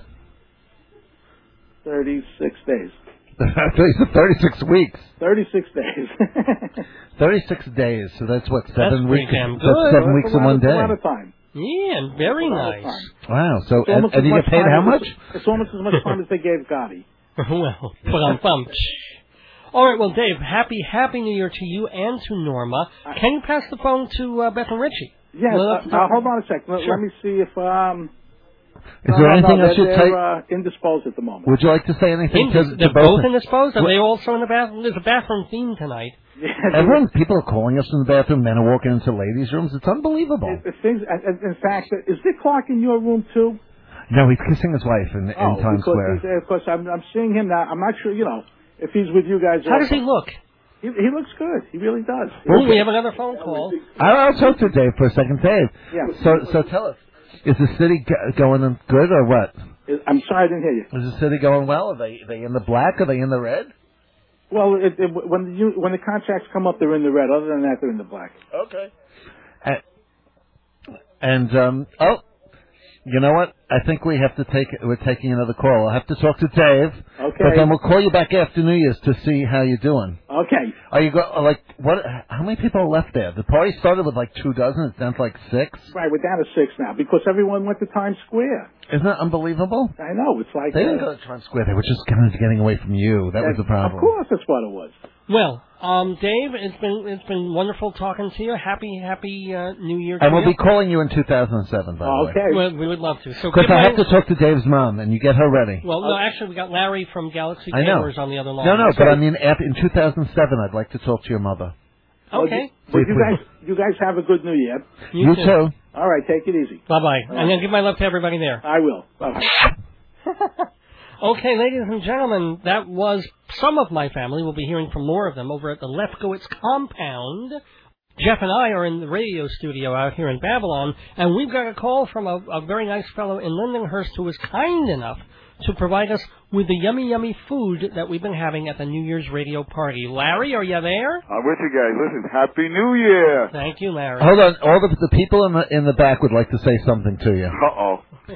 thirty-six days. thirty-six weeks. thirty-six days. thirty-six days. So that's what, seven That's pretty weeks? damn That's good. seven That's weeks a in lot one of- day. a lot of time. Yeah, and very A lot of nice. time. Wow. So, It's and, almost and as you much get paid time how as- much? It's almost as much time as they gave Gotti. Well, bum bum. All right, well, Dave, happy Happy New Year to you and to Norma. Can you pass the phone to uh, Beth and Richie? Yes. Well, Uh, let's- uh, hold on a second. Let, Sure. let me see if um. Is no, there no, anything no, else they're, you'd they're, say? uh, indisposed at the moment. Would you like to say anything to, In, to they're both? both indisposed? Are What- they also in the bathroom? There's a bathroom theme tonight. Everyone, people are calling us in the bathroom. Men are walking into ladies' rooms. It's unbelievable. It, it things, in in fact, is Dick Clark in your room too? No, he's kissing his wife in, in Oh, Times because Square. he's, uh, of course, I'm, I'm seeing him now. I'm not sure, you know, if he's with you guys. How does also. he look? He, he looks good. He really does. Ooh, we have another phone call. I'll, I'll talk to Dave for a second. Dave, Yeah. so so tell us, is the city go- going in good or what? I'm sorry, I didn't hear you. Is the city going well? Are they are they in the black? Are they in the red? Well, it, it, when the u- when the contracts come up, they're in the red. Other than that, they're in the black. Okay. And, and um, oh, you know what? I think we have to take. We're taking another call. I'll have to talk to Dave. Okay. But then we'll call you back after New Year's to see how you're doing. Okay. Are you go like what? How many people are left there? The party started with like two dozen. It's down to like six. Right, we're down to six now because everyone went to Times Square. Isn't that unbelievable? I know. It's like They didn't uh, go to Times Square. They were just kind of getting away from you. That was the problem. Of course, that's what it was. Well, um, Dave, it's been it's been wonderful talking to you. Happy Happy uh, New Year to And we'll you. be calling you in two thousand seven, by the way. Okay. Well, we would love to. So Because give I my- have to talk to Dave's mom, and you get her ready. Well, no, actually, we got Larry from Galaxy I know. Gamers on the other line. No, no, So- but I mean, after, in two thousand seven, I'd like to talk to your mother. Okay. Well, you guys, you guys have a good New Year. You, You too. All right, take it easy. Bye bye. All And then right. give my love to everybody there. I will. Bye. Okay, ladies and gentlemen, that was some of my family. We'll be hearing from more of them over at the Lefkowitz compound. Jeff and I are in the radio studio out here in Babylon, and we've got a call from a, a very nice fellow in Lindenhurst who was kind enough to provide us with the yummy, yummy food that we've been having at the New Year's radio party. Larry, are you there? I'm with you guys. Listen, Happy New Year. Thank you, Larry. Hold on. All the, the people in the in the back would like to say something to you. Uh-oh.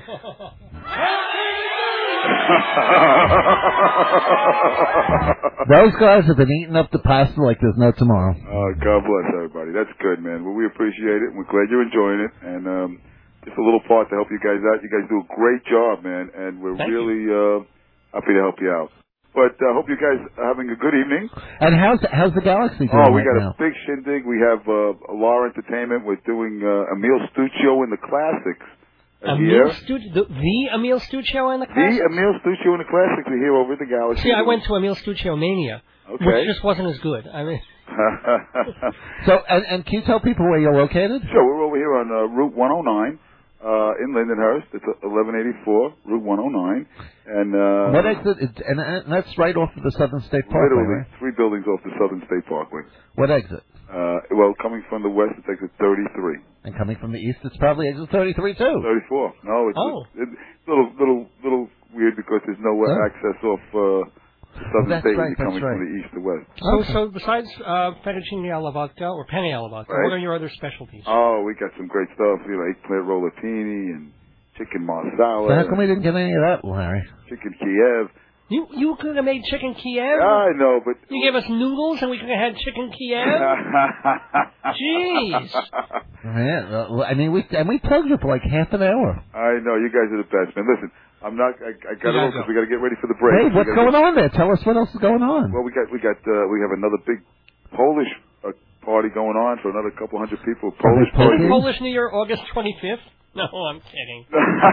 Those guys have been eating up the pasta like there's no tomorrow. Oh, God bless everybody. That's good, man. Well, we appreciate it, and we're glad you're enjoying it. And um, just a little part to help you guys out. You guys do a great job, man, and we're Thank really uh, happy to help you out. But I uh, hope you guys are having a good evening. And how's how's the Galaxy doing Oh, we right got now? a big shindig. We have uh, Law Entertainment. We're doing uh, Emil Stuccio in the Classics uh, Emil here. Stu- the, the Emil Stuccio in the The class? Emil Stuccio in the Classics are here over at the Galaxy. See, I went to Emil Stuccio Mania, Okay. which just wasn't as good. I mean, So, and, and can you tell people where you're located? Sure, we're over here on uh, Route one oh nine uh, in Lindenhurst. It's eleven eighty-four, Route one oh nine. And, uh, What exit? Is, and, and that's right off of the Southern State Parkway, literally right? three buildings off the Southern State Parkway. What exit? Uh, well, coming from the west, it's exit thirty-three. And coming from the east, it's probably exit thirty-three too. thirty-four. No, it's Oh. it's a little, little, little weird because there's no uh, Oh. access off uh, the Southern That's State right, when you're coming that's from right. the east to west. so so besides uh, fettuccine alla vodka or penne alla vodka, Right. what are your other specialties? Oh, we got some great stuff. You know, eggplant rollatini and chicken So marsala, how come we didn't get any of that, Larry? chicken Kiev. You you could have made chicken Kiev. I know, but You gave us noodles and we could have had chicken Kiev. Jeez. Man, well, I mean, we and we plugged you for like half an hour. I know you guys are the best, man. Listen, I'm not. I, I got to You go gotta because go. we got to get ready for the break. Hey, We what's gotta going get- on there? Tell us what else is going on. Well, we got we got uh, we have another big Polish uh, party going on for another couple hundred people. Polish Polish party. Polish? Polish New Year, August twenty-fifth. No, I'm kidding.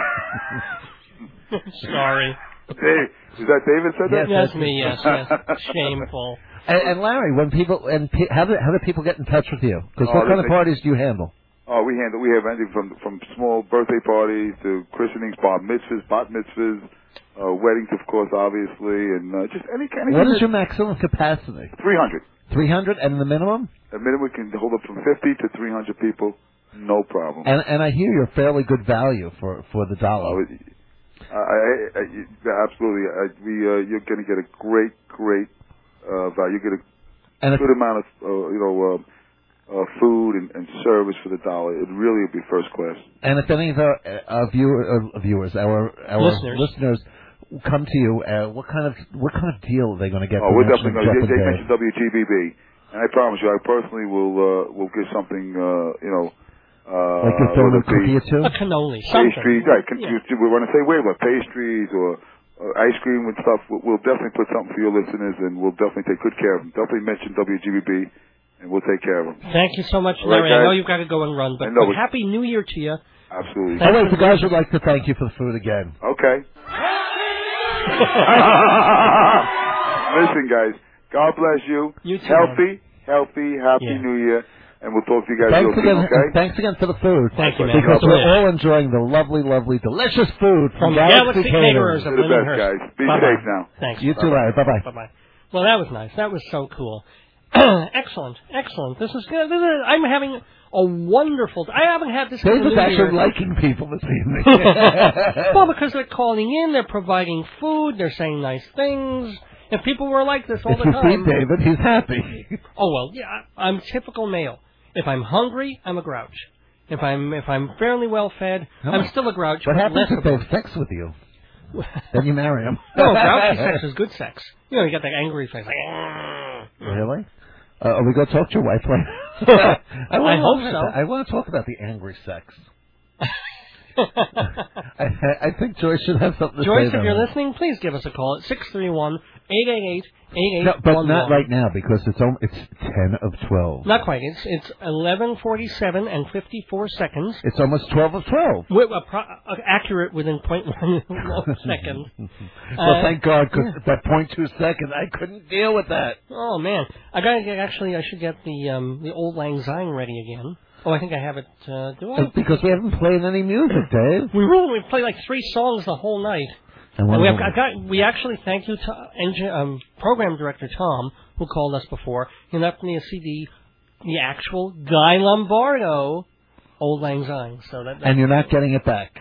Sorry. Hey, is that David said that? Yes, me. Yes, yes. Shameful. And, and Larry, when people and pe- how do how do people get in touch with you? Because Oh, what kind they- of parties do you handle? Oh, we handle. We have anything from from small birthday parties to christenings, bar mitzvahs, bat mitzvahs, uh, weddings, of course, obviously, and uh, just any kind of. What is your maximum capacity? Three hundred. Three hundred, and the minimum? At minimum, we can hold up from fifty to three hundred people, no problem. And and I hear you're fairly good value for for the dollar. Oh, I, I, I, absolutely. I, we, uh, you're going to get a great, great uh, value. You get a and good amount of, uh, you know, uh, uh, food and, and service for the dollar. It really will be first class. And if any of our, our viewer, uh, viewers, our our listeners. listeners come to you, uh, what kind of what kind of deal are they going to get? Oh, for we're mentioning definitely going to. Jeff They and mentioned W G B B, and I promise you, I personally will uh, will give something. Uh, you know. Uh, like a donut cookie or two? A cannoli, something. Pastries, right. Con- Yeah. We want to say, wait about pastries or uh, ice cream and stuff. We'll, we'll definitely put something for your listeners, and we'll definitely take good care of them. Definitely mention W G B B, and we'll take care of them. Thank you so much, All right, Larry. I guys? know you've got to go and run, but, I know, but but- Happy New Year to you. Absolutely. All right, the guys would like to thank you for the food again. Okay. Listen, guys. God bless you. You too, Healthy, healthy, happy Yeah. New Year. And we'll talk to you guys Thanks real again, soon, okay? and thanks again for the food. Thank you, man. Because God we're bless. all enjoying the lovely, lovely, delicious food from, From Galaxy Caterers. Caterers of You're the best, Lindenhurst. guys. Be Bye-bye. safe now. Thanks. You too, Larry. Bye-bye. Bye-bye. Well, that was nice. That was so cool. Excellent. Excellent. This is good. This is, I'm having a wonderful... I haven't had this... David's kind of actually New Year. liking people this evening. Well, because they're calling in, they're providing food, they're saying nice things. If people were like this all if the you time... see David, he's happy. Oh, well, yeah, I'm typical male. If I'm hungry, I'm a grouch. If I'm if I'm fairly well fed, Oh. I'm still a grouch. What but happens less if of they a- have sex with you? Then you marry him. No, grouchy sex is good sex. You know, you got that angry face, like. Really? Uh, are we going to talk to your wife later? I, I wanna- hope so. I want to talk about the angry sex. I, I think Joyce should have something to Joyce, say if about you're it. listening, please give us a call at six three one, eight eight eight, eight eight No, one but one. not right now because it's om- it's ten of twelve. Not quite. It's it's eleven forty-seven and fifty-four seconds. It's almost twelve of twelve. Wi- uh, pro- uh, accurate within point one second. Well, Uh, thank God, because that point two seconds, I couldn't deal with that. Oh man, I gotta get. Actually, I should get the um the old Lang Syne ready again. Oh, I think I have it. Uh, do I? Uh, Because we haven't played any music, Dave. We really we played like three songs the whole night. And And one we of have them- I got we actually thank you to engine, um, program director Tom who called us before. He left me a C D, the actual Guy Lombardo, Old Lang Syne. So that, that And you're not getting it back.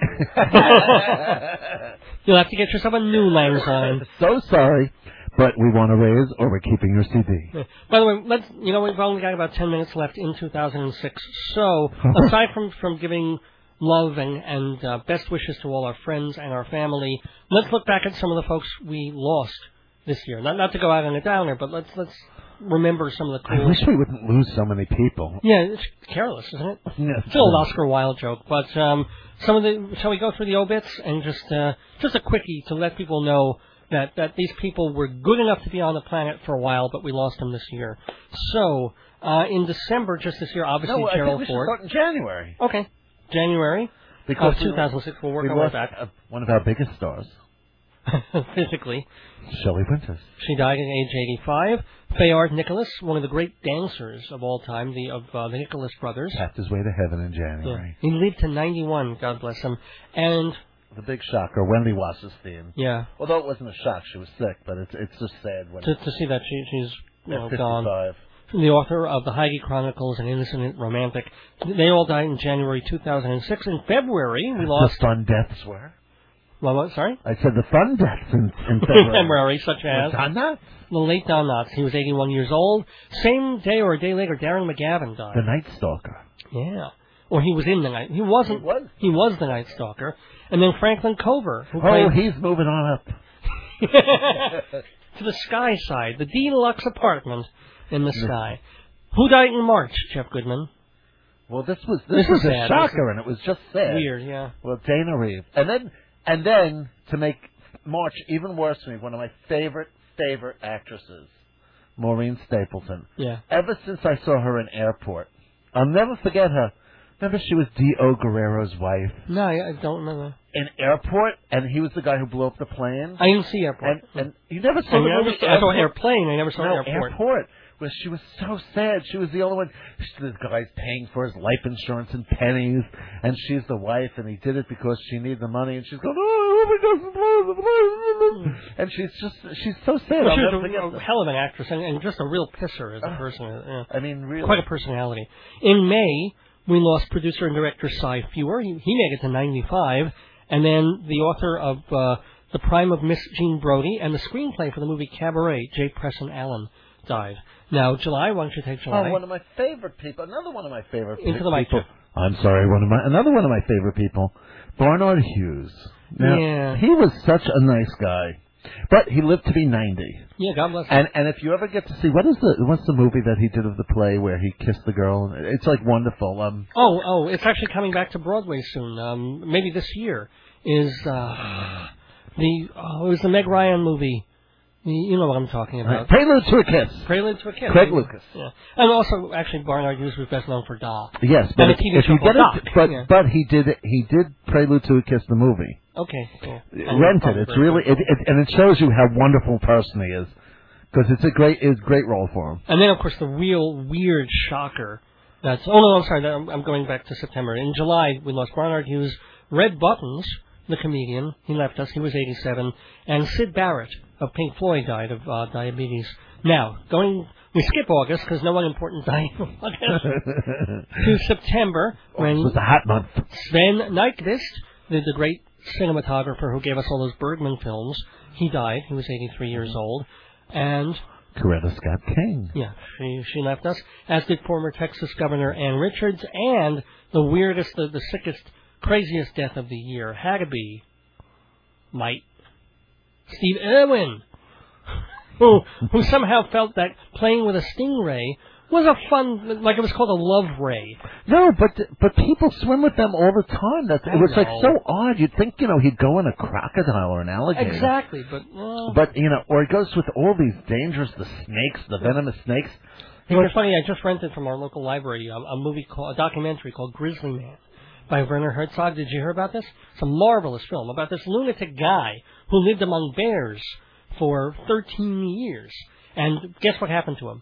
you'll have to get yourself a new Lang Syne. So sorry, but we want to raise or we're keeping your C D. By the way, let's you know we've only got about ten minutes left in two thousand six. So aside from from giving love and and uh, best wishes to all our friends and our family, let's look back at some of the folks we lost this year. Not not to go out on a downer, but let's let's remember some of the cool. I wish we wouldn't lose so many people. Yeah, it's careless, isn't it? Yeah, It's an old Oscar Wilde joke, but um, some of the shall we go through the obits and just uh, just a quickie to let people know that that these people were good enough to be on the planet for a while, but we lost them this year. So uh, in December, just this year, obviously No, I think Gerald we should Ford. start in January. Okay, January Because of two thousand six. We'll work we our way lost back uh, one of our biggest stars, physically. Shelley Winters. She died at age eighty-five. Bayard Nicholas, one of the great dancers of all time, the of uh, the Nicholas brothers. Tapped his way to heaven in Yeah. January. He lived to ninety-one, God bless him. And, The big shocker, Wendy Wasserstein. yeah, Although it wasn't a shock, she was sick, but it's it's just sad when to, to see that she, she's you know, at gone. fifty-five. The author of the Heidi Chronicles and Innocent Romantic. They all died in January two thousand six. In February, we lost... The fun deaths were. Well, what, sorry? I said the fun deaths in, in February. February, such as... Don Knotts. The late Don Knotts. He was eighty-one years old. Same day or a day later, Darren McGavin died. The Night Stalker. Yeah. Or he was in the night. He wasn't. He was. He was the Night Stalker. And then Franklin Cover, who Oh, played he's moving on up. to the sky side, the deluxe apartment in the sky. Who died in March, Jeff Goodman? Well, this was This this, was is a sad. shocker, and it was just sad. Weird, yeah. Well, Dana Reeve, and then and then to make March even worse for me, one of my favorite favorite actresses, Maureen Stapleton. Yeah. Ever since I saw her in Airport, I'll never forget her. Remember, she was D O Guerrero's wife No, I I don't remember. in Airport, and he was the guy who blew up the plane. I didn't see Airport. And and you never saw I, the never movie saw, I saw Airport? Airplane. I never saw No, Airport. Airport. Where she was so sad. She was the only one. The guy's paying for his life insurance in pennies, and she's the wife, and he did it because she needed the money, and she's going, oh, I hope he doesn't blow the place. And she's just, she's so sad. Well, I'll she never was forget a, a this. hell of an actress and, and just a real pisser as a person. Yeah. I mean, really. Quite a personality. In May, we lost producer and director Cy Fewer. He, he made it to ninety-five. And then the author of uh, The Prime of Miss Jean Brodie and the screenplay for the movie Cabaret, J. Preston Allen, died. Now, July, why don't you take July? Oh, one of my favorite people. Another one of my favorite Into people. the mic, Jeff. I'm sorry, one of my another one of my favorite people, Barnard Hughes. Now, Yeah. he was such a nice guy, but he lived to be ninety. Yeah, God bless him. And and if you ever get to see what is the what's the movie that he did of the play where he kissed the girl? It's like wonderful. Um, Oh, oh, it's actually coming back to Broadway soon. Um, maybe this year is uh, the oh, it was the Meg Ryan movie. The, you know what I'm talking about. Prelude to a Kiss. Prelude to a Kiss. Craig Lucas. Yeah, and also actually Barnard Hughes was best known for Da. Yes, but and if, a T V if show you called get it, Doc. but Yeah. but he did he did Prelude to a Kiss the movie. Okay, cool. Rent it. It's really it, it, and it shows you how wonderful a person he is because it's a great it's a great role for him. And then, of course, the real weird shocker. That's oh no, I'm sorry. that- I'm, I'm going back to September. In July, we lost Barnard Hughes, Red Buttons, the comedian. He left us. He was eighty-seven, and Sid Barrett of Pink Floyd died of uh, diabetes. Now, going we skip August because no one important died in August to September when It was a hot month. Sven Nykvist, the, the great cinematographer who gave us all those Bergman films, he died. He was eighty-three years old, and Coretta Scott King. yeah, she she left us, as did former Texas Governor Ann Richards, and the weirdest, the, the sickest, craziest death of the year had to be Mike Steve Irwin, who who somehow felt that playing with a stingray was a fun, like it was called a love ray. No, but but people swim with them all the time. That's I it was like know. so odd. You'd think you know he'd go in a crocodile or an alligator. Exactly, but well, But you know, or he goes with all these dangerous the snakes, the venomous snakes. you know, it's funny. I just rented from our local library um, a movie called a documentary called Grizzly Man by Werner Herzog. Did you hear about this? It's a marvelous film about this lunatic guy who lived among bears for thirteen years. And guess what happened to him?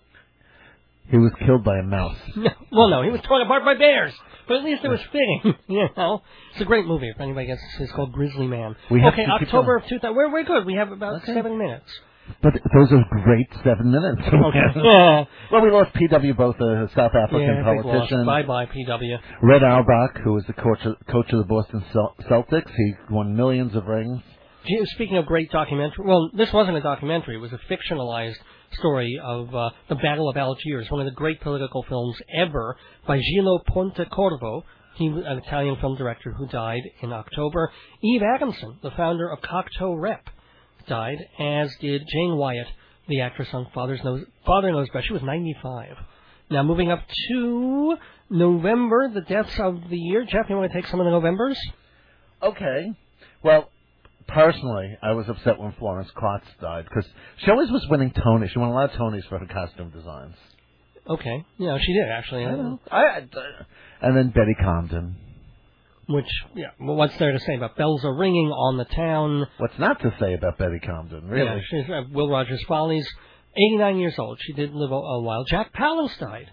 He was killed by a mouse. No, well, no, he was torn apart by bears. But at least it was fitting, you know. It's a great movie. If anybody gets it, it's called Grizzly Man. We have okay, to keep October going. of two thousand. We're we're good. We have about Okay. seven minutes. But those are great seven minutes. Okay. Yeah. Well, we lost P W, both a South African Yeah, big politician. loss. Bye bye P W. Red Auerbach, who was the coach of, coach of the Boston Cel- Celtics. He won millions of rings. Gee, Speaking of great documentary, well, this wasn't a documentary. It was a fictionalized story of uh, the Battle of Algiers, one of the great political films ever by Gillo Pontecorvo. He was an Italian film director who died in October. Eve Adamson, the founder of Cocteau Rep, died, as did Jane Wyatt, the actress on Father's Knows, Father Knows Best. She was ninety-five. Now, moving up to November, the deaths of the year. Jeff, you want to take some of the Novembers? Okay. Well, personally, I was upset when Florence Klotz died because she always was winning Tonys. She won a lot of Tonys for her costume designs. Okay. Yeah, she did, actually. I know. I, I, and then Betty Comden. Which, yeah, well, what's there to say about bells are ringing on the town? What's not to say about Betty Comden, really? Yeah, she's uh, Will Rogers Follies, eighty-nine years old. She did live a, a while. Jack Palance died.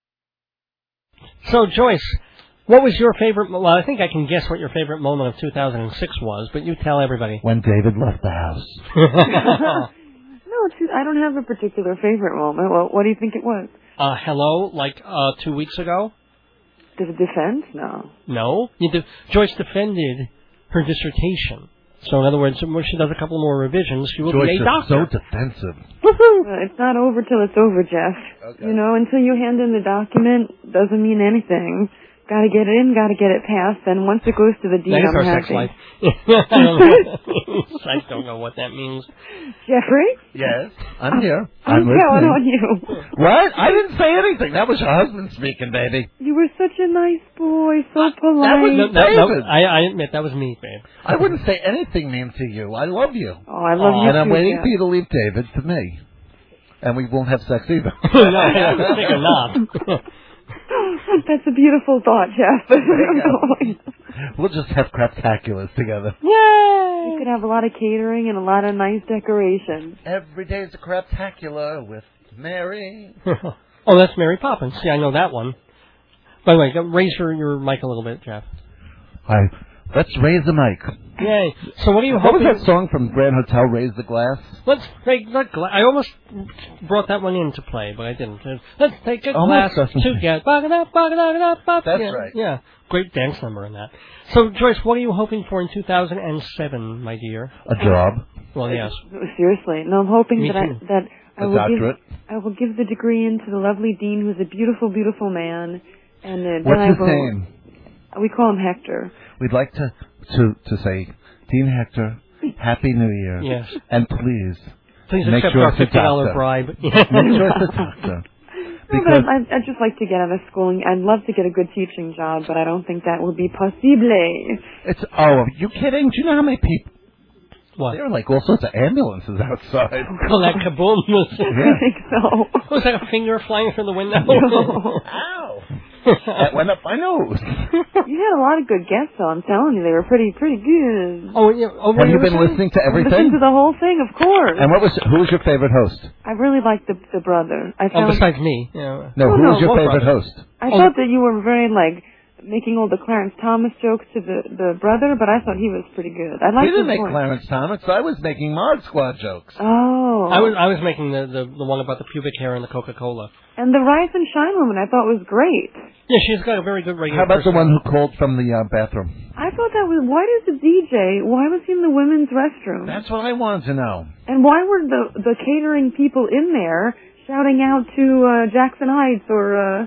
So, Joyce, what was your favorite? Well, I think I can guess what your favorite moment of two thousand six was, but you tell everybody. When David left the house. No, it's, I don't have a particular favorite moment. Well, what do you think it was? Uh, hello, like uh, two weeks ago? The defense? No. No. You de- Joyce defended her dissertation. So, in other words, when she does a couple more revisions, she will Joyce be a is doctor. so defensive. Woohoo! Uh, it's not over till it's over, Jeff. Okay. You know, until you hand in the document, doesn't mean anything. Got to get it in, got to get it passed, and once it goes to the dean, That is I'm our sex happy. life. I don't know. I don't know what that means. Jeffrey? Yes, I'm here. I'm, I'm counting listening. on you. What? I didn't say anything. That was your husband speaking, baby. You were such a nice boy, so That polite. was No, no, no, David. I, I admit that was me, babe. I wouldn't say anything mean to you. I love you. Oh, I love Aw. you And I'm too, waiting Jeff. for you to leave David to me. And we won't have sex either. no, I think I'm not. That's a beautiful thought, Jeff. We'll just have craptaculars together. Yay! You could have a lot of catering and a lot of nice decorations. Every day's a craptacular with Mary. Oh, that's Mary Poppins. See, I know that one. By the way, go- raise your, your mic a little bit, Jeff. I Let's raise the mic. Yay. So what are you What hoping? was that song from Grand Hotel, Raise the Glass? Let's take the glass. I almost brought that one into play, but I didn't. Let's take a Almost glass doesn't- to get. That's That's yeah, right. Yeah. Great dance number in that. So, Joyce, what are you hoping for in two thousand seven, my dear? A job. Well, yes. Seriously. No, I'm hoping Me that I too. that I A will doctorate. give I will give the degree into the lovely dean, who's a beautiful, beautiful man, and uh, then What's I his will, name? We call him Hector. We'd like to to to say, Dean Hector, Happy New Year. Yes. And please, Please make accept sure our it's a fifty dollar doctor. bribe. Make sure it's a doctor. No, but Because I'd, I'd just like to get out of school. And I'd love to get a good teaching job, but I don't think that will be possible. it's oh, are you kidding? Do you know how many people? What? There are like all sorts of ambulances outside. Well, that kaboom was. I think so. Was that a finger flying through the window? No. Ow! That went up my nose. You had a lot of good guests, though. I'm telling you, they were pretty, pretty good. Oh, yeah. Oh, what Have you were been saying? listening to I listened everything? to the whole thing, of course. And what was who was your favorite host? I really liked the the brother. I Oh, found besides me. Yeah. No, Oh, who no, was your what favorite brother? host? I Oh. thought that you were very like making all the Clarence Thomas jokes to the the brother, but I thought he was pretty good. I We liked didn't his make voice. Clarence Thomas. I was making Mod Squad jokes. Oh. I was I was making the, the the one about the pubic hair and the Coca Cola. And the Rise and Shine woman I thought was great. Yeah, she's got a very good radio. How about the one personality. who called from the uh, bathroom? I thought that was why does the D J why was he in the women's restroom? That's what I wanted to know. And why were the the catering people in there shouting out to uh, Jackson Heights or uh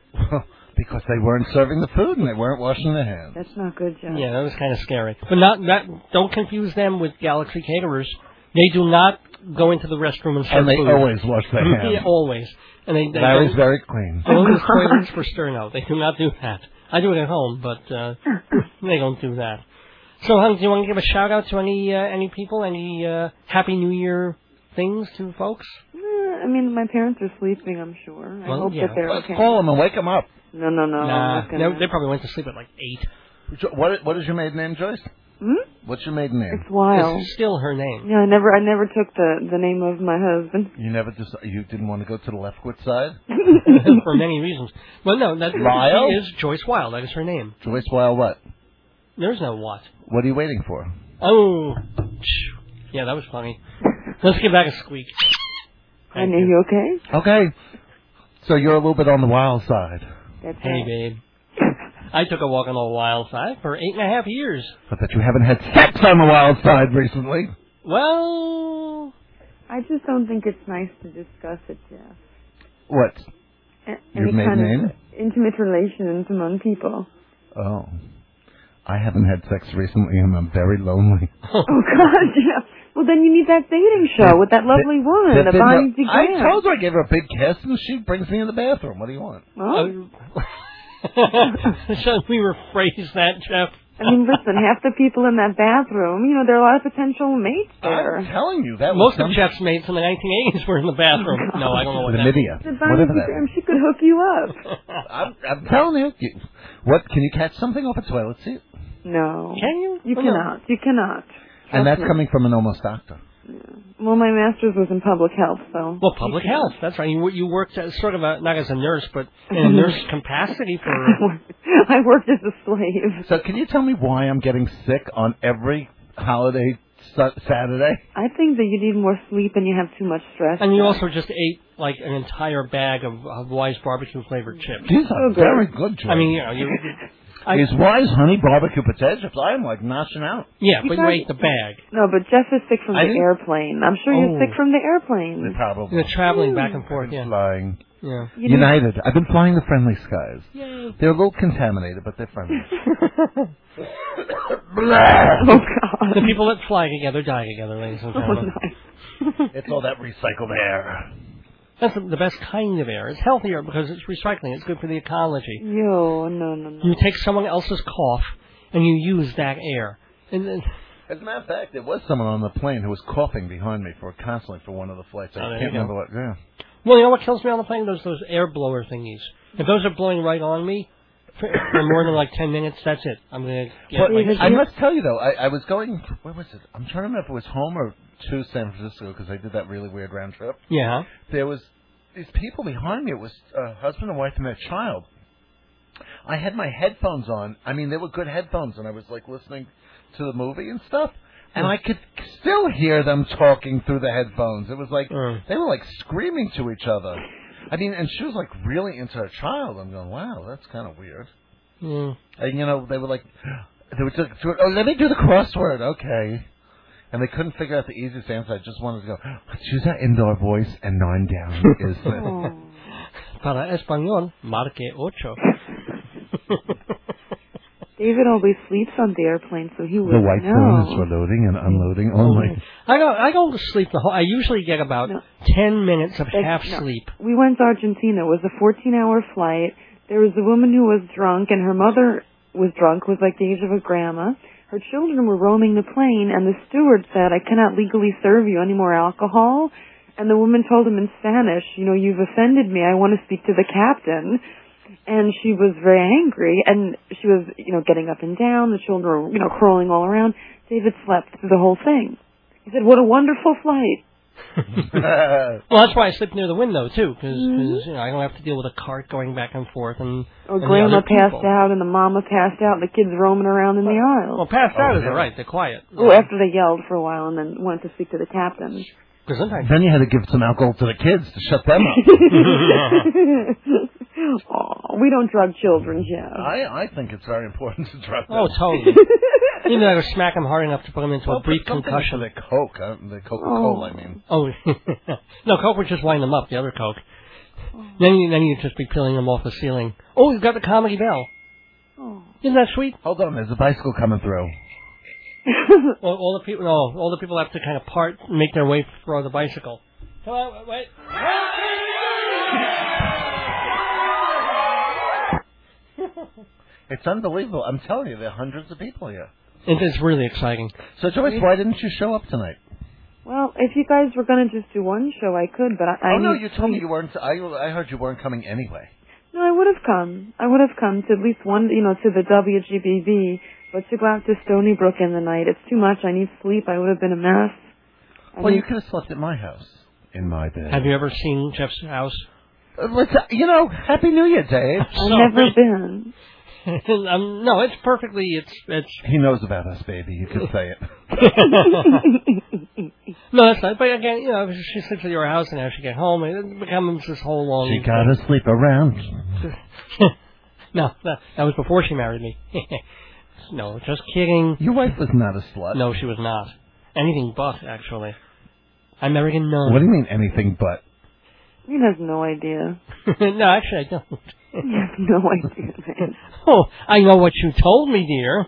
Because they weren't serving the food and they weren't washing their hands. that's not good, Jeff. Yeah, that was kind of scary. But not not don't confuse them with Galaxy caterers. They do not go into the restroom and serve And they food. always wash their hands. Yeah, always. And they, they Larry's don't- very clean. They don't use toilets for sterno. They do not do that. I do it at home, but uh, they don't do that. So, hon, do you want to give a shout out to any uh, any people, any uh, Happy New Year things to folks? Eh, I mean, my parents are sleeping, I'm sure. I Well, hope yeah. that they're Let's okay. call them and wake them up. No, no, no. I'm nah, not gonna... they, they probably went to sleep at like eight. Jo- What What is your maiden name, Joyce? Hmm? What's your maiden name? It's wild. It's still her name. Yeah, I never, I never took the the name of my husband. You never just you didn't want to go to the leftward side? For many reasons. Well, no, that Lyle? she is Joyce Wilde. That is her name. Joyce Weil what? There's no what. What are you waiting for? Oh, yeah, that was funny. Let's give that a squeak. And are you okay? Okay. So you're a little bit on the wild side. That's Hey, right. babe. I took a walk on the wild side for eight and a half years. But that you haven't had sex on the wild side recently. Well, I just don't think it's nice to discuss it, Jeff. What? A- Your Any maiden kind name? of intimate relations among people. Oh. I haven't had sex recently and I'm very lonely. Oh God, Jeff. Well, then you need that dating show with that lovely woman, There've the been Bonnie no- I DeGrant. told her I gave her a big kiss and she brings me in the bathroom. What do you want? Well, shall we rephrase that, Jeff? I mean, listen, half the people in that bathroom, you know, there are a lot of potential mates there. I'm telling you, that Most was of Jeff's mates in the nineteen eighties were in the bathroom. No, I don't know what that Chlamydia. The Bonnie Whatever that DeGrant, she could hook you up. I'm, I'm telling you. you. What? Can you catch something off a toilet seat? No. Can you? You Oh, no. cannot. You cannot. And that's me. coming from an almost doctor. Well, my master's was in public health, so. Well, public health. That's right. You, you worked as sort of a, not as a nurse, but in a nurse capacity for. I worked as a slave. So can you tell me why I'm getting sick on every holiday sa- Saturday? I think that you need more sleep and you have too much stress. And you also just ate like an entire bag of, of Wise barbecue flavored chips. These are Oh, good. very good, Joe. I mean, you know, you. I, These Wise honey barbecue potato chips, I'm like notching out. yeah, You but you guys- ate the bag. No, but Jeff is sick from I the didn't- airplane. I'm sure you're Oh. sick from the airplane. They probably. You're traveling back and forth. Yeah. Flying. Yeah. You need- United. I've been flying the friendly skies. Yay. They're a little contaminated, but they're friendly. Oh God. The people that fly together die together, ladies and Oh, gentlemen. nice. It's all that recycled air. That's the, the best kind of air. It's healthier because it's recycling. It's good for the ecology. Yo, no, no, no. You take someone else's cough and you use that air. And then, As a matter of fact, there was someone on the plane who was coughing behind me for constantly for one of the flights. I Oh, there can't you go. remember what. Yeah. well, you know what kills me on the plane? Those those air blower thingies. If those are blowing right on me for, for more than like ten minutes, that's it. I'm gonna get But like I must tell you though, I, I was going. Where was it? I'm trying to remember if it was home or to San Francisco because I did that really weird round trip. yeah. There was these people behind me. It was a husband and wife and their child, I had my headphones on. I mean, they were good headphones, and I was like listening to the movie and stuff. And I could still hear them talking through the headphones. It was like they were like screaming to each other. I mean, and she was like really into her child. I'm going, wow, that's kind of weird. Mm. And you know, they were like, they would just, oh, let me do the crossword, okay. And they couldn't figure out the easiest answer. I just wanted to go, let's use that indoor voice, and nine down is. Uh, Para español, marque ocho. David always sleeps on the airplane, so he would the white know. phones were loading and unloading. Oh my! I go. I go to sleep the whole. I usually get about No. ten minutes of That's- half no. sleep. We went to Argentina. It was a fourteen-hour flight. There was a woman who was drunk, and her mother was drunk, was like the age of a grandma. Her children were roaming the plane, and the steward said, I cannot legally serve you any more alcohol. And the woman told him in Spanish, you know, you've offended me. I want to speak to the captain. And she was very angry, and she was, you know, getting up and down. The children were, you know, crawling all around. David slept through the whole thing. He said, what a wonderful flight. Well, that's why I sleep near the window too, because Mhm. you know I don't have to deal with a cart going back and forth and. Or and the grandma other passed people. out, and the mama passed out, and the kids roaming around in the aisle. Well, passed out Oh, is yeah. all right. They're quiet. Oh, after they yelled for a while and then wanted to speak to the captain. Because sometimes. Then you had to give some alcohol to the kids to shut them up. Oh, we don't drug children, Jeff. I I think it's very important to drug them. Oh, totally. You know, I would smack them hard enough to put them into Well, a brief but something concussion. for the Coke, uh, the Coca-Cola, I mean. Oh, no, Coke would just wind them up. The other Coke. Then you then you'd just be peeling them off the ceiling. Oh, you've got the comedy bell. Oh. Isn't that sweet? Hold on, there's a bicycle coming through. all, all the people, no, all the people have to kind of part, and make their way for the bicycle. Come on, wait. It's unbelievable. I'm telling you, there are hundreds of people here. It is really exciting. So, Joyce, why didn't you show up tonight? Well, if you guys were going to just do one show, I could, but I... I oh, no, need- you told me you weren't. I, I heard you weren't coming anyway. No, I would have come. I would have come to at least one, you know, to the W G B B, but to go out to Stony Brook in the night, it's too much. I need sleep. I would have been a mess. I Well, need- you could have slept at my house. In my bed. Have you ever seen Jeff's house? Uh, let's, uh, you know, Happy New Year, Dave. I've never been. um, no, it's perfectly. It's it's. He knows about us, baby. You could say it. No, that's not. But again, you know, she sleeps at your house, and as she get home, it becomes this whole long. She gotta sleep around. No, that, that was before she married me. No, just kidding. Your wife was not a slut. No, she was not. Anything but, actually. I married a nun. What do you mean anything but? He has no idea. No, actually, I don't. He has no idea, man. Oh, I know what you told me, dear.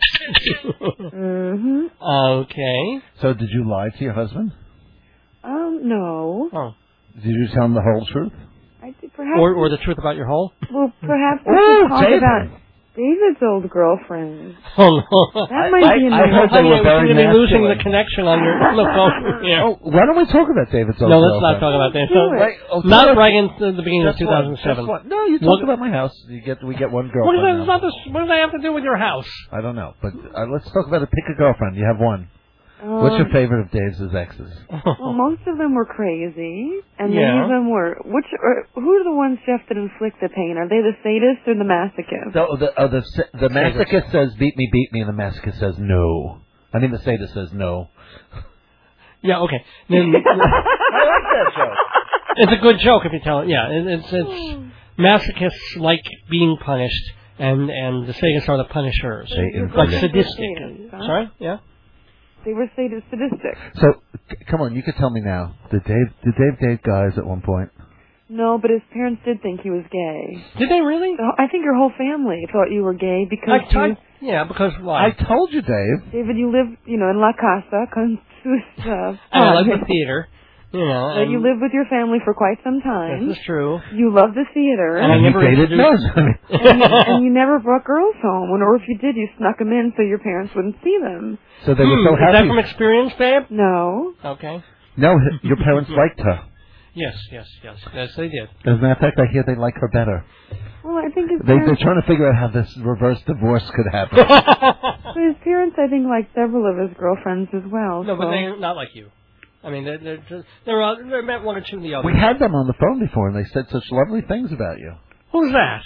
Mm-hmm. Okay. So did you lie to your husband? Um, no. Oh. Did you tell him the whole truth? I did perhaps... Or, or the truth about your hole? Well, perhaps we Oh, should talk David. about David's old girlfriend. Oh, no. That might I- be a I nice- heard they Honey, were we very seem to be losing the masculine. connection on your on the phone here. Oh, why don't we talk about David's old No, let's not girlfriend? talk about that. Do So, it. Wait, oh, not just- right into the beginning of just two thousand seven. one, just one. No, you What- talk about my house. You get we get one What girlfriend. does, that, now. not this, what does that have to do with your house? I don't know, but uh, let's talk about a pick a girlfriend. You have one. Um, What's your favorite of Dave's exes? Well, most of them were crazy, and Yeah. many of them were. Which are, who are the ones, Jeff, that inflict the pain? Are they the sadists or the masochists? The the uh, the, the masochist says beat me, beat me, and the masochist says no. I mean the sadist says no. Yeah, okay. Then, I like that joke. it's a good joke if you tell it. Yeah, it, it's it's masochists like being punished, and and the sadists are the punishers, Satan like for sadistic. Sadists, huh? Sorry, yeah. They were sadist, sadistic. So c- come on, you could tell me now. Did Dave did Dave date guys at one point? No, but his parents did think he was gay. Did they really? So I think your whole family thought you were gay because I, you, I, yeah, because why? I told you, Dave. David, you live, you know, in La Casa, con sus, uh, I like the theater. You know, that and you lived with your family for quite some time. this is true. You love the theater. And I never you dated introduced- men. and, you, and you never brought girls home, and or if you did, you snuck them in so your parents wouldn't see them. So they were Hmm, so is that happy. from experience, babe? No. Okay. No, h- your parents liked her. Yes, yes, yes. Yes, they did. As a matter of fact, I hear they like her better. Well, I think his They, they're parents, trying to figure out how this reverse divorce could happen. his parents, I think, like several of his girlfriends as well. No, but so. they're not like you. I mean, they're they're just, they're, uh, they're met one or two of the others. We had them on the phone before, and they said such lovely things about you. Who's that?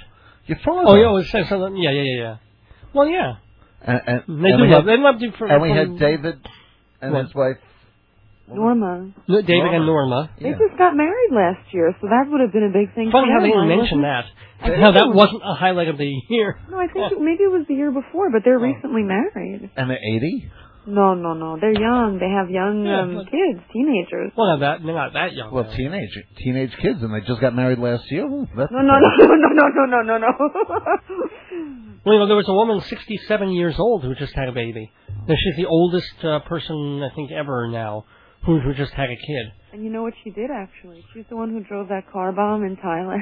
Your father. Oh, yeah, it says something. Yeah, yeah, yeah, yeah. Well, yeah. And, and, They and do we love. had, They loved you for. and we from- had David and What? his wife. Norma. No, David and Norma. They just got married last year, so that would have been a big thing. Funny for how they them, didn't right? mention that. I think How it that was- wasn't a highlight of the year. No, I think it, maybe it was the year before, but they're recently married. And they're eighty? No, no, no. They're young. They have young Yeah, um, but- kids, teenagers. Well, not that, they're not that young. Well, teenage teenage kids, and they just got married last year. Ooh, that's No, no, no, no, no, no, no, no, no. Well, you know, there was a woman sixty-seven years old who just had a baby. Now, she's the oldest uh, person, I think, ever now who, who just had a kid. And you know what she did, actually? She's the one who drove that car bomb in Thailand.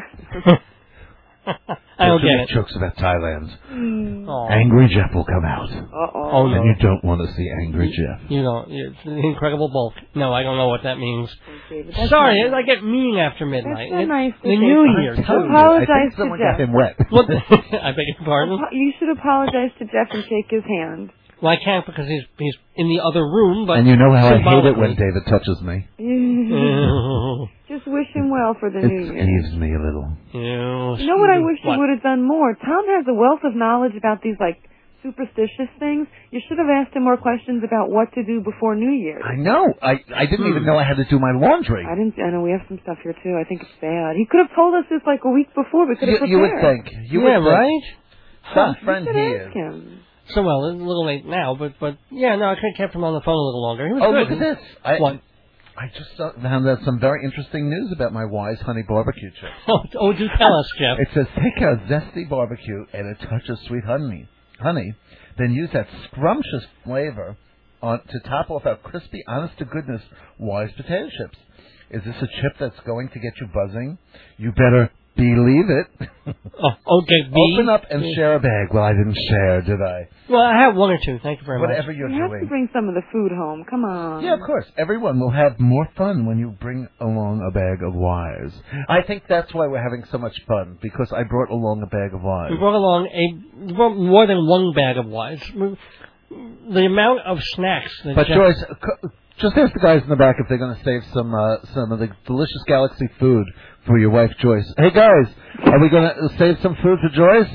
I don't get it. Jokes about Thailand. Mm. Aw. Angry Jeff will come out. Uh-oh. Oh, no. And you don't want to see Angry Jeff. You know, it's the Incredible Bulk. No, I don't know what that means. David, that's Sorry, not I get mean after midnight. That's so nice to the say. New I'm Year. telling you. Apologize I think to someone Jeff. got him wet. What the, I beg your pardon? Apo- You should apologize to Jeff and shake his hand. Well, I can't because he's he's in the other room. But And you know how I hate it when symbolically- David touches me. Just wish him well for the It new year. skeeves me a little. You You know what I wish what? you would have done more? Tom has a wealth of knowledge about these, like, superstitious things. You should have asked him more questions about what to do before New Year's. I know. I I didn't even know I had to do my laundry. I didn't. I know we have some stuff here too. I think it's bad. He could have told us this like a week before. We could have You, you would prepared. think. You yeah, would think. right? Some Huh. friend You should here. ask him. So, well, it's a little late now, but, but yeah, no, I could have kept him on the phone a little longer. He was Oh, good. look at this. I, What? I just saw- found out some very interesting news about my Wise Honey Barbecue chips. Oh, oh, do tell us, Jeff. It says take a zesty barbecue and a touch of sweet honey, honey, then use that scrumptious flavor on to top off our crispy, honest-to-goodness Wise potato chips. Is this a chip that's going to get you buzzing? You better believe it. Oh, okay, B. Open up and share a bag. Well, I didn't share, did I? Well, I have one or two. Thank you very Whatever much. you're You have to doing. bring some of the food home. Come on. Yeah, of course. Everyone will have more fun when you bring along a bag of Wise. I think that's why we're having so much fun, because I brought along a bag of Wise. We brought along a we brought more than one bag of Wise. We- The amount of snacks that But Jeff... Joyce, c- just ask the guys in the back if they're going to save some uh, some of the delicious Galaxy food for your wife Joyce. Hey guys, are we going to save some food for Joyce?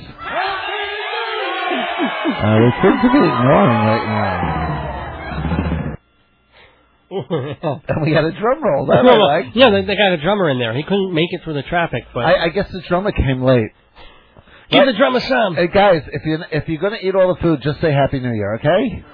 uh, they seem to be ignoring right now. And we had a drum roll. That I like. Yeah, they, they got a drummer in there. He couldn't make it through the traffic, but I, I guess the drummer came late. give But- the drummer some. Hey guys, if you if you're going to eat all the food, just say Happy New Year, okay?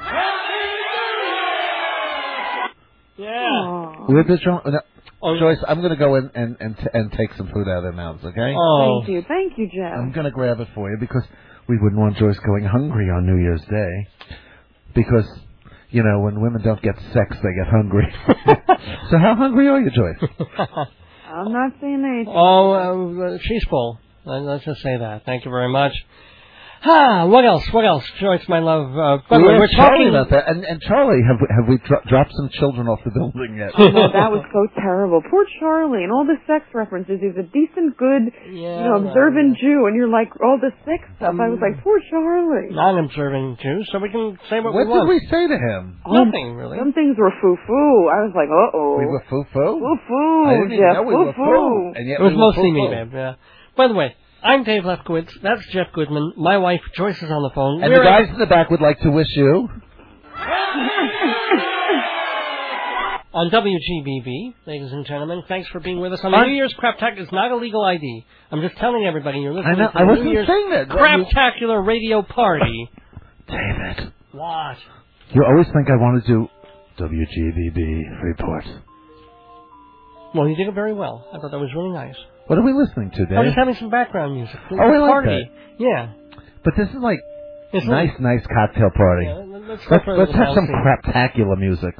Yeah. With the drum. No. Oh, Joyce, I'm going to go in and and, t- and take some food out of their mouths, okay? Oh. Thank you. Thank you, Jeff. I'm going to grab it for you because we wouldn't want Joyce going hungry on New Year's Day. Because, you know, when women don't get sex, they get hungry. So how hungry are you, Joyce? I'm not saying anything. Oh, uh, she's full. Let- Let's just say that. Thank you very much. Ah, what else? What else? Joyce, my love. Uh, by the we way, were we're Charlie talking about that. And, and Charlie, have we, have we dro- dropped some children off the building yet? No, that was so terrible. Poor Charlie and all the sex references. He's a decent, good, you know, observant Jew, and you're like all the sex stuff. I was like, poor Charlie. non-observant Jew, so we can say what, What we want. did we say to him? Nothing, really. Some things were foo-foo. I was like, uh-oh. We were foo-foo? Foo-foo, I didn't even Jeff, know we were foo-foo. foo. And yet It was we were mostly me, foo-foo. babe. Yeah. By the way, I'm Dave Lefkowitz. That's Jeff Goodman. My wife Joyce is on the phone. And We're the guys in the back would like to wish you... on W G B B, ladies and gentlemen. Thanks for being with us on the I'm- New Year's Craptacular. It's not a legal I D. I'm just telling everybody you're listening I know, to I the wasn't New Year's saying that. Craptacular radio party. David, What? you always think I want to do W G B B report. Well, you did it very well. I thought that was really nice. What are we listening to, I was Dave? just having some background music. Oh, I like party. that. Yeah. But this is like It's nice, like- nice cocktail party. Yeah, let's go let's for a let's little have some bouncing. craptacular music.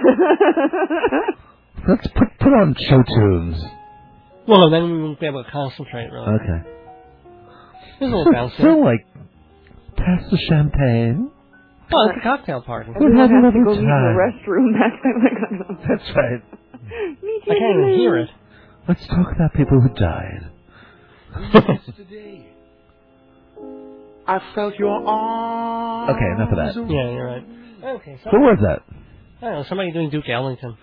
Let's put put on show tunes. Well, then we won't be able to concentrate, really. Okay. There's a little bounce So here. like, pass the champagne. Well, it's a cocktail party. Everyone We'll have has to another go use the time. restroom. That's like, That's right. Me I can't even hear it. Let's talk about people who died. Yesterday, I felt your arms. Okay, enough of that. Yeah, you're right. Okay, so Who was that? I don't know, somebody doing Duke Ellington.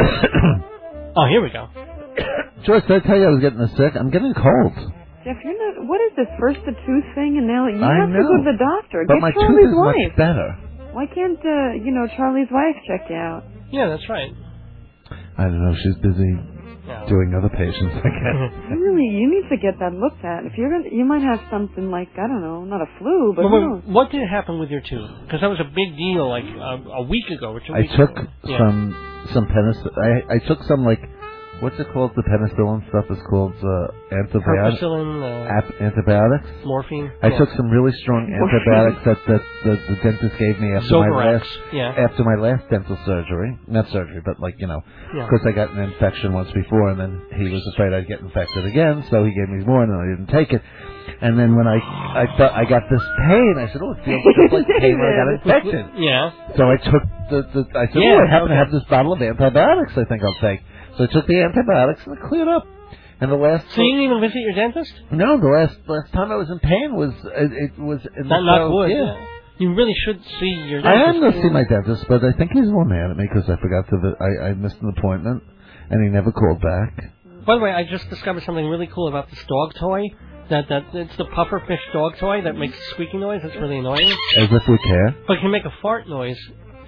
Oh, here we go. Joyce, did I tell you I was getting sick? I'm getting a cold. Jeff, you're not what is this? First the tooth thing, and now you I have to know. go to the doctor. But Get my Charlie's tooth is wife. much better. Why can't uh, you know Charlie's wife check you out? Yeah, that's right. I don't know. She's busy No. doing other patients, I guess. Really, you need to get that looked at. If you're gonna, you might have something like I don't know, not a flu, but Well, who wait, knows? what did happen with your tooth? Because that was a big deal, like uh, a week ago or two I weeks took ago. Yeah. some some penicillin. I, I took some like what's it called? The penicillin stuff is called uh, antibiotics. Perpicillin, uh, Ap- antibiotics. morphine. I yeah. took some really strong antibiotics that, that the, the dentist gave me after my Zovirax, last yeah. after my last dental surgery. Not surgery, but like you know, Yeah. because I got an infection once before, and then he was afraid I'd get infected again, so he gave me more, and I didn't take it. And then when I I thought I got this pain, I said, "Oh, it feels just like the pain when I got infected." Yeah. So I took the, the I said, Yeah, "Oh, I happen okay. to have this bottle of antibiotics. I think I'll take." So I took the antibiotics and it cleared up. And the last So you didn't even visit your dentist? no, the last last time I was in pain was it, it was in Not the knock show- wood. Yeah. You really should see your I dentist. am going to see my dentist, but I think he's a little mad at me because I forgot to. vi- I, I missed an appointment, and he never called back. By the way, I just discovered something really cool about this dog toy. That that it's the pufferfish dog toy that makes a squeaky noise. It's really annoying. As if we care. But it can make a fart noise.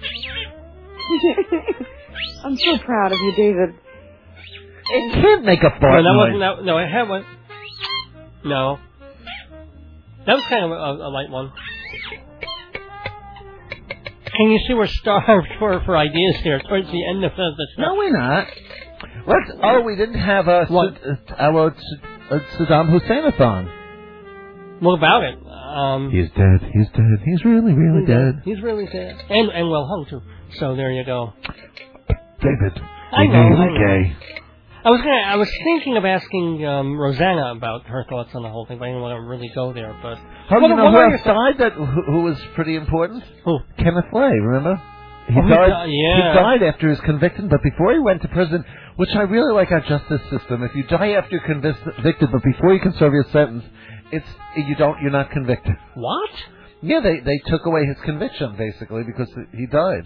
I'm so proud of you, David. It can't make a No, fart that noise. wasn't that. No, I had one. No, that was kind of a, a light one. Can you see we're starved for, for ideas here towards the end of the show? No, we're not. Let's. Oh, we didn't have a What? Sud- our Sud- uh, Saddam Hussein-a-thon. What about it? Um, He's dead. He's dead. He's really, really he's dead. He's really dead, and and well hung too. So there you go. David. I you're know, really I know. gay. I was gonna. I was thinking of asking um, Rosanna about her thoughts on the whole thing, but I didn't want to really go there. But Oh, What- you know what who are else your died that who, who was pretty important? Who? Kenneth Lay, remember? He Oh, he died. di- yeah. He died after he was convicted, but before he went to prison, which I really like our justice system. If you die after you're convic- convicted, but before you can serve your sentence, it's you don't you're not convicted. What? Yeah, they they took away his conviction basically because he died.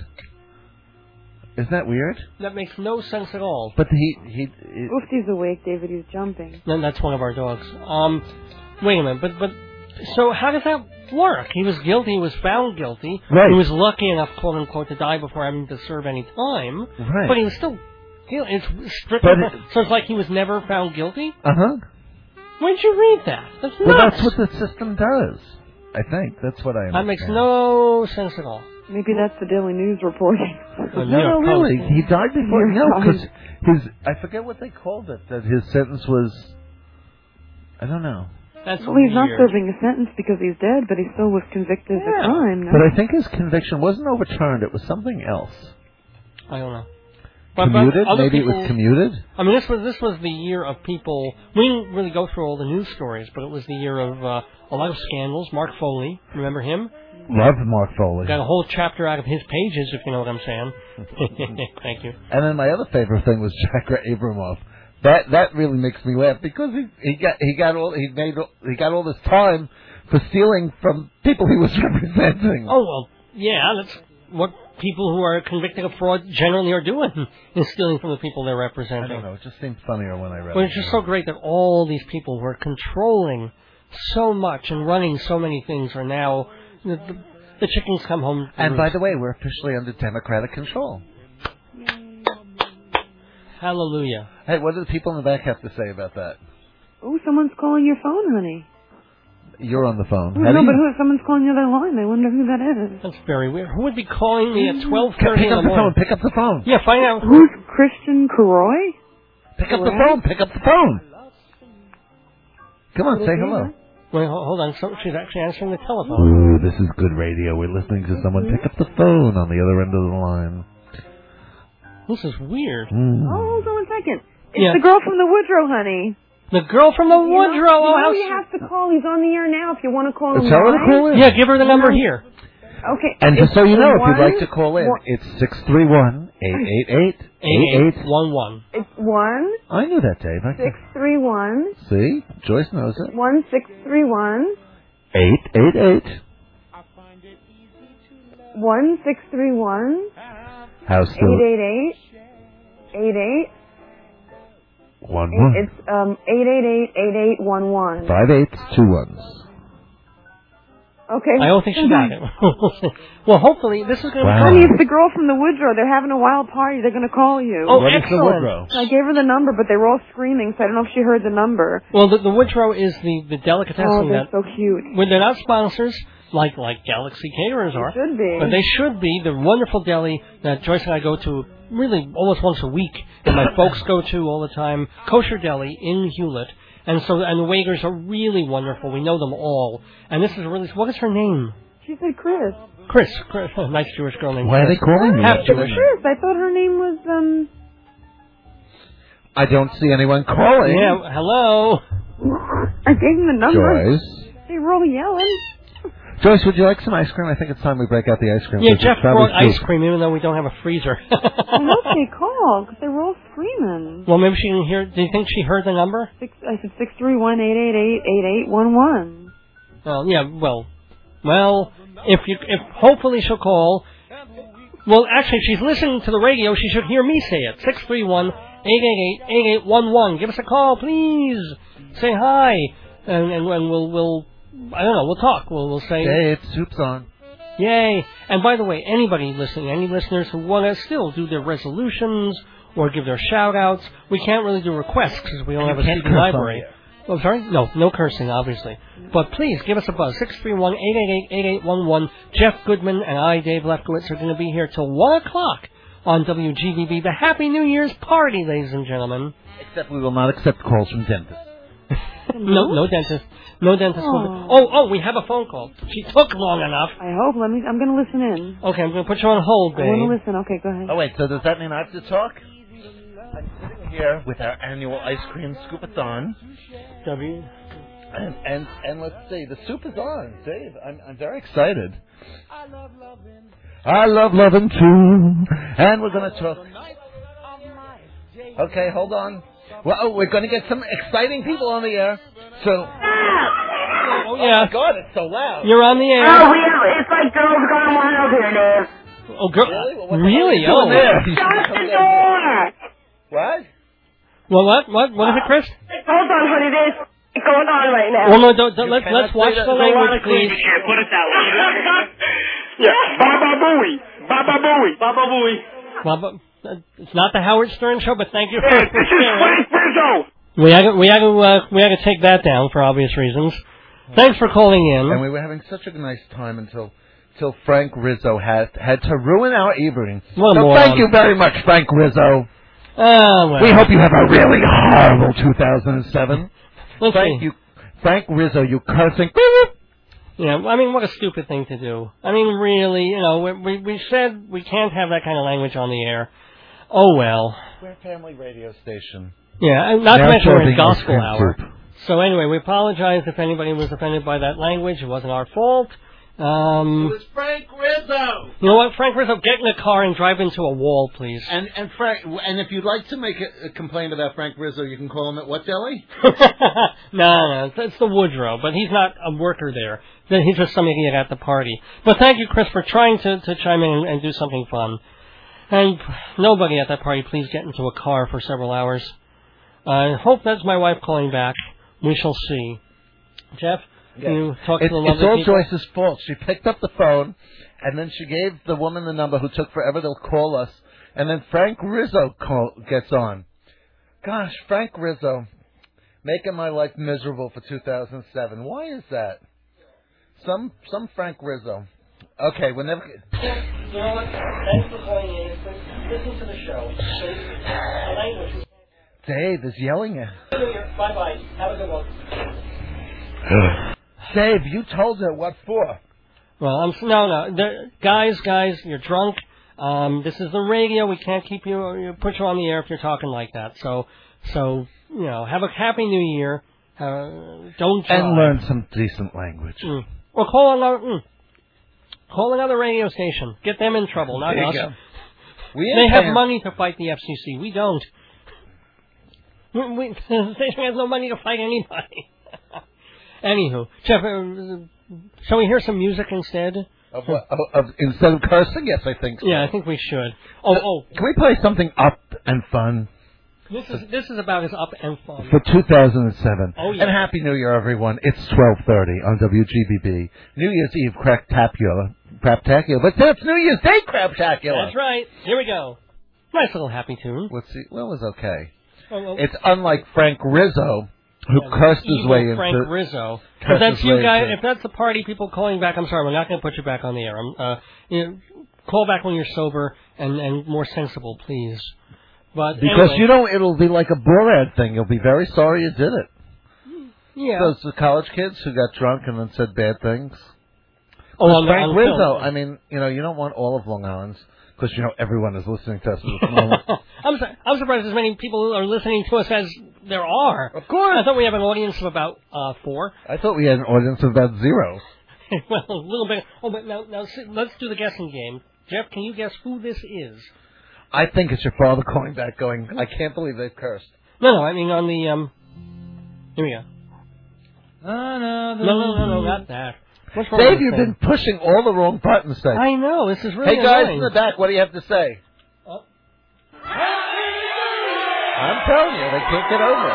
Isn't that weird? That makes no sense at all. But he he. he Oofty's awake, David. He's jumping. Then that's one of our dogs. Um, wait a minute, but but so how does that work? He was guilty. He was found guilty. Right. He was lucky enough, quote unquote, to die before having to serve any time. Right. But he was still guilty. It's strictly But it- so it's like he was never found guilty. uh huh. Where'd you read that? That's Well, nuts. that's what the system does. I think that's what I. That makes understand. no sense at all. Maybe that's the Daily News reporting. Uh, New No, no, York really. Post. He died before. You're No, because fine. his. I forget what they called it. That his sentence was. I don't know. That's Well, he's not weird. serving a sentence because he's dead, but he still was convicted of a Yeah. crime. No? But I think his conviction wasn't overturned. It was something else. I don't know. But- but Commuted? other Maybe it people- was commuted? I mean, this was this was the year of people. We didn't really go through all the news stories, but it was the year of uh, a lot of scandals. Mark Foley, remember him? Love Mark Foley. Got a whole chapter out of his pages, if you know what I'm saying. Thank you. And then my other favorite thing was Jack Abramoff. That that really makes me laugh because he he got he got all he made all- he got all this time for stealing from people he was representing. Oh well, yeah, that's what people who are convicted of fraud generally are doing, is stealing from the people they're I representing. don't know. It just seemed funnier when I read But it. it's just so great that all these people who are controlling so much and running so many things are now the, the, the chickens come home. to And by roost. the way, we're officially under Democratic control. Hallelujah. Hey, what do the people in the back have to say about that? Oh, someone's calling your phone, honey. You're on the phone. Oh, How no, do but you- who? Someone's calling the other line. I wonder who that is. That's very weird. Who would be calling me at twelve Pick thirty in the up the morning? phone. Pick up the phone. Yeah, find out. Who's Christian Caroy? Pick up the Hello? phone. Pick up the phone. Come on, say hello. Wait, ho- hold on. So she's actually answering the telephone. Ooh, this is good radio. We're listening to someone pick up the phone on the other end of the line. This is weird. Mm. Oh, hold on one second. It's Yeah. the girl from the Woodrow, honey. The girl from the You know- Woodrow. You Oh, know how you s- have to call. He's on the air now if you want to call him. Tell her to live. call in. Yeah, give her the number here. Okay. And just it's so you know, if one, you'd like to call in, one- it's six three one, eight eight eight, eight eight. One one. It's one I knew that, Dave. I six three one See? Joyce knows it. one six three one eight eight eight. one six three one House eight still. eight eight eight eight one one. It's um eight eight eight, eight eight one one. Five eights, two ones. Okay. I don't think she got it. Well, hopefully this is going to Wow. be Honey, it's the girl from the Woodrow. They're having a wild party. They're going to call you. Oh, what excellent. Is the Woodrow? I gave her the number, but they were all screaming, so I don't know if she heard the number. Well, the, the Woodrow is the, the delicatessen Oh, they're that... so cute. Well, they're not sponsors like like Galaxy Caterers They are. should be. But they should be. The wonderful deli that Joyce and I go to really almost once a week, and my folks go to all the time. Kosher Deli in Hewlett. And so, and the waiters are really wonderful. We know them all. And this is really... What is her name? She said Chris. Chris. Chris. Oh, nice Jewish girl named Why are Chris. they calling me? Half Chris. Jewish. I thought her name was, um... I don't see anyone calling. Yeah, hello. I gave them the number. Joyce. They were all yelling. Joyce, would you like some ice cream? I think it's time we break out the ice cream. Yeah, 'cause Jeff it's probably brought ice soup. cream, even though we don't have a freezer. I hope they called, because they were all screaming. Well, maybe she didn't hear... Do you think she heard the number? Six, I said six three one, eight eight eight, eight eight one one. Well, yeah, well... Well, if you... If hopefully she'll call... Well, actually, if she's listening to the radio, she should hear me say it. six three one, eight eight eight, eight eight one one. Give us a call, please. Say hi. And, and, and we'll... we'll I don't know, we'll talk. We'll, we'll say... Hey, it's soup's on. Yay! And by the way, anybody listening, any listeners who want to still do their resolutions or give their shout-outs, we can't really do requests because we don't You have a can't C D curse on library. here. Oh, sorry? No, no cursing, obviously. But please, give us a buzz. six three one, eight eight eight, eight eight one one. Jeff Goodman and I, Dave Lefkowitz, are going to be here till one o'clock on W G B B. The Happy New Year's party, ladies and gentlemen. Except we will not accept calls from dentists. no, no dentist. No dentist. Oh. Oh, oh, we have a phone call. She took long enough. I hope. Let me. I'm going to listen in. Okay, I'm going to put you on hold, I babe. want to listen. Okay, go ahead. Oh, wait, so does that mean I have to talk? I'm sitting here with our annual ice cream scoop-a-thon. W. And, and, and let's see, the soup is on. Dave, I'm, I'm very excited. I love loving too. And we're going to talk. Okay, hold on. Well, oh, we're going to get some exciting people on the air. So. Oh, Oh, yeah. my God, it's so loud. You're on the air. Oh, we have, it's like girls gone wild here, Dave. Oh, girl. Really? Well, what the Really? hell are Oh. you doing there? Shut the door! What? Well, what? What? What is it, Chris? Hold on, honey, there's going on right now. Well, no, don't, don't, You let's, cannot let's watch say the that. language, please. Put it that way. Yeah, Baba Booey. Baba Booey. Baba Booey. Well, but, uh, it's not the Howard Stern show, but thank you for Yeah, this is Frank Rizzo. We had to, we had to, uh, we had to take that down for obvious reasons. Thanks for calling in. And we were having such a nice time until until Frank Rizzo had had to ruin our evening. What a so moron. thank you very much, Frank Rizzo. Ah, well. We hope you have a really horrible two thousand seven. Let's Thank see. you, Frank Rizzo. You cursing. Yeah, I mean, what a stupid thing to do. I mean, really, you know, we, we, we said we can't have that kind of language on the air. Oh, well. We're a family radio station. Yeah, and not to Now mention we're in serving ice gospel cream hour. soup. So anyway, we apologize if anybody was offended by that language. It wasn't our fault. Um, It was Frank Rizzo. you know what, Frank Rizzo, get in a car and drive into a wall, please. And and Frank, and if you'd like to make a, a complaint about Frank Rizzo, you can call him at what deli? no, no, it's, it's the Woodrow, but he's not a worker there. He's just somebody at the party. But thank you, Chris, for trying to, to chime in and, and do something fun. And nobody at that party, please get into a car for several hours. I hope that's my wife calling back. We shall see. Jeff, Yes. can you talk to It, the it's lovely all people? Joyce's fault. She picked up the phone, and then she gave the woman the number who took forever to call us, and then Frank Rizzo call, gets on. Gosh, Frank Rizzo, making my life miserable for two thousand seven. Why is that? Some some Frank Rizzo. Okay, we're never... You know what? Thanks for calling in. Listen to the show. The language. Dave is yelling at... Bye-bye. Have a good one. Dave, you told her what for. Well, I'm no, no, the, guys, guys, you're drunk. Um, this is the radio. We can't keep you, you put you on the air if you're talking like that. So, so you know, have a happy New Year. Uh, don't try. And learn some decent language. Mm. Or call another, mm, call another radio station. Get them in trouble, not There you us. go. We They ain't have paying- money to fight the F C C. We don't. We, we, the station has no money to fight anybody. Anywho, Jeff, uh, shall we hear some music instead? Of what, of, of, instead of cursing? Yes, I think so. Yeah, I think we should. Oh, Uh, oh. Can we play something up and fun? This is this is about as up and fun. For two thousand seven. Oh, yeah. And Happy New Year, everyone. It's twelve thirty on W G B B. New Year's Eve craptacular. Craptacular. But it's New Year's Day craptacular. That's right. Here we go. Nice little happy tune. Let's see. Well, it was okay. Oh, well, It's unlike Frank Rizzo, who yeah, cursed his evil way into... Frank Rizzo. If cursed that's his you way guys, into- if that's the party people calling back, I'm sorry, we're not going to put you back on the air. I'm, uh, you know, call back when you're sober and, and more sensible, please. But Because, anyway, you know, it'll be like a Borat thing. You'll be very sorry you did it. yeah. Those the college kids who got drunk and then said bad things. Oh, Because on the- Frank on the Rizzo, film. I mean, you know, you don't want all of Long Island's, because, you know, everyone is listening to us at this moment. I'm, su- I'm surprised as many people are listening to us as there are. Of course. I thought we have an audience of about uh, four. I thought we had an audience of about zero. Well, a little bit. Oh, but now, now sit- let's do the guessing game. Jeff, can you guess who this is? I think it's your father calling back going, I can't believe they've cursed. No, no, I mean on the, um, here we go. No, no, no, no, no, not that. What's wrong Dave, with you've this been pushing all the wrong buttons today. I know, this is really Hey, guys annoying. in the back, what do you have to say? Oh. I'm telling you, they can't get over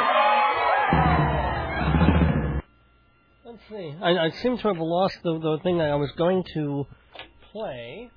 it. Let's see. I, I seem to have lost the, the thing that I was going to play.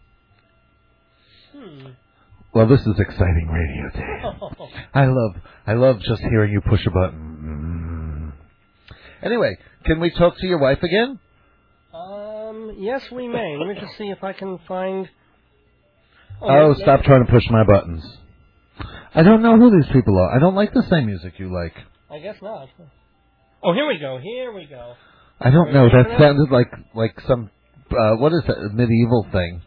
Hmm. Well, this is exciting radio, Dave. I love, I love just hearing you push a button. Mm. Anyway, can we talk to your wife again? Um, yes, we may. Let me just see if I can find... Oh, let- stop trying to push my buttons. I don't know who these people are. I don't like the same music you like. I guess not. Oh, here we go. Here we go. I don't Are know. you ready That for sounded like like some uh, what is that, a medieval thing?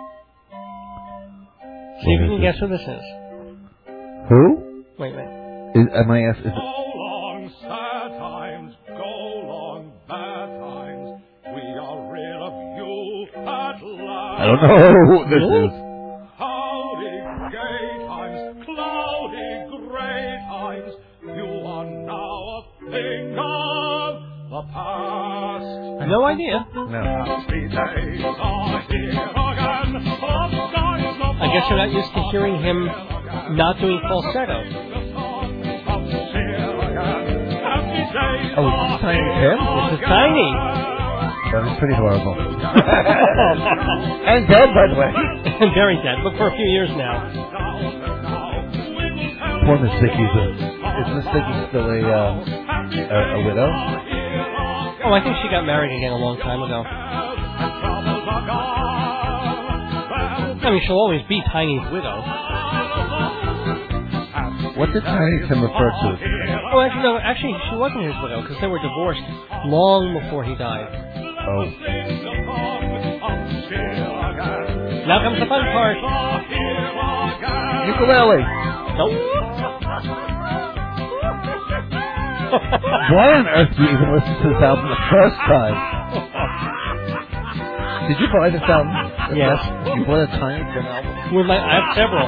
See if What you is can it? guess who this is. Who? Wait, wait. Is, am I asked? Is it, long sad times, go long bad times. We are rid of you at last. I don't know who this is. Howdy, gay times, cloudy, gray times. You are now a thing of the past. No idea. No. Happy days are here again. The skies of I guess you're not used to hearing him not doing falsetto. Oh, is this Tiny Tim? This is Tiny. That was pretty horrible. And dead, by the way. Very dead, but for a few years now. Poor Miss Vicky's a, is Miss Vicky still a, uh, a, a widow? Oh, I think she got married again a long time ago. I mean, she'll always be Tiny's widow. What did Tiny Tim refer to? Oh, actually, no, actually, she wasn't his widow because they were divorced long before he died. Oh. Now comes the fun part. Ukulele. Nope. Why on earth do you even listen to this album the first time? Did you buy this album? Yes. You bought a Tiny Tim album? With my, I have several.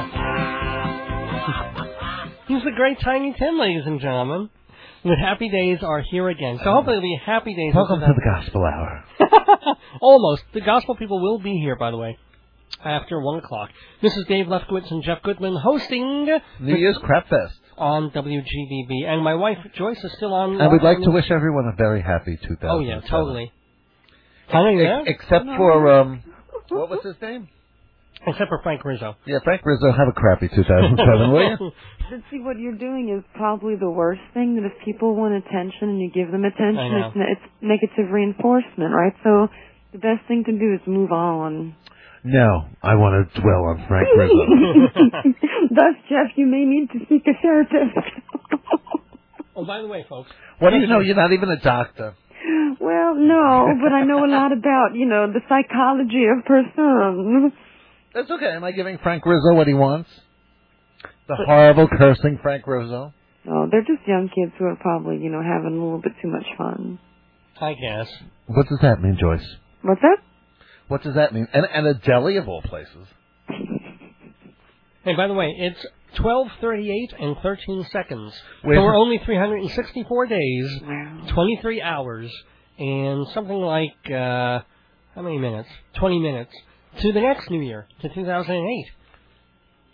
He's the great Tiny Tim, ladies and gentlemen. The happy days are here again. So hopefully it'll be happy days. Welcome to the Gospel Hour. Almost. The gospel people will be here, by the way, after one o'clock. This is Dave Lefkowitz and Jeff Goodman hosting New Year's Crap Fest. on W G B B. And my wife, Joyce, is still on. And we'd like on- to wish everyone a very happy two thousand. Oh, yeah, totally. Honey, yeah? Ex- except for, um, what was his name? Except for Frank Rizzo. Yeah, Frank Rizzo, have a crappy two thousand seven, will you? But see, what you're doing is probably the worst thing, that if people want attention and you give them attention, I know. it's, ne- it's negative reinforcement, right? So the best thing to do is move on. No, I want to dwell on Frank Rizzo. Thus, Jeff, you may need to seek a therapist. Oh, by the way, folks. What do you know? You're not even a doctor. Well, no, but I know a lot about, you know, the psychology of person. That's okay. Am I giving Frank Rizzo what he wants? The horrible, cursing Frank Rizzo? No, they're just young kids who are probably, you know, having a little bit too much fun. I guess. What does that mean, Joyce? What's that? What does that mean? And, and a deli of all places. Hey, by the way, it's twelve thirty-eight and thirteen seconds. Wait. So we're only three hundred sixty-four days, Wow. twenty-three hours, and something like, uh, how many minutes? twenty minutes to the next New Year, to two thousand eight.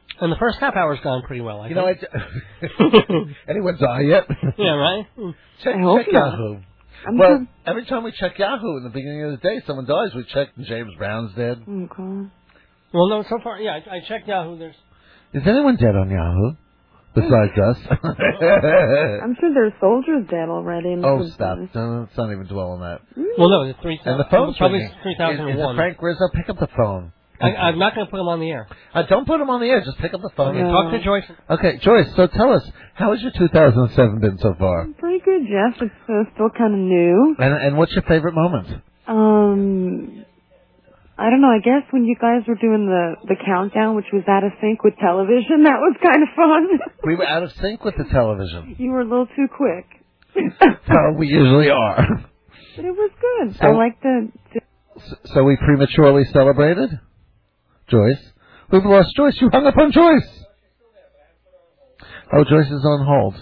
And the first half hour's gone pretty well, I You think. know, I, anyone die yet? Yeah, right? Check, I hope check not. Yahoo. I'm well, sure- every time we check Yahoo in the beginning of the day, someone dies. We check James Brown's dead. Okay. Well, no, so far, yeah, I, I checked Yahoo. There's Is anyone dead on Yahoo besides us? I'm sure there's soldiers dead already. In the oh, food stop! business. No, let's not even dwell on that. Well, no, the three And the thousand. phone's Probably ringing. three thousand Is, is one. it Frank Rizzo? Pick up the phone. I, I'm not going to put him on the air. Uh, don't put him on the air. Just pick up the phone. Okay, talk to Joyce. Okay, Joyce. So tell us, how has your two thousand seven been so far? Pretty good, Jeff. It's uh, still kind of new. And and what's your favorite moment? Um, I don't know. I guess when you guys were doing the the countdown, which was out of sync with television, that was kind of fun. We were out of sync with the television. You were a little too quick, Well, we usually are. but it was good. So- I like the. the S- So we prematurely celebrated? Joyce? We've lost Joyce. You hung up on Joyce. Oh, Joyce is on hold.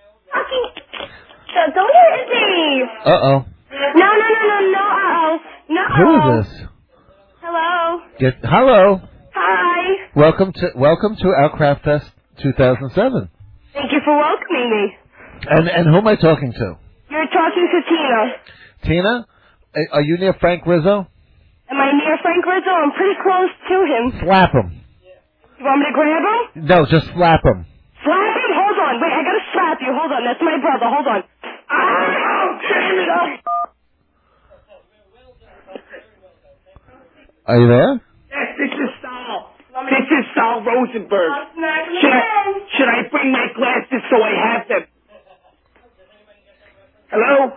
So don't hit me. Uh-oh. No, no, no, no, no, uh-oh. No. Who is this? Hello. Get, hello. Hi. Welcome to welcome to our Craft Fest two thousand seven. Thank you for welcoming me. And and who am I talking to? You're talking to Tina. Tina? A- Are you near Frank Rizzo? Am I near Frank Rizzo? I'm pretty close to him. Slap him. You want me to grab him? No, just slap him. Slap him? Hold on. Wait, I gotta slap you. Hold on. That's my brother. Hold on. Oh, damn it. Oh. Are you there? Yes, this is Sal. This is Sal Rosenberg. Should I, should I bring my glasses so I have them? Hello?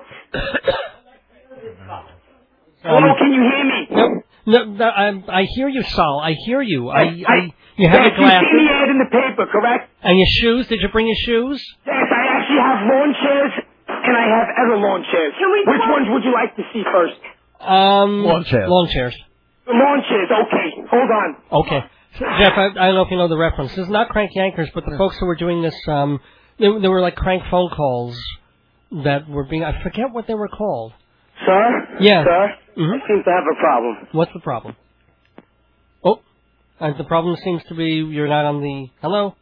Hello, can you hear me? No, no, I'm, I hear you, Sal. I hear you. I, I- I, you have yes, your glasses. you see the ad in the paper, correct? And your shoes? Did you bring your shoes? Yes, I actually have lawn chairs, and I have other lawn chairs. Which ones would you like to see first? Um, Lawn chairs. Lawn chairs. The lawn chairs, okay. Hold on. Okay. So, Jeff, I, I don't know if you know the reference. This is not Crank Yankers, but the folks who were doing this, um, they, they were like crank phone calls that were being, I forget what they were called. Sir? Yeah. Sir? Mhm. I seem to have a problem. What's the problem? Oh, and the problem seems to be you're not on the, hello?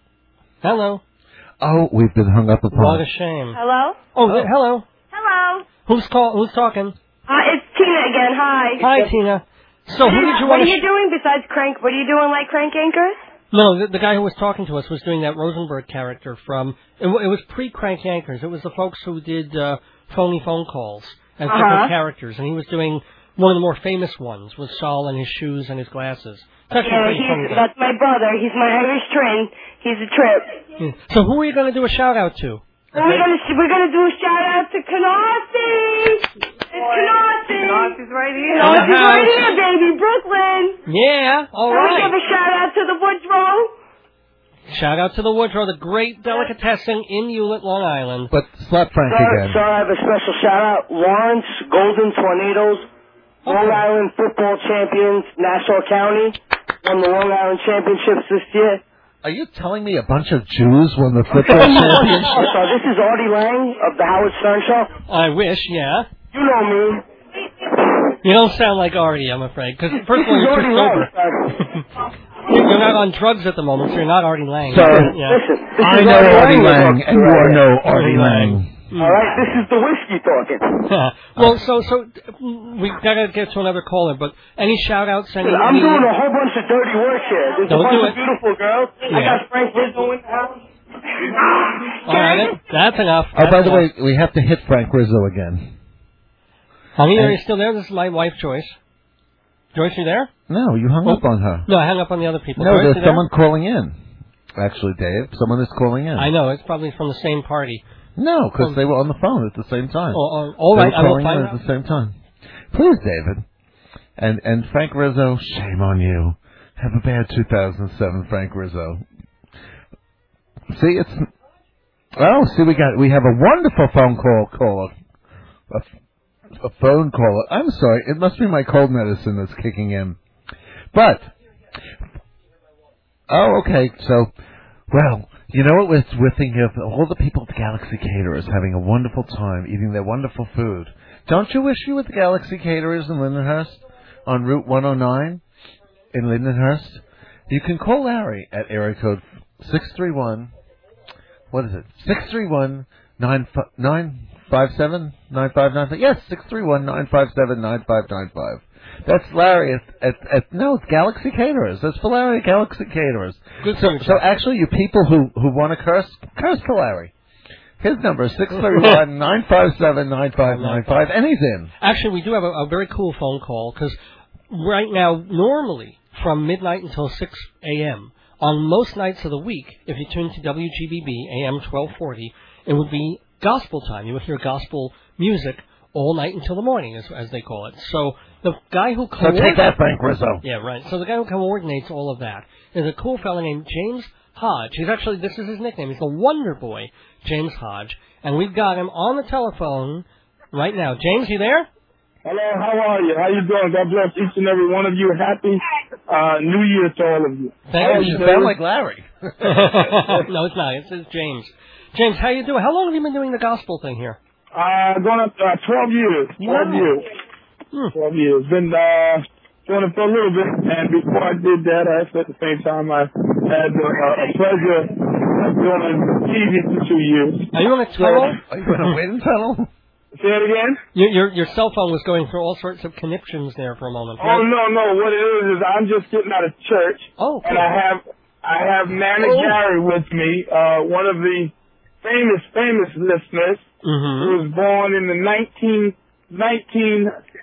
Hello? Oh, we've been hung up What upon. a shame. Hello? Oh, th- hello. Hello. Who's call? Who's talking? Uh, it's Tina again. Hi. Hi, Tina. So who did you What want are to? you doing besides crank? What are you doing like crank anchors? No, the, the guy who was talking to us was doing that Rosenberg character from. It, w- it was pre-Crank Yankers. It was the folks who did uh, phony phone calls as Uh-huh. different characters, and he was doing one of the more famous ones with Saul and his shoes and his glasses. It's actually Yeah, pretty funny. he's, that's my brother. He's my Irish twin. He's a trip. Yeah. So who are you going to do a shout out to? We're gonna we're gonna do a shout out to Canarsie. It's Canarsie. Canarsie's right here. Canarsie's right here, baby, Brooklyn. Yeah, all Can we right. give a shout out to the Woodrow? Shout out to the Woodrow, the great delicatessen in Hewlett, Long Island. But slap Frank Sir, again. sir, I have a special shout out. Lawrence Golden Tornadoes, Long Island football champions, Nassau County, won the Long Island championships this year. Are you telling me a bunch of Jews won the football championship? So this is Artie Lang of the Howard Stern Show. I wish, yeah. You know me. You don't sound like Artie, I'm afraid. Because first of all, This is you're Artie too Lang, sober. sir. You're not on drugs at the moment, so you're not Artie Lang. Sir, yeah. Listen, this I is know Artie Artie Lang. Lang, and you are no Artie Lang. All right, this is the whiskey talking. Well, so so mm, we gotta get to another caller, but any shout outs? Any, I'm any, doing a whole bunch of dirty work here. There's Don't a bunch do of it. beautiful girls. I Yeah. got Frank Rizzo in the house. All right, that's enough. Oh, That's by the enough. way, we have to hit Frank Rizzo again. Honey, are And- you still there? This is my wife, Joyce. Joyce, you there? No, you hung Oh. up on her. No, I hung up on the other people. No, Joyce, there's you there? someone calling in. Actually, Dave, someone is calling in. I know, it's probably from the same party. No, because Oh. they were on the phone at the same time. Oh, oh, all they right, were I will calling find in out. at the same time. Please, David. And and Frank Rizzo, shame on you. Have a bad two thousand seven, Frank Rizzo. See, it's oh, see, we got we have a wonderful phone call caller, a, a phone caller. I'm sorry, it must be my cold medicine that's kicking in. But oh, okay, so well. You know what? We're, we're thinking of all the people at the Galaxy Caterers having a wonderful time eating their wonderful food. Don't you wish you were at the Galaxy Caterers in Lindenhurst on Route one oh nine in Lindenhurst? You can call Larry at area code six three one. What is it? Six three one nine five seven nine five nine five. Yes, six three one nine five seven nine five nine five. That's Larry at, at, at no, it's Galaxy Caterers. That's for Larry at Galaxy Caterers. Good so, service. so actually, you people who who want to curse, curse to Larry. His number is six three one nine five seven nine five nine five, and he's in. Actually, we do have a, a very cool phone call, because right now, normally, from midnight until six a.m., on most nights of the week, if you tune to W G B B, A M twelve forty, it would be gospel time. You would hear gospel music all night until the morning, as, as they call it. So the guy who So coordinates... take that, Frank Rizzo. Yeah, right. So the guy who coordinates all of that is a cool fellow named James Hodge. He's actually, this is his nickname. He's the Wonder Boy, James Hodge. And we've got him on the telephone right now. James, you there? Hello, how are you? How you doing? God bless each and every one of you. Happy uh, New Year to all of you. Thank you. you. sound like Larry. No, it's not. It's, it's James. James, how you doing? How long have you been doing the gospel thing here? Uh, going up uh, twelve years. twelve Wow. years. Hmm. twelve years. Been uh, doing it for a little bit, and before I did that, I actually at the same time I had uh, a pleasure of doing T V for two years. Are you in a tunnel? Are you in a wind tunnel? Say it again? Your, your your cell phone was going through all sorts of conniptions there for a moment. Oh no, no. What it is is I'm just getting out of church, Oh, and cool. I have I have Nana Oh. Gary with me, uh, one of the famous famous listeners Mm-hmm. who was born in the nineteen nineteen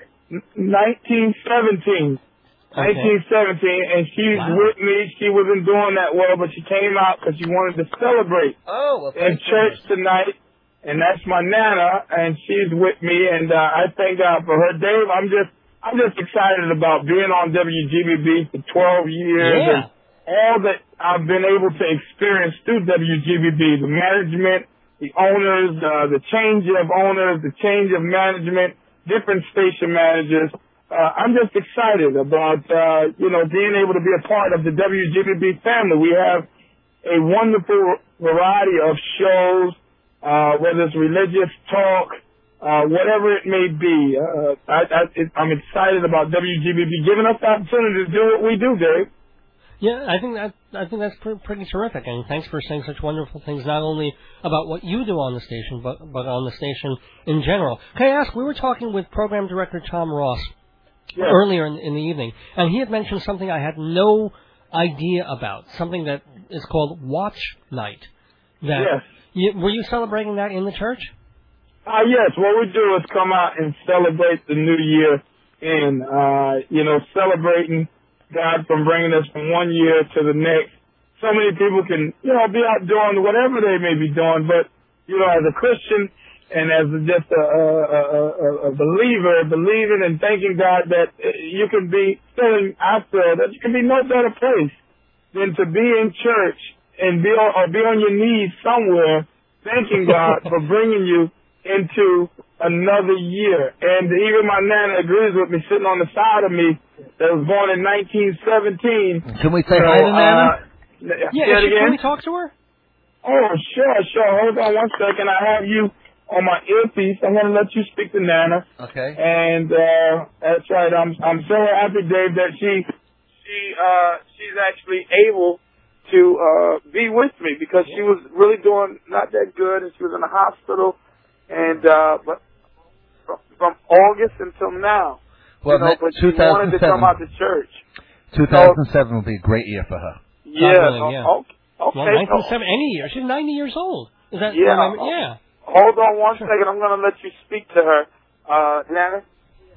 nineteen seventeen. Okay. nineteen seventeen, and she's Wow. with me. She wasn't doing that well, but she came out because she wanted to celebrate Oh, well, in church tonight. And that's my Nana, and she's with me, and uh, I thank God for her. Dave, I'm just, I'm just excited about being on W G B B for twelve years, Yeah. and all that I've been able to experience through W G B B, the management, the owners, uh, the change of owners, the change of management, different station managers. Uh, I'm just excited about, uh, you know, being able to be a part of the W G B B family. We have a wonderful variety of shows. Uh, whether it's religious talk, uh, whatever it may be. Uh, I, I, it, I'm excited about W G B B giving us the opportunity to do what we do, Dave. Yeah, I think that I think that's pre- pretty terrific, and thanks for saying such wonderful things, not only about what you do on the station, but but on the station in general. Can I ask? We were talking with program director Tom Ross Yes. earlier in, in the evening, and he had mentioned something I had no idea about, something that is called Watch Night. That Yes. you, were you celebrating that in the church? Uh, yes, what we do is come out and celebrate the new year in, uh, you know, celebrating God from bringing us from one year to the next. So many people can, you know, be out doing whatever they may be doing, but, you know, as a Christian and as a, just a, a, a, a believer, believing and thanking God that you can be feeling, I feel that you can be no better place than to be in church and be on, or be on your knees somewhere thanking God for bringing you into another year. And even my Nana agrees with me, sitting on the side of me, that was born in nineteen seventeen. Can we say So, hi to Nana? uh, Yeah, say it is she- again? can we talk to her? Oh, sure, sure. Hold on one second. I have you on my earpiece. I'm going to let you speak to Nana. Okay. And uh, that's right. I'm I'm so happy, Dave, that she she uh, she's actually able to uh, be with me, because she was really doing not that good, and she was in the hospital, and uh, but from, from August until now, Well, you know, that- but she wanted to come out to church. two thousand seven will be a great year for her. Yeah. God willing, yeah. o- Okay. Well, okay. nineteen seventy, any year. She's ninety years old. Is that Yeah. remember- yeah. Hold on one second. I'm going to let you speak to her, uh, Nana.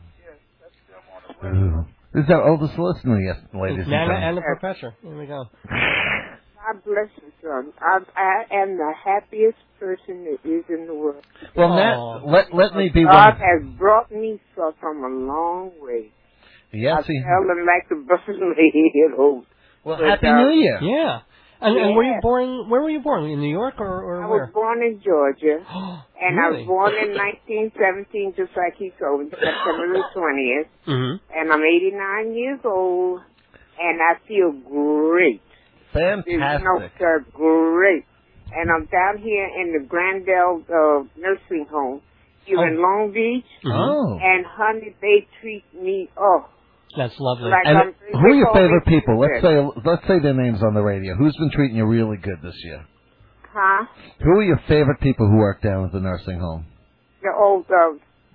Ooh. This is our oldest listener, yes, ladies and Nana gentlemen. and the professor. Here we go. God bless you, son. I, I am the happiest person there is in the world. Well, Nat, let let me be God one. has brought me so from a long way. Yes, I he. tell them like the buffalo old. Well, But, Happy uh, New Year. Yeah. And, and were you Yeah. born? Where were you born? In New York or, or I where? was born in Georgia, and I Really? was born in nineteen seventeen, just like he told me, September the twentieth. Mm-hmm. And I'm eighty-nine years old, and I feel great. Fantastic. No, sir, great. And I'm down here in the Grandel uh, nursing home here in Long Beach. Oh. And honey, they treat me, oh, That's lovely. Like And I'm- who are your they call favorite me people? Let's Susan. say let's say their names on the radio. Who's been treating you really good this year? Huh? Who are your favorite people who work down at the nursing home? The old, uh,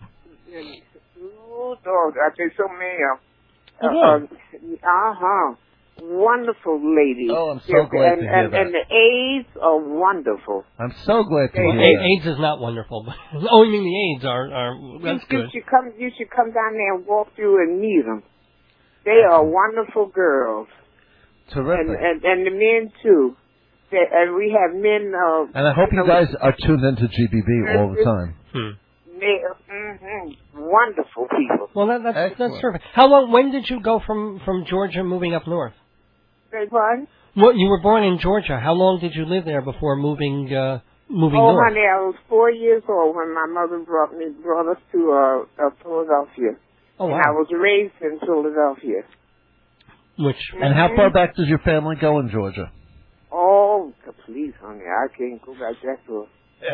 oh, dog, I think so many of them. Uh, uh-huh. Wonderful ladies. Oh, I'm so Yeah, glad and, to hear and, that. and the aides are wonderful. I'm so glad to Well, hear A- that. AIDS is not wonderful. But oh, you mean the AIDS are, are that's you, good. you should come. You should come down there and walk through and meet them. They are wonderful girls. Terrific. And and, and the men too. They, and we have men. Uh, And I hope you know, guys are tuned into G B B all the time. They are mhm, wonderful people. Well, that, that's that's terrific. How long? When did you go from from Georgia moving up north? Say what? Well, you were born in Georgia. How long did you live there before moving uh, moving Oh, north? honey, I was four years old when my mother brought me brought us to uh, uh, Philadelphia. Oh, wow. And I was raised in Philadelphia. Which And how far back does your family go in Georgia? Oh, please, honey, I can't go back that far.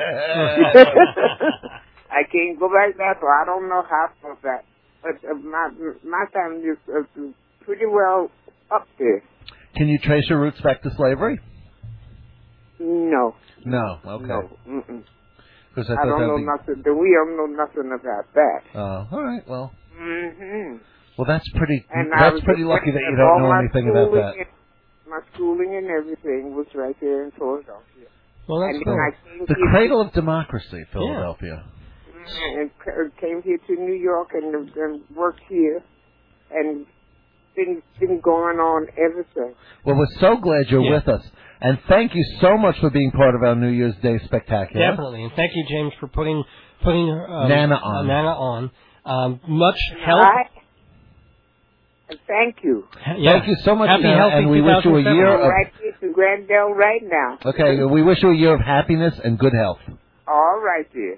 I can't go back that far. I don't know how far back, but uh, my my family is uh, pretty well up there. Can you trace your roots back to slavery? No. No. Okay. No. Mm-mm. Because I I thought don't that'd know be. nothing. We don't know nothing about that. Oh, all right. Well, Mm-hmm. well, that's pretty. And I that's was pretty just lucky that looking you at all don't know my anything about schooling that. and- My schooling and everything was right there in Philadelphia. Well, that's and cool. then I came The here cradle of democracy, Philadelphia. to, and c- came here to New York and, and worked here, and been been going on ever since. Well, we're so glad you're Yeah. with us, and thank you so much for being part of our New Year's Day spectacular. Definitely, and thank you, James, for putting putting um, Nana on. uh, Nana on. Um, much health. I, and thank you. Yeah. Thank you so much, Happy, Nana, healthy and we wish you a two thousand seven. year I'm of. right here to Grandel right now. Okay, we wish you a year of happiness and good health. All right, dear.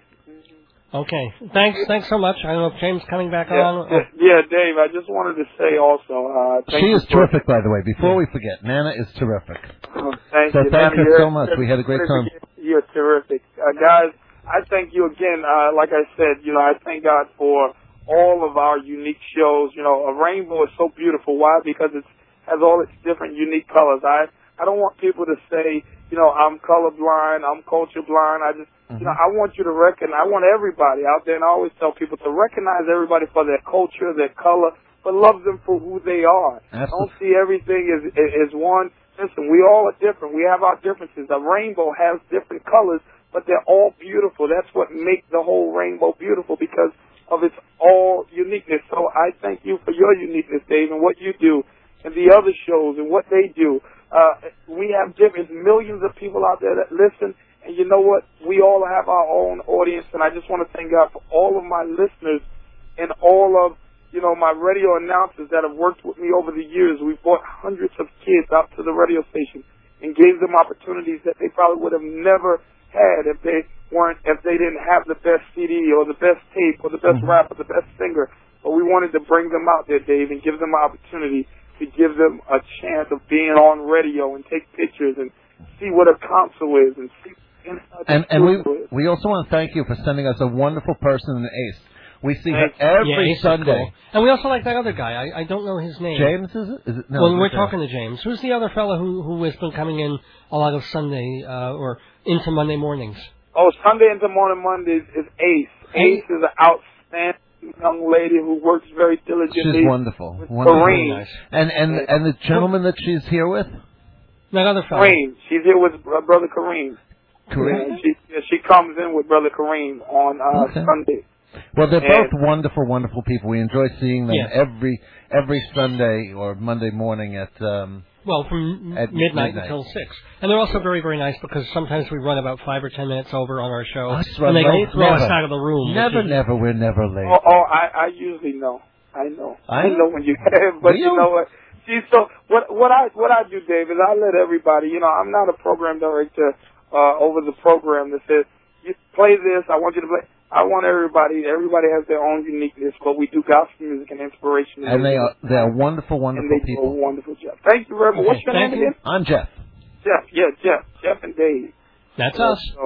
Okay, thanks, thanks so much. I don't know if James coming back Yeah, on. yeah, yeah, Dave, I just wanted to say also, uh, thank She you is for, terrific, by the way. Before we forget, Nana is terrific. Oh, thank So you. thank Nana, her you're so much. We had a great time. You're terrific. Uh, guys, I thank you again. Uh, like I said, you know, I thank God for all of our unique shows. You know, a rainbow is so beautiful. Why? Because it has all its different unique colors. I, I don't want people to say, you know, I'm colorblind, I'm culture blind. I just, you know, I want you to reckon, I want everybody out there, and I always tell people to recognize everybody for their culture, their color, but love them for who they are. Absolutely. Don't see everything as, as one. Listen, we all are different. We have our differences. A rainbow has different colors, but they're all beautiful. That's what makes the whole rainbow beautiful, because of its all uniqueness. So I thank you for your uniqueness, Dave, and what you do, and the other shows and what they do. Uh, we have different millions of people out there that listen, and you know what? We all have our own audience, and I just want to thank God for all of my listeners and all of, you know, my radio announcers that have worked with me over the years. We brought hundreds of kids out to the radio station and gave them opportunities that they probably would have never had if they weren't, if they didn't have the best C D or the best tape or the best rap or the best singer. But we wanted to bring them out there, Dave, and give them an opportunity to give them a chance of being on radio and take pictures and see what a console is and see. And and we we also want to thank you for sending us a wonderful person in Ace. We see her every yeah, Ace is Sunday. cool. And we also like that other guy. I, I don't know his name. James, is it? Is it? No. well, we're it's, uh, talking to James. Who's the other fellow who who has been coming in a lot of Sunday uh, or into Monday mornings? Oh, Sunday into morning Mondays is Ace. Ace is an outstanding young lady who works very diligently. She's wonderful. With wonderful. Kareem. Nice. And and and the gentleman that she's here with, That other fellow. Kareem. She's here with uh, Brother Kareem. Kareem. Yeah, she, yeah, she comes in with Brother Kareem on uh, Okay. Sunday. Well, they're And- both wonderful, wonderful people. We enjoy seeing them Yes. every every Sunday or Monday morning at. Um, Well, from At midnight, midnight. until six. And they're also very, very nice because sometimes we run about five or ten minutes over on our show. Us and they run go throw us never. out of the room. which Never, is- never. We're never late. Oh, oh I, I usually know. I know. I I know when you have, but Do you you? know what? She's so what what I what I do, Dave, is I let everybody. You know, I'm not a program director uh, over the program that says you play this. I want you to play. I want everybody. Everybody has their own uniqueness, but we do gospel music and inspiration. And they are they are wonderful, and wonderful they do a people. wonderful job. Thank you very much. What's your Thank name you. again? I'm Jeff. Jeff. Yeah, Jeff. Jeff and Dave. That's Yeah, us. So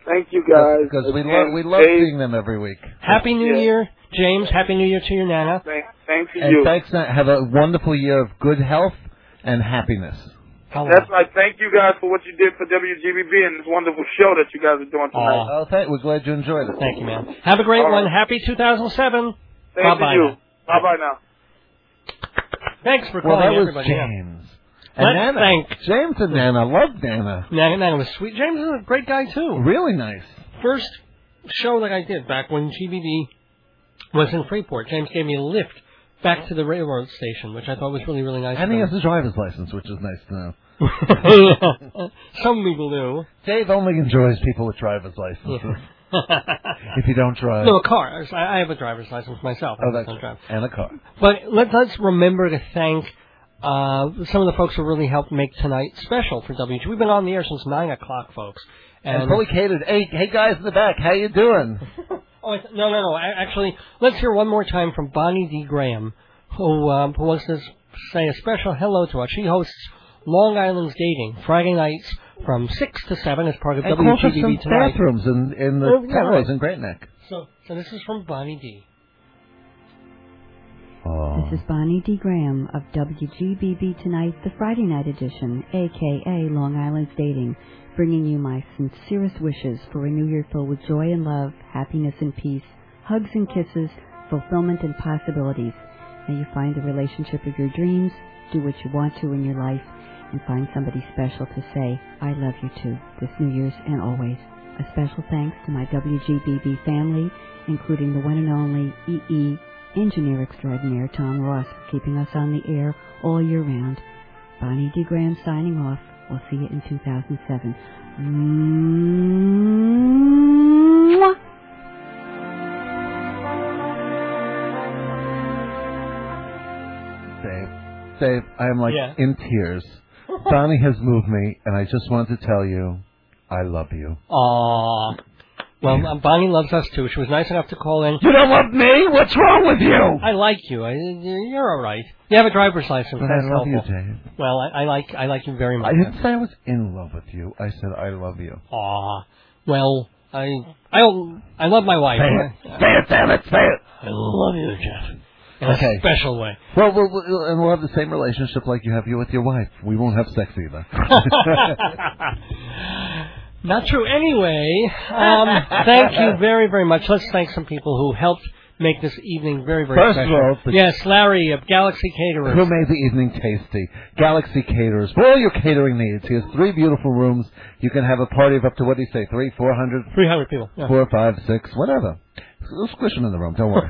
Thank you, guys. Because we Again, love we love Dave, seeing them every week. Happy New Yeah. Year, James. Happy New Year to your Nana. Thank, thanks to And you. thanks. uh, Have a wonderful year of good health and happiness. That's right. Thank you guys for what you did for W G B B and this wonderful show that you guys are doing tonight. Oh, thank, we're glad you enjoyed it. Thank you, man. Have a great All one. right. Happy two thousand seven. Thank Bye-bye. you. Bye bye now. Thanks for Well, calling, that was everybody. Yeah. James. And Let's Nana. thank James and Nana. Love Nana. Nana. Nana was sweet. James is a great guy, too. Really nice. First show that I did back when G B B was in Freeport, James gave me a lift back to the railroad station, which I thought was really, really nice. And he of has a driver's license, which is nice to know. him. Some people do. Dave only enjoys people with driver's licenses. If you don't drive. No, a car. I I have a driver's license myself. Oh, I that's don't drive. and a car. But let, let's remember to thank uh, some of the folks who really helped make tonight special for W G. We've been on the air since nine o'clock, folks. And, And, fully catered. Hey, hey, guys in the back, how you doing? oh, I th- no, no, no. I, actually, let's hear one more time from Bonnie D. Graham, who, um, who wants to say a special hello to us. She hosts Long Island's Dating Friday nights from six to seven as part of And W call for G B some tonight. bathrooms in in the Oh, yeah, Penrose right. and Great Neck. So, so this is from Bonnie D. Oh. This is Bonnie D. Graham of W G B B Tonight, the Friday night edition, a k a. Long Island's Dating, bringing you my sincerest wishes for a new year filled with joy and love, happiness and peace, hugs and kisses, fulfillment and possibilities. May you find the relationship of your dreams, do what you want to in your life, and find somebody special to say, I love you too, this New Year's and always. A special thanks to my W G B B family, including the one and only E E engineer extraordinaire Tom Ross, for keeping us on the air all year round. Bonnie D. Graham signing off. We'll see you in two thousand seven. Mwah. Dave, Dave, I am like Yeah. in tears. Bonnie has moved me, and I just want to tell you, I love you. Aww. Well, um, Bonnie loves us too. She was nice enough to call in. You don't love me? What's wrong with you? I like you. I, you're all right. You have a driver's license. But That's I love helpful. you, Dave. Well, I, I like I like you very much. I didn't say I was in love with you. I said I love you. Aw. Well, I I don't, I love my wife. Say it. Say it, damn it. Say it. I love you, Jeff. In Okay. a special way. Well, we'll, we'll, and we'll have the same relationship like you have you with your wife. We won't have sex either. Not true. Anyway, um, thank you very, very much. Let's thank some people who helped make this evening very, very First of special. all, the- yes, Larry of Galaxy Caterers. Who made the evening tasty? Galaxy Caterers. For all your catering needs, he has three beautiful rooms. You can have a party of up to, what do you say, three, four hundred? three hundred people. Yeah. Four, five, six, whatever. We'll squish them in the room, don't worry.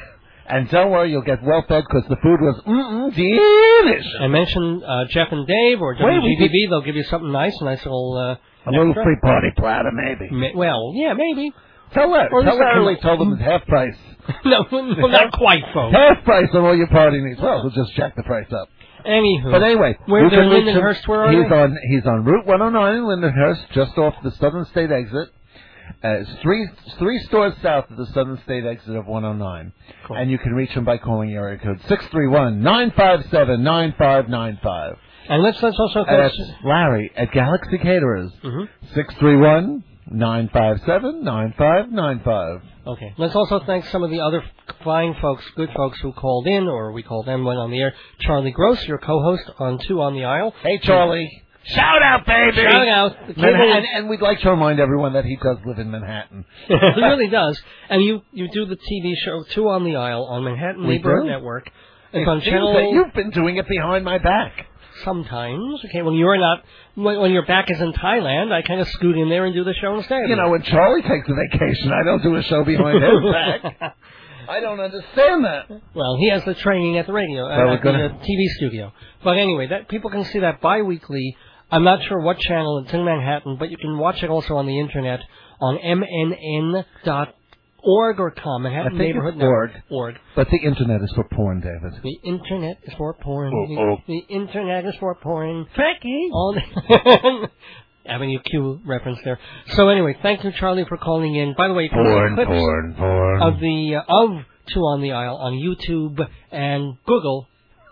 And don't worry, you'll get well fed because the food was mm-mm delicious. And mention uh, Jeff and Dave or Wait, W we G B B. They'll give you something nice, a nice little... Uh, A little extra. free party platter, maybe. Ma- well, yeah, maybe. Tell her. Or Tell just a her we com- told them it's half price. no, no, not quite, folks. Half price on all your party needs. Well, we'll just jack the price up. Anywho. But anyway, Where you they're can in reach him- Lindenhurst, where are he's they? on he's on Route one oh nine in Lindenhurst, just off the Southern State exit. Uh, it's three three stores south of the Southern State exit of one oh nine. Cool. And you can reach him by calling area code six three one, nine five seven, nine five nine five. And let's, let's also... And that's Larry at Galaxy Caterers. Mhm. six three one, nine five seven, nine five nine five. Okay. Let's also thank some of the other fine folks, good folks who called in, or we called them, went on the air. Charlie Gross, your co-host on Two on the Aisle. Hey, Charlie. Shout out, baby! Shout out. The cable- Manhattan, and we'd like to remind everyone that he does live in Manhattan. he really does. And you, you do the T V show Two on the Aisle on Manhattan We Neighborhood do. Network. It It's on seems channel... that you've been doing it behind my back. Sometimes. Okay, when you're not... When, when your back is in Thailand, I kind of scoot in there and do the show instead. You know, when Charlie takes a vacation, I don't do a show behind his back. I don't understand that. Well, he has the training at the radio, uh, Well, we're at the gonna- uh, T V studio. But anyway, that people can see that bi-weekly. I'm not sure what channel it's in Manhattan, but you can watch it also on the internet on M N N dot org or com, I Manhattan think Neighborhood it's org. Network. Org. But the internet is for porn, David. The internet is for porn. Oh, the, oh. the internet is for porn. Frankie. All the Avenue Q reference there. So anyway, thank you, Charlie, for calling in. By the way, you can see Porn, clips porn, porn. of the uh, of Two on the Aisle on YouTube and Google,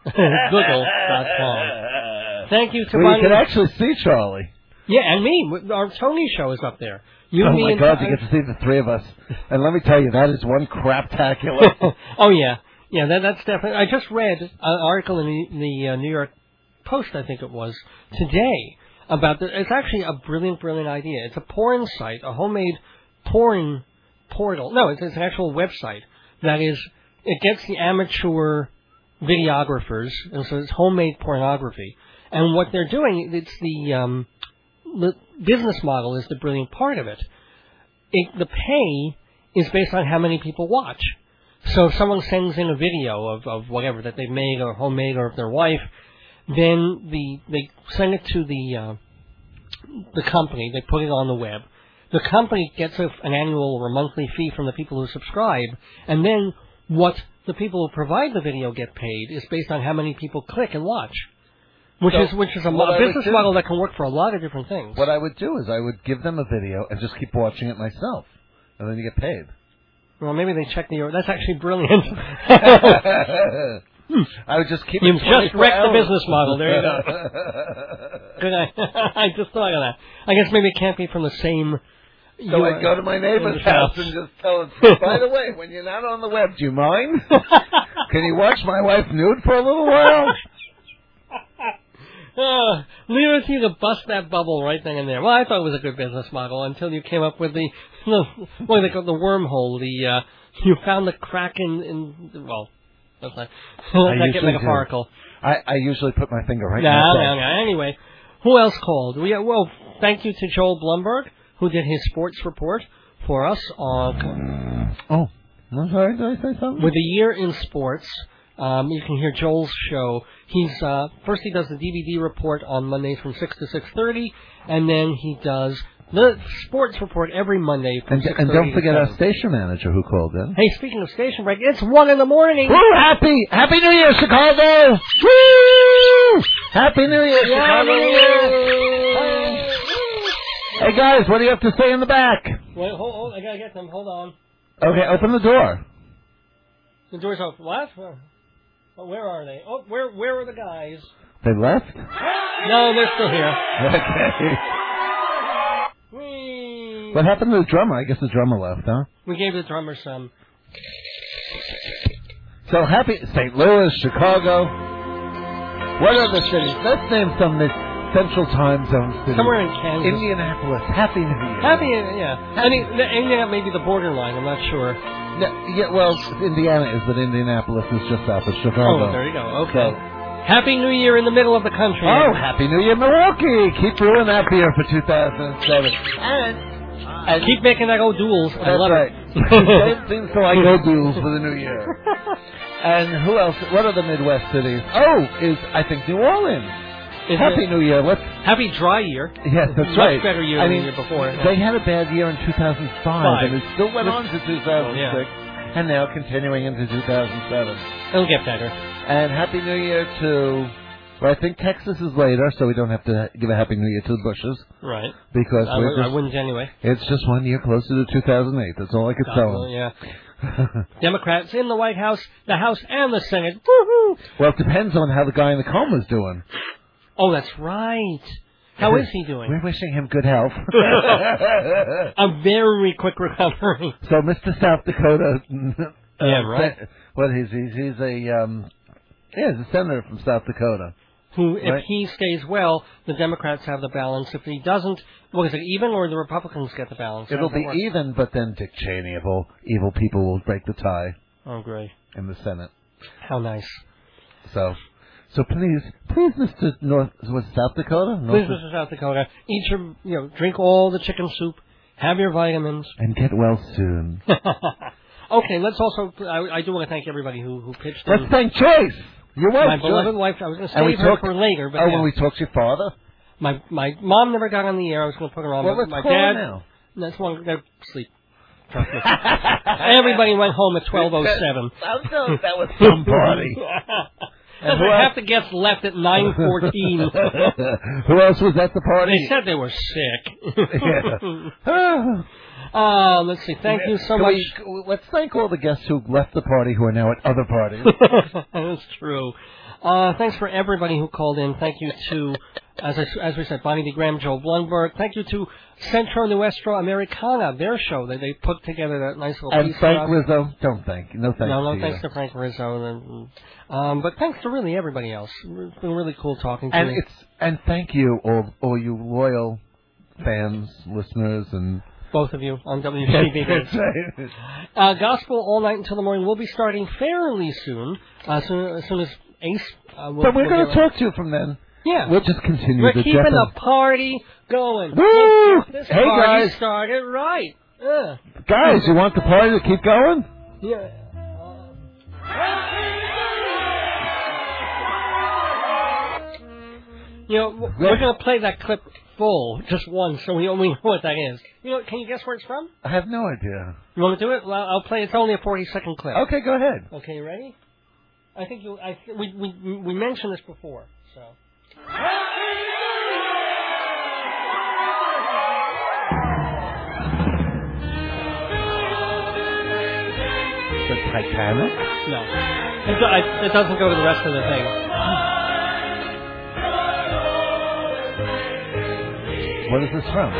Google dot com. Thank you to Well, Bonnie. you can actually see Charlie. Yeah, and me. Our Tony show is up there. You, oh me, my and God, you get to see the three of us. And let me tell you, that is one craptacular. Oh, yeah. Yeah, that, that's definitely... I just read an article in the, the uh, New York Post, I think it was, today, about... The, it's actually a brilliant, brilliant idea. It's a porn site, a homemade porn portal. No, it's, it's an actual website that is... It gets the amateur videographers, and so it's homemade pornography. And what they're doing, it's the... Um, the business model is the brilliant part of it. it. The pay is based on how many people watch. So if someone sends in a video of, of whatever that they've made or homemade or of their wife, then the they send it to the uh, the company. They put it on the web. The company gets a, an annual or a monthly fee from the people who subscribe, and then what the people who provide the video get paid is based on how many people click and watch. Which So, is which is a, what a I would business do- model that can work for a lot of different things. What I would do is I would give them a video and just keep watching it myself, and then you get paid. Well, maybe they check the. That's actually brilliant. I would just keep. You've it just twenty-four wrecked the hours. business model. There you go. Good. I, I just thought of that. I guess maybe it can't be from the same. So I'd go to my neighbor's house and just tell him, by the way, when you're not on the web, do you mind? Can you watch my wife nude for a little while? Uh, leave it to you to bust that bubble right then and there. Well, I thought it was a good business model until you came up with the, the what do they call it, the wormhole. The uh, you found the crack in, in well, that's not, let's not get usually do. metaphorical. I, I usually put my finger right No, in the no, no. Anyway, who else called? We well, thank you to Joel Blumberg who did his sports report for us. On oh, I'm sorry. Did I say something? with a year in sports. Um, you can hear Joel's show. He's uh, first he does the D V D report on Mondays from six to six thirty, and then he does the sports report every Monday from And, six and thirty. don't forget our station manager who called in. Hey, speaking of station break, it's one in the morning. Woo! Happy Happy New Year, Chicago! Woo! Happy New Year, Chicago! Hey guys, what do you have to say in the back? Wait, hold, hold, I gotta get them. Hold on. Okay, open the door. The door's open. What? Oh, where are they? Oh, where where are the guys? They left? No, they're still here. Okay. Whee! What happened to the drummer? I guess the drummer left, huh? We gave the drummer some. So happy Saint Louis, Chicago. What other cities? Let's name some mid- Central Time Zone cities. Somewhere in Kansas. Indianapolis. Happy New Year. Happy, yeah. I mean, Indiana may be the borderline. I'm not sure. Yeah, yeah, well, Indiana is, but Indianapolis is just south of Chicago. Oh, there you go. Okay. Happy New Year in the middle of the country. Oh, Happy New Year, Milwaukee! Keep brewing that beer for two thousand seven. And, and keep making that O'Doul's. I that's love right. it. Same things to like O'Doul's for the New Year. And who else? What are the Midwest cities? Oh, is I think New Orleans. Is Happy it? New Year. Let's. Happy dry year. Yes, that's Much right. better year I than mean, the year before. They had a bad year in two thousand five, Five. and it still went on to two thousand six, Oh, and now continuing into two thousand seven. It'll get better. And Happy New Year to, well, I think Texas is later, so we don't have to give a Happy New Year to the Bushes. Right. Because I, we're w- I just, wouldn't anyway. it's just one year closer to two thousand eight. That's all I could tell them. Yeah. Democrats in the White House, the House, and the Senate. Woohoo! Well, it depends on how the guy in the coma's doing. Oh, that's right. How is he doing? We're wishing him good health. A very quick recovery. So, Mister South Dakota. Uh, Yeah, right. What is he? He's, he's a um, yeah, he's a senator from South Dakota. Who, if Right. he stays well, the Democrats have the balance. If he doesn't, what is it, even, or the Republicans get the balance? How It'll does it be work? even, but then Dick Cheney of all evil people will break the tie Oh, great. in the Senate. How nice. So, so please, please, Mister North, was it South Dakota? North Please, Mister South Dakota, eat your, you know, drink all the chicken soup, have your vitamins. And get well soon. Okay, let's also, I, I do want to thank everybody who, who pitched Let's in. thank Joyce, your wife. My Joyce. beloved wife. I was going to And we save her talked- for later, but oh, yeah. when we talked to your father. My my mom never got on the air. I was going to put her on. Well, but let's my call her dad. now. That's one. They're asleep. Trust me. Everybody went home at twelve oh seven. That was some party. Because who half else? the guests left at nine fourteen. Who else was at the party? They said they were sick. Yeah. uh, let's see. Thank you so Can much. we- let's thank all the guests who left the party who are now at other parties. That's true. Uh, thanks for everybody who called in. Thank you to As I, as we said, Bonnie D. Graham, Joe Blumberg. Thank you to Centro Nuestro Americana, their show that they put together that nice little And piece Frank for us. Rizzo. Don't thank you. No thanks No, no to thanks you. to Frank Rizzo. And, um, but thanks to really everybody else. It's been really cool talking to And you. it's and thank you all, all you loyal fans, listeners, and Both of you on W G B B. uh, Gospel All Night Until the Morning will be starting fairly soon. Uh, soon as soon as Ace. Uh, will, But we're will going get to around. talk to you from then. Yeah. We'll just continue We're the keeping Jeff the party going. Woo! Let's get this Hey, party guys. started right. Yeah. Guys, you want the party to keep going? Yeah. You know, w- we're going to play that clip full, just once, so we only know what that is. You know, can you guess where it's from? I have no idea. You want to do it? Well, I'll play. It's only a forty-second clip. Okay, go ahead. Okay, you ready? I think you. I th- we we we mentioned this before, so. The Titanic? No, it, do- I, it doesn't go to the rest of the thing. What is this from?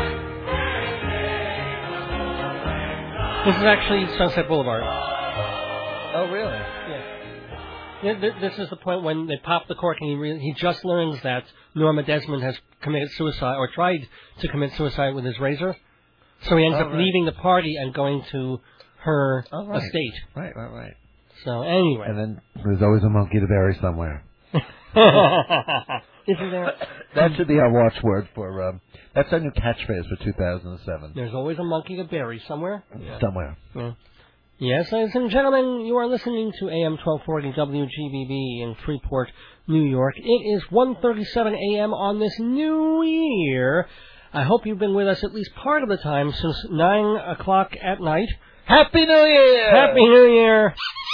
This is actually Sunset Boulevard. Oh, really? Yeah. Th- th- This is the point when they pop the cork and he re- he just learns that Norma Desmond has committed suicide or tried to commit suicide with his razor. So he ends Oh, up right. leaving the party and going to her Oh, right. estate. Right, right, right. So anyway. And then there's always a monkey to bury somewhere. Isn't there? That should be our watchword for, um, that's our new catchphrase for two thousand seven. There's always a monkey to bury somewhere. Yeah. Somewhere. Yeah. Yes, ladies and gentlemen, you are listening to A M twelve forty W G B B in Freeport, New York. It is one thirty-seven A M on this new year. I hope you've been with us at least part of the time since nine o'clock at night. Happy New Year! Happy New Year!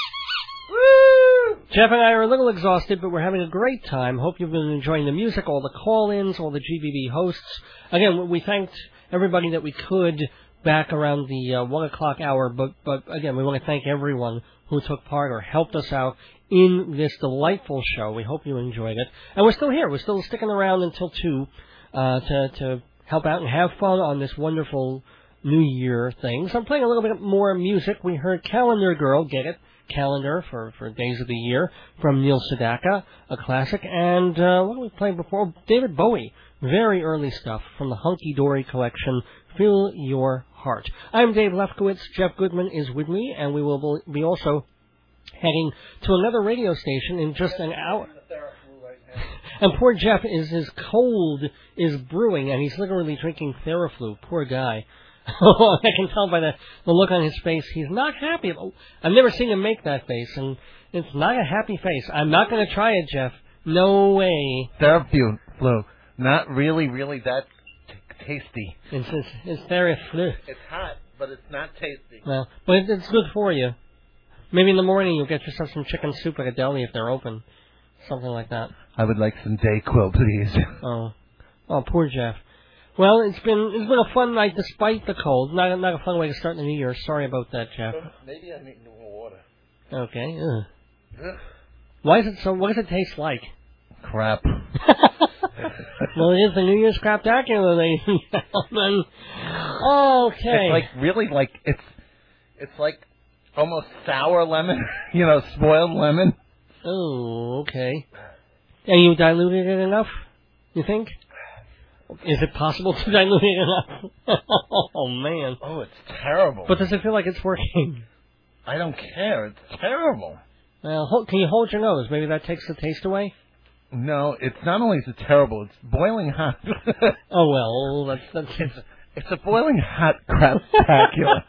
Woo! Jeff and I are a little exhausted, but we're having a great time. Hope you've been enjoying the music, all the call-ins, all the G B B hosts. Again, we thanked everybody that we could back around the uh, one o'clock hour, but, but again, we want to thank everyone who took part or helped us out in this delightful show. We hope you enjoyed it. And we're still here. We're still sticking around until two uh, to, to help out and have fun on this wonderful New Year thing. So I'm playing a little bit more music. We heard Calendar Girl, get it? Calendar for, for Days of the Year from Neil Sedaka, a classic. And uh, what did we play before? David Bowie. Very early stuff from the Hunky Dory collection, Feel Your Heart. I'm Dave Lefkowitz. Jeff Goodman is with me, and we will be also heading to another radio station in just an hour. And poor Jeff is his cold is brewing, and he's literally drinking Theraflu. Poor guy. I can tell by the, the look on his face. He's not happy. I've never seen him make that face, and it's not a happy face. I'm not going to try it, Jeff. No way. Therapy flu. Not really, really that t- tasty. It's, it's, it's Theraflu. It's hot, but it's not tasty. Well, but it, it's good for you. Maybe in the morning you'll get yourself some chicken soup at a deli if they're open. Something like that. I would like some Dayquil, please. Oh. Oh, poor Jeff. Well, it's been it's been a fun night despite the cold. Not not a fun way to start the new year. Sorry about that, Jeff. Maybe I need more water. Okay. Ugh. Why is it so? What does it taste like? Crap. Well, it is the New Year's craptacular, ladies and gentlemen. Okay. It's like really like it's it's like almost sour lemon. You know, spoiled lemon. Oh, okay. And you diluted it enough? You think? Is it possible to dilute it enough? Oh, man. Oh, it's terrible. But does it feel like it's working? I don't care. It's terrible. Well, hold, can you hold your nose? Maybe that takes the taste away? No, it's not only is it terrible, it's boiling hot. Oh, well, that's... that's it's, it's a boiling hot craptacular.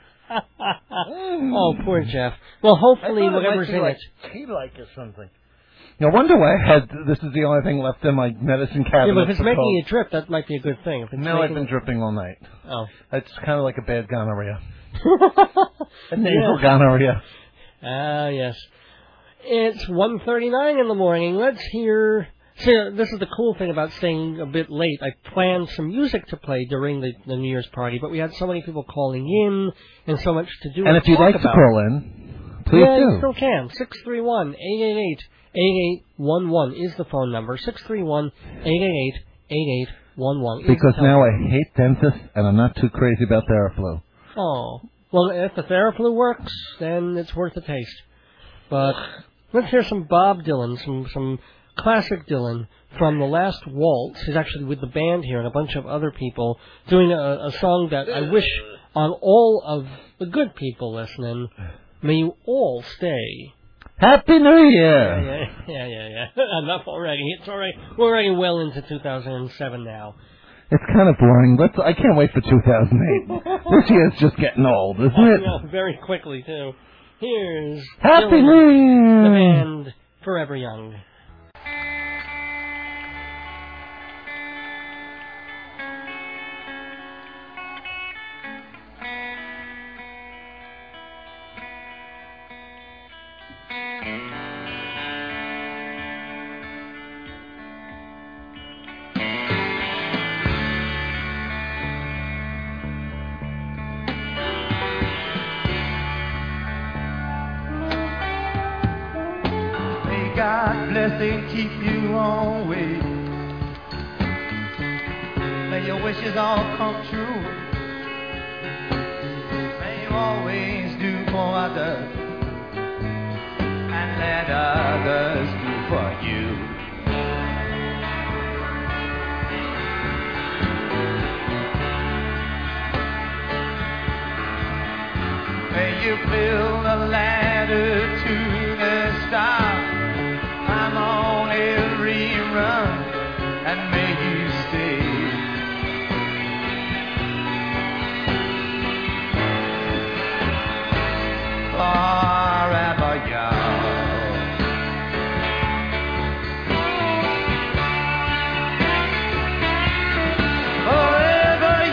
Oh, poor Jeff. Well, hopefully whatever's it in like it... tea-like or something. No wonder why I had, this is the only thing left in my medicine cabinet. Yeah, but if it's for making cold. you drip, that might be a good thing. If it's No, I've making... been dripping all night. Oh. It's kind of like a bad gonorrhea. A nasal Yeah. gonorrhea. Ah, yes. It's one thirty-nine in the morning. Let's hear... See, this is the cool thing about staying a bit late. I planned some music to play during the, the New Year's party, but we had so many people calling in and so much to do And if you'd talk like to about. call in, Please yeah, do. you still can. six three one, eight eight eight, eight eight one one is the phone number. six three one, eight eight eight, eight eight one one. Because now I hate dentists, and I'm not too crazy about Theraflu. Oh. Well, if the Theraflu works, then it's worth a taste. But let's hear some Bob Dylan, some some classic Dylan from The Last Waltz. He's actually with the band here and a bunch of other people doing a, a song that I wish on all of the good people listening, may you all stay. Happy New Year! Yeah, yeah, yeah, yeah. yeah. Enough already. It's already we're already well into two thousand seven now. It's kind of boring. Let's. I can't wait for two thousand eight. This year's just getting old, isn't I it? know, very quickly too. Here's Happy Dylan, New Year! the band Forever Young. God bless and keep you always. May your wishes all come true. May you always do for others and let others do for you. May you build a ladder to the stars. I'm on every run, and may you stay. Forever young. Forever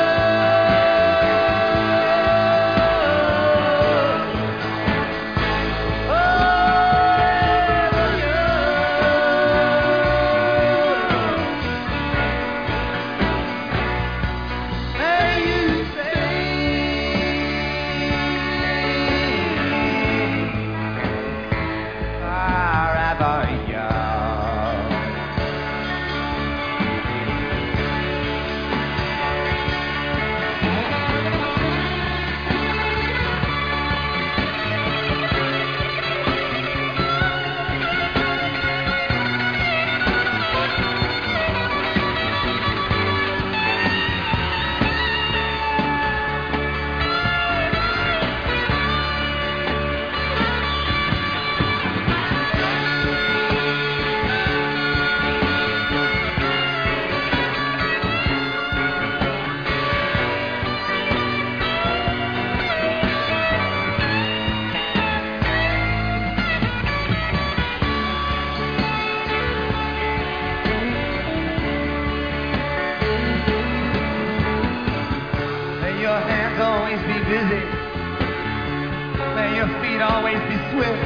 busy. May your feet always be swift.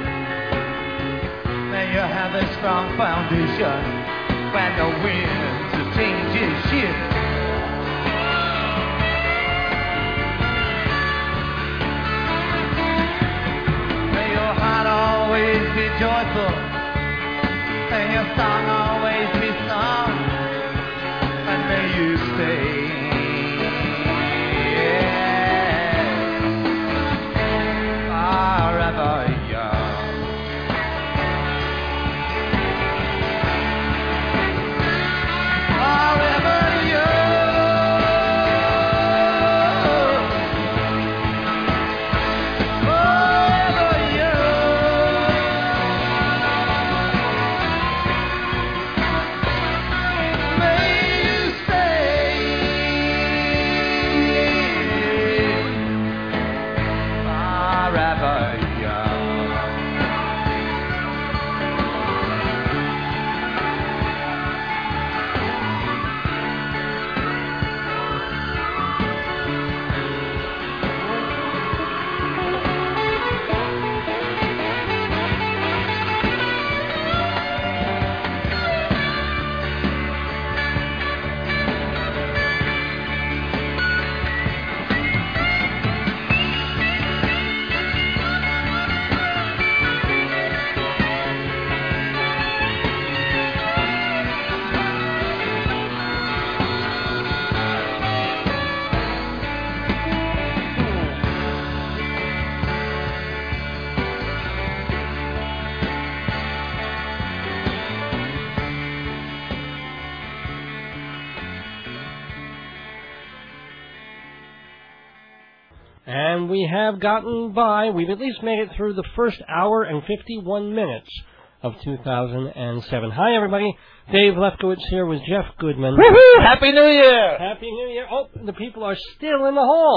May you have a strong foundation when the winds of changes shift. May your heart always be joyful. May your song always be sung. And may you stay. And we have gotten by. We've at least made it through the first hour and fifty-one minutes of two thousand seven. Hi, everybody. Dave Lefkowitz here with Jeff Goodman. Woohoo! Happy New Year! Happy New Year. Oh, the people are still in the hall.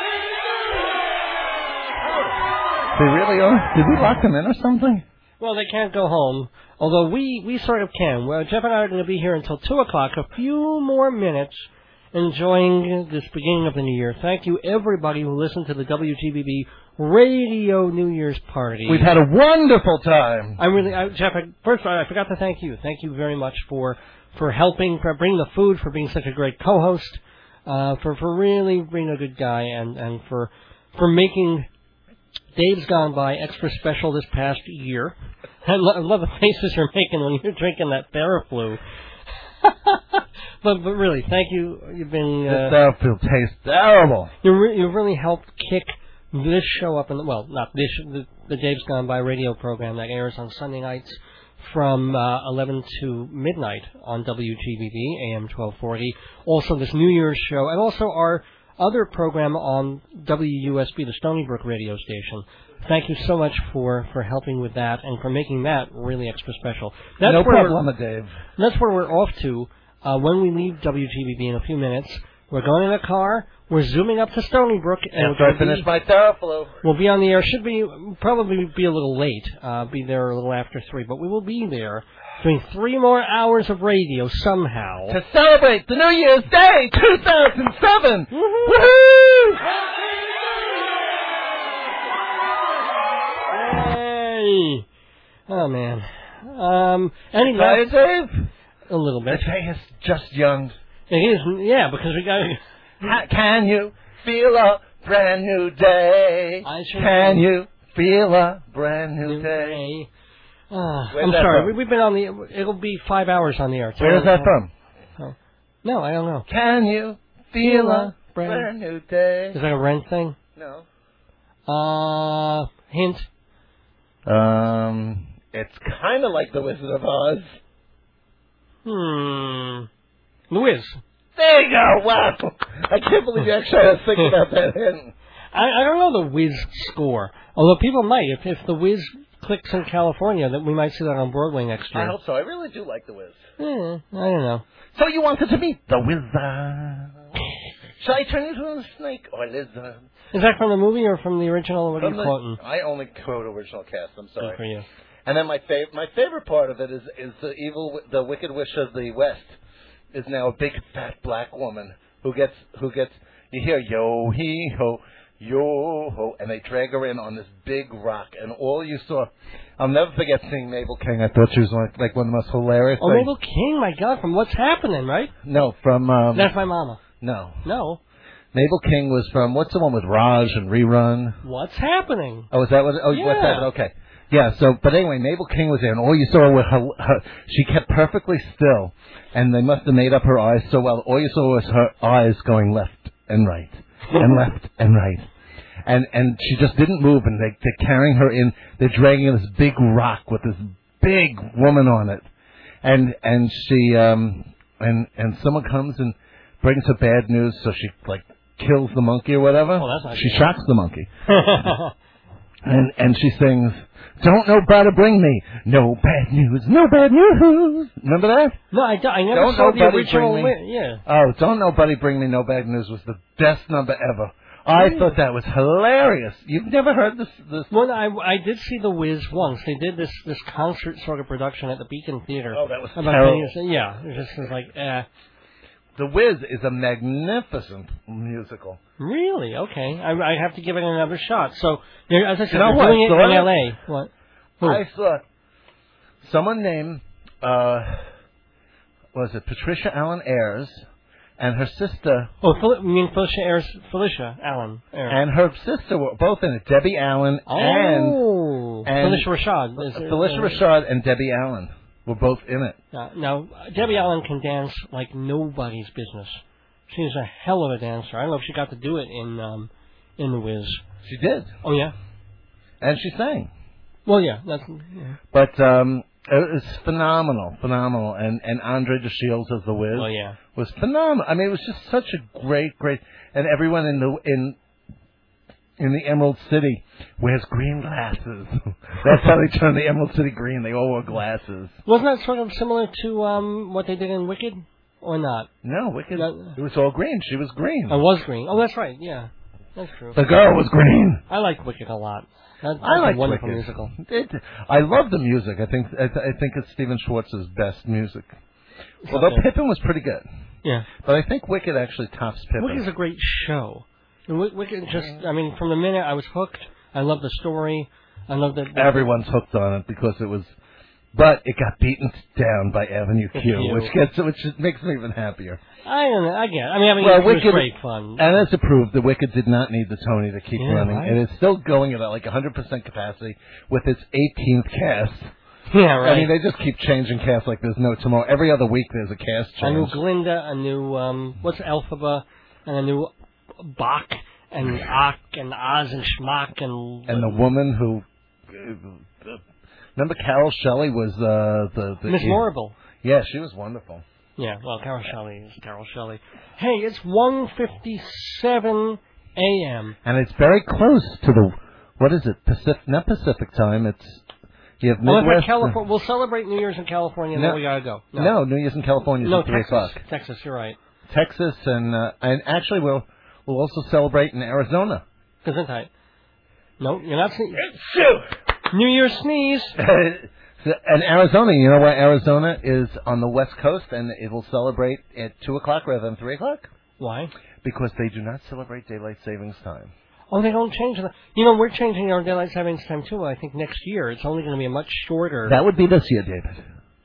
They really are? Did we lock them in or something? Well, they can't go home, although we, we sort of can. Well, Jeff and I are going to be here until two o'clock, a few more minutes, enjoying this beginning of the new year. Thank you, everybody who listened to the W G B B Radio New Year's Party. We've had a wonderful time. I really, I, Jeff, I, first of all, I forgot to thank you. Thank you very much for, for helping, for bringing the food, for being such a great co-host, uh, for, for really being a good guy, and, and for, for making Dave's Gone By extra special this past year. I, lo- I love the faces you're making when you're drinking that Theraflu. but but really, thank you. You've been uh, the Theraflu tastes terrible. You re- you really helped kick this show up, and well, not this the, the Dave's Gone By radio program that airs on Sunday nights from uh, eleven to midnight on W G B B A M twelve forty. Also, this New Year's show, and also our other program on W U S B, the Stony Brook radio station. Thank you so much for, for helping with that and for making that really extra special. That's no where problem, Dave. That's where we're off to uh, when we leave W G B B in a few minutes. We're going in a car. We're zooming up to Stony Brook. And After I finish be, my Theraflu. We'll be on the air. Should be probably be a little late. Uh, be there a little after three, but we will be there doing three more hours of radio somehow to celebrate the New Year's Day two thousand seven. Woohoo! Hey! Oh man. Um. Anyway, tired, Dave? A little bit. The day is just young. It is, yeah, because we got. Can you feel a brand new day? I sure Can can. you feel a brand new, New day? day. Uh, Where's I'm that sorry. from? We, we've been on the. It'll be five hours on the air. Where's that from? Oh. No, I don't know. Can you feel a brand, brand new day? Is that a Rent thing? No. Uh, hint. Um, it's kind of like The Wizard of Oz. Hmm. Louise. There you go. Wow. I can't believe you actually had to think about that hint. I, I don't know the Wiz score. Although people might. If, if the Wiz clicks in California, that we might see that on Broadway next year. I hope so. I really do like The Wiz. Yeah, I don't know. So you wanted to meet the wizard. Shall I turn into a snake or lizard? Is that from the movie or from the original? What are From you the- quoting? I only quote original cast. I'm sorry. Good for you. And then my fav- my favorite part of it is is the evil, the Wicked Witch of the West is now a big fat black woman who gets who gets you hear yo hee ho yo ho, and they drag her in on this big rock, and all you saw. I'll never forget seeing Mabel King. I thought she was like, like one of the most hilarious. Oh, things. Mabel King, my God, from What's Happening, right? No, from um, That's My Mama. no. No. Mabel King was from what's the one with Raj and Rerun? What's Happening? Oh, is that what? Oh, Yeah. what's that? Okay. Yeah, so, but anyway, Mabel King was there, and all you saw were her, her, she kept perfectly still, and they must have made up her eyes so well. All you saw was her eyes going left and right, and left and right. And, and she just didn't move, and they, they're carrying her in, they're dragging in this big rock with this big woman on it. And, and she, um, and, and someone comes and brings her bad news, so she, like, kills the monkey or whatever. Oh, that's not she good. shocks the monkey. And and she sings, "Don't nobody bring me no bad news, no bad news." Remember that? No, I, I never Don't saw the nobody original. bring me- li- yeah. Oh, "Don't nobody bring me no bad news" was the best number ever. I Really? thought that was hilarious. You've never heard this? This? Well, I, I did see The Wiz once. They did this, this concert sort of production at the Beacon Theater. Oh, that was about terrible. ten years- Yeah, it just was like, eh. The Wiz is a magnificent musical. Really? Okay. I, I have to give it another shot. So, they're- as I said, You know they're what? doing it So in I- L A. What? Who? I saw someone named, uh, was it Patricia Allen Ayers, and her sister. Oh, Fel- you mean Felicia Ayers, Felicia Allen Ayers. And her sister were both in it, Debbie Allen Oh, and, and Felicia Rashad. Is- Felicia uh, Rashad and Debbie Allen were both in it. Now, now, Debbie Allen can dance like nobody's business. She's a hell of a dancer. I don't know if she got to do it in um, in The Wiz. She did. Oh, yeah? And she sang. Well, yeah. That's, yeah. But um, it was phenomenal, phenomenal. And, and Andre DeShields as The Wiz Oh, yeah. was phenomenal. I mean, it was just such a great, great... And everyone in the... in in the Emerald City wears green glasses. That's how they turned the Emerald City green. They all wore glasses. Wasn't that sort of similar to um, what they did in Wicked, or not? No, Wicked. It was all green. She was green. I was green. Oh, that's right. Yeah, that's true. The girl was green. I liked Wicked a lot. That, I like a wonderful Wicked. musical. It, I love the music. I think I, th- I think it's Stephen Schwartz's best music. Although Okay. Pippin was pretty good. Yeah. But I think Wicked actually tops Pippin. Wicked's a great show. And Wick- Wicked just, I mean, from the minute I was hooked, I love the story. I love the... Everyone's hooked on it because it was... But it got beaten down by Avenue Q, Q. which gets which makes me even happier. I don't know, I get it. I mean, I mean Well, it was Wicked, great fun. and as it proved, the Wicked did not need the Tony to keep Yeah, running. right. It is still going at like one hundred percent capacity with its eighteenth cast. Yeah, right. I mean, they just keep changing cast like there's no tomorrow. Every other week there's a cast A new change. Glinda, a new, um, what's Elphaba, and a new Bach, and Ak, and Oz, and Schmock, and... And the woman who... uh, Remember Carol Shelley was uh, the... the Miss Morrible. Yeah, she was wonderful. Yeah, well, Carol Shelley is Carol Shelley. Hey, it's one fifty-seven a.m. And it's very close to the... What is it? Pacific, not Pacific time. It's... You have Well, Midwest... California, we'll celebrate New Year's in California, and No. then we gotta go. No, New Year's in California is No, at three Texas. o'clock. Texas, you're right. Texas, and uh, and actually we'll we'll also celebrate in Arizona. Gesundheit. No, you're not sneezing. New Year's sneeze. And Arizona, you know where Arizona is on the West Coast, and it will celebrate at two o'clock rather than three o'clock? Why? Because they do not celebrate daylight savings time. Oh, they don't change the... You know, we're changing our daylight savings time, too, I think, next year. It's only going to be a much shorter... That would be this year, David.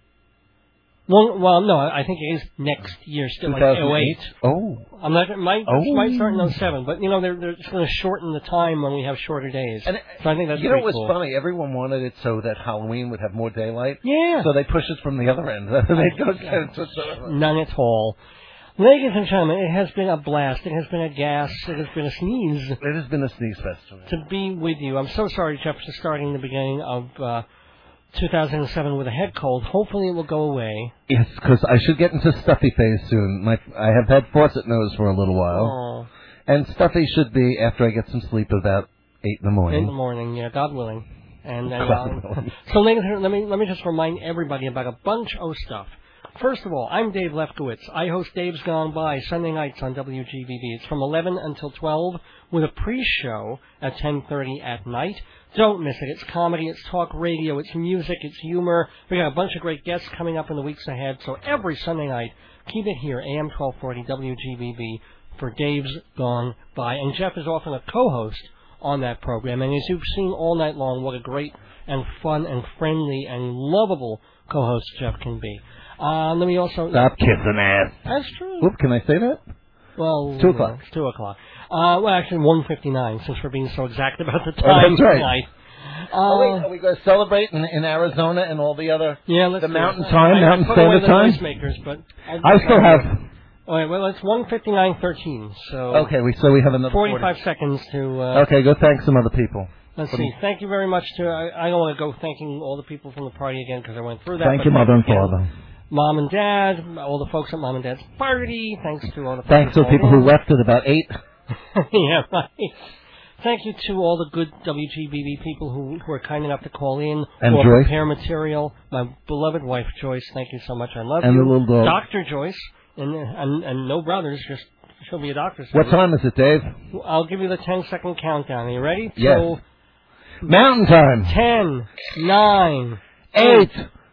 Well, well, no, I think it is next year, still like oh eight. Oh. I'm not, it might, Oh. it might start in oh seven, but, you know, they're, they're just going to shorten the time when we have shorter days. And, so I think that's you know pretty what's cool. funny? Everyone wanted it so that Halloween would have more daylight. Yeah. So they push it from the other end. They go to None at all. Ladies and gentlemen, it has been a blast. It has been a gas. It has been a sneeze. It has been a sneeze festival. To be with you. I'm so sorry, Jeff, for starting the beginning of uh, two thousand seven with a head cold. Hopefully it will go away. Yes, because I should get into stuffy phase soon. My I have had faucet nose for a little while. Oh. And stuffy should be after I get some sleep about eight in the morning. In the morning, yeah, God willing. And, and God um, willing. so, ladies and gentlemen, let me let me just remind everybody about a bunch of stuff. First of all, I'm Dave Lefkowitz. I host Dave's Gone By Sunday nights on W G B B. It's from eleven until twelve with a pre-show at ten thirty at night. Don't miss it. It's comedy, it's talk radio, it's music, it's humor. We got a bunch of great guests coming up in the weeks ahead. So every Sunday night, keep it here, A M twelve forty W G B B for Dave's Gone By. And Jeff is often a co-host on that program. And as you've seen all night long, what a great and fun and friendly and lovable co-host Jeff can be. Uh, let me also... Stop kissing ass. That's true. Oop, can I say that? Well, It's two o'clock. yeah, it's two o'clock. Uh, well, actually, one fifty-nine, since we're being so exact about the Oh, time that's right. tonight. Uh, are, we, are we going to celebrate in, in Arizona and all the other... Yeah, let's The do Mountain it. Time, I, Mountain I put away Standard the Time? noisemakers, but... I'll I still have... All right, well, it's one fifty-nine thirteen, so... Okay, we so we have another forty-five forty. seconds to... Uh, Okay, go thank some other people. Let's Some- see. Thank you very much to... I, I don't want to go thanking all the people from the party again, because I went through that. Thank but your mother and yeah. father. Mom and Dad, all the folks at Mom and Dad's party. Thanks to all the Thanks to the people who left at about eight. yeah, right. Thank you to all the good W G B B people who, who are kind enough to call in And or Joyce. prepare material. My beloved wife, Joyce, thank you so much. I love And you. the little dog. Doctor Joyce, and, and and no brothers, just she'll be a doctor soon. What time is it, Dave? I'll give you the ten second countdown. Are you ready? Yes. So, Mountain Time. ten, nine, Eight,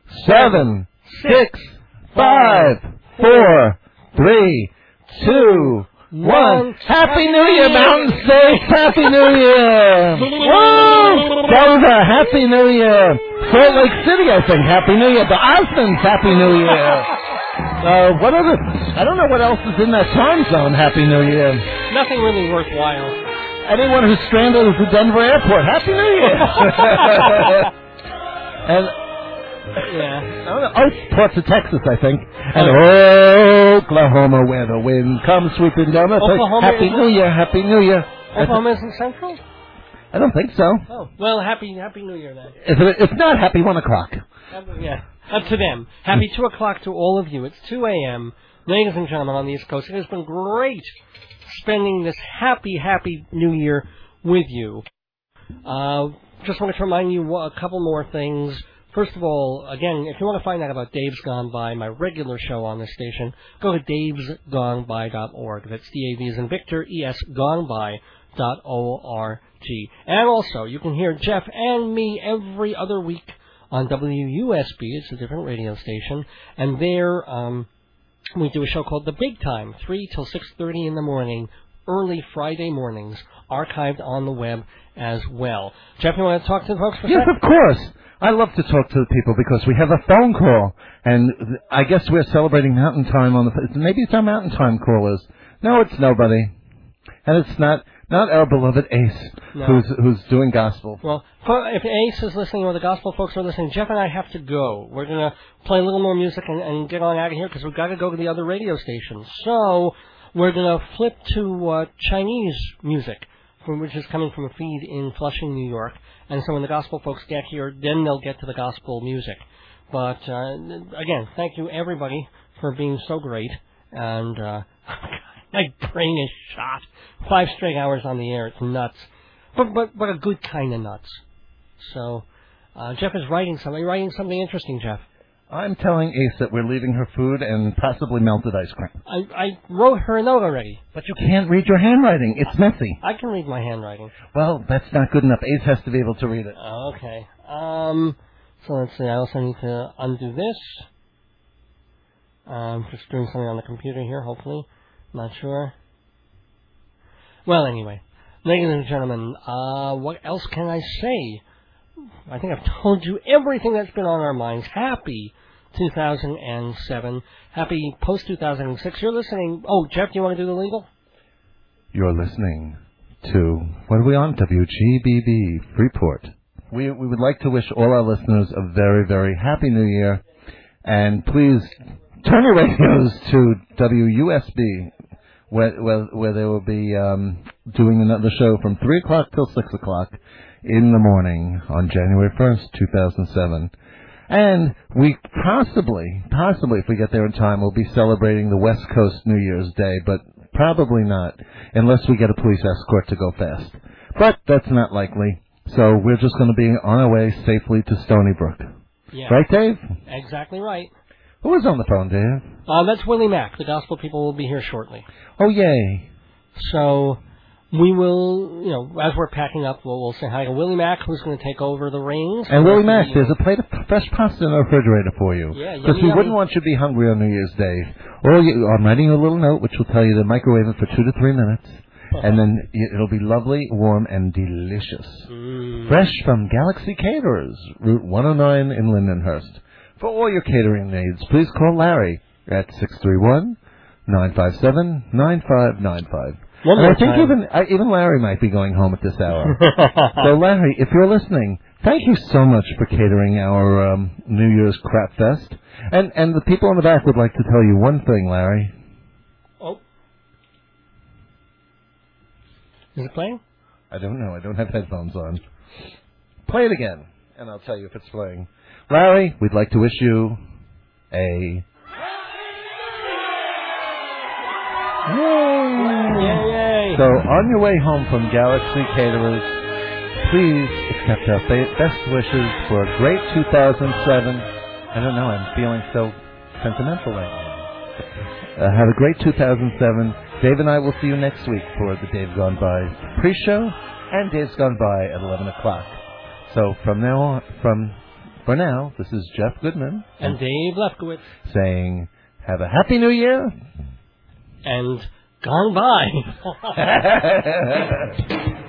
seven, six, five, four, three, two, one. Happy New Year, Mountain States! Happy New Year! Woo! Denver, Happy New Year! Salt Lake City, I think, Happy New Year. The Osmonds, Happy New Year! Uh, what other... I don't know what else is in that time zone, Happy New Year. Nothing really worthwhile. Anyone who's stranded at the Denver airport, Happy New Year! and... Yeah. I don't know. Oh, it's parts of Texas, I think. And Oklahoma, where the wind comes sweeping down. That's like, Oklahoma Happy isn't- New Year, Happy New Year. Oklahoma isn't central? I don't think so. Oh, well, happy Happy New Year then. If, it, if not, Happy One O'Clock. Yeah, up to them. Happy two o'clock to all of you. It's two a.m. Ladies and gentlemen on the East Coast, it has been great spending this happy, happy New Year with you. Uh, just wanted to remind you a couple more things. First of all, again, if you want to find out about Dave's Gone By, my regular show on this station, go to daves gone by dot org. That's D A V as in Victor, E S, gone by dot O R G. And also, you can hear Jeff and me every other week on W U S B. It's a different radio station. And there, um, we do a show called The Big Time, three till six thirty in the morning, early Friday mornings, archived on the web as well. Jeff, you want to talk to the folks for a Yes, second? of course. I love to talk to the people because we have a phone call, and th- I guess we're celebrating Mountain Time on the. Maybe it's our Mountain Time callers. No, it's nobody, and it's not not our beloved Ace, No. who's who's doing gospel. Well, for- if Ace is listening or the gospel folks are listening, Jeff and I have to go. We're going to play a little more music and, and get on out of here because we've got to go to the other radio stations. So we're going to flip to uh, Chinese music, from, which is coming from a feed in Flushing, New York. And so when the gospel folks get here, then they'll get to the gospel music. But, uh, again, thank you, everybody, for being so great. And uh, my brain is shot. Five straight hours on the air. It's nuts. But but, but a good kind of nuts. So, uh, Jeff is writing something. Are you writing something interesting, Jeff? I'm telling Ace that we're leaving her food and possibly melted ice cream. I, I wrote her a note already. But you can't read your handwriting. It's messy. I can read my handwriting. Well, that's not good enough. Ace has to be able to read it. Okay. Um, so let's see. I also need to undo this. I'm just doing something on the computer here, hopefully. Not sure. Well, anyway. Ladies and gentlemen, uh, what else can I say? I think I've told you everything that's been on our minds. Happy two thousand seven. Happy post-two thousand six. You're listening. Oh, Jeff, do you want to do the legal? You're listening to, what are we on? W G B B, Freeport. We we would like to wish all our listeners a very, very happy New Year. And please turn your radios to W U S B, where, where, where they will be um, doing another show from three o'clock till six o'clock in the morning on January first, two thousand seven. And we possibly, possibly, if we get there in time, we'll be celebrating the West Coast New Year's Day, but probably not, unless we get a police escort to go fast. But that's not likely, so we're just going to be on our way safely to Stony Brook. Yeah. Right, Dave? Exactly right. Who is on the phone, Dave? Uh, that's Willie Mack. The gospel people will be here shortly. Oh, yay. So we will, you know, as we're packing up, we'll, we'll say hi to Willie Mack, who's going to take over the reins. And Willie Mack, there's a plate of fresh pasta in the refrigerator for you. Yeah, Because yummy, we wouldn't yummy. want you to be hungry on New Year's Day. Or you, I'm writing you a little note, which will tell you to microwave it for two to three minutes. And then it'll be lovely, warm, and delicious. Mm. Fresh from Galaxy Caterers, Route one oh nine in Lindenhurst. For all your catering needs, please call Larry at six three one, nine five seven, nine five nine five. One And more I think time. even I, even Larry might be going home at this hour. So, Larry, if you're listening, thank you so much for catering our um, New Year's Crap Fest. And and the people in the back would like to tell you one thing, Larry. Oh. Is it playing? I don't know. I don't have headphones on. Play it again, and I'll tell you if it's playing. Larry, we'd like to wish you a... Yay! So, on your way home from Galaxy Caterers, please accept our fa- best wishes for a great two thousand seven. I don't know, I'm feeling so sentimental right now. Uh, have a great two thousand seven. Dave and I will see you next week for the Dave Gone By pre-show and Dave's Gone By at eleven o'clock. So, from now on, from, for now, this is Jeff Goodman. And Dave Lefkowitz. Saying, have a happy new year. And gone by.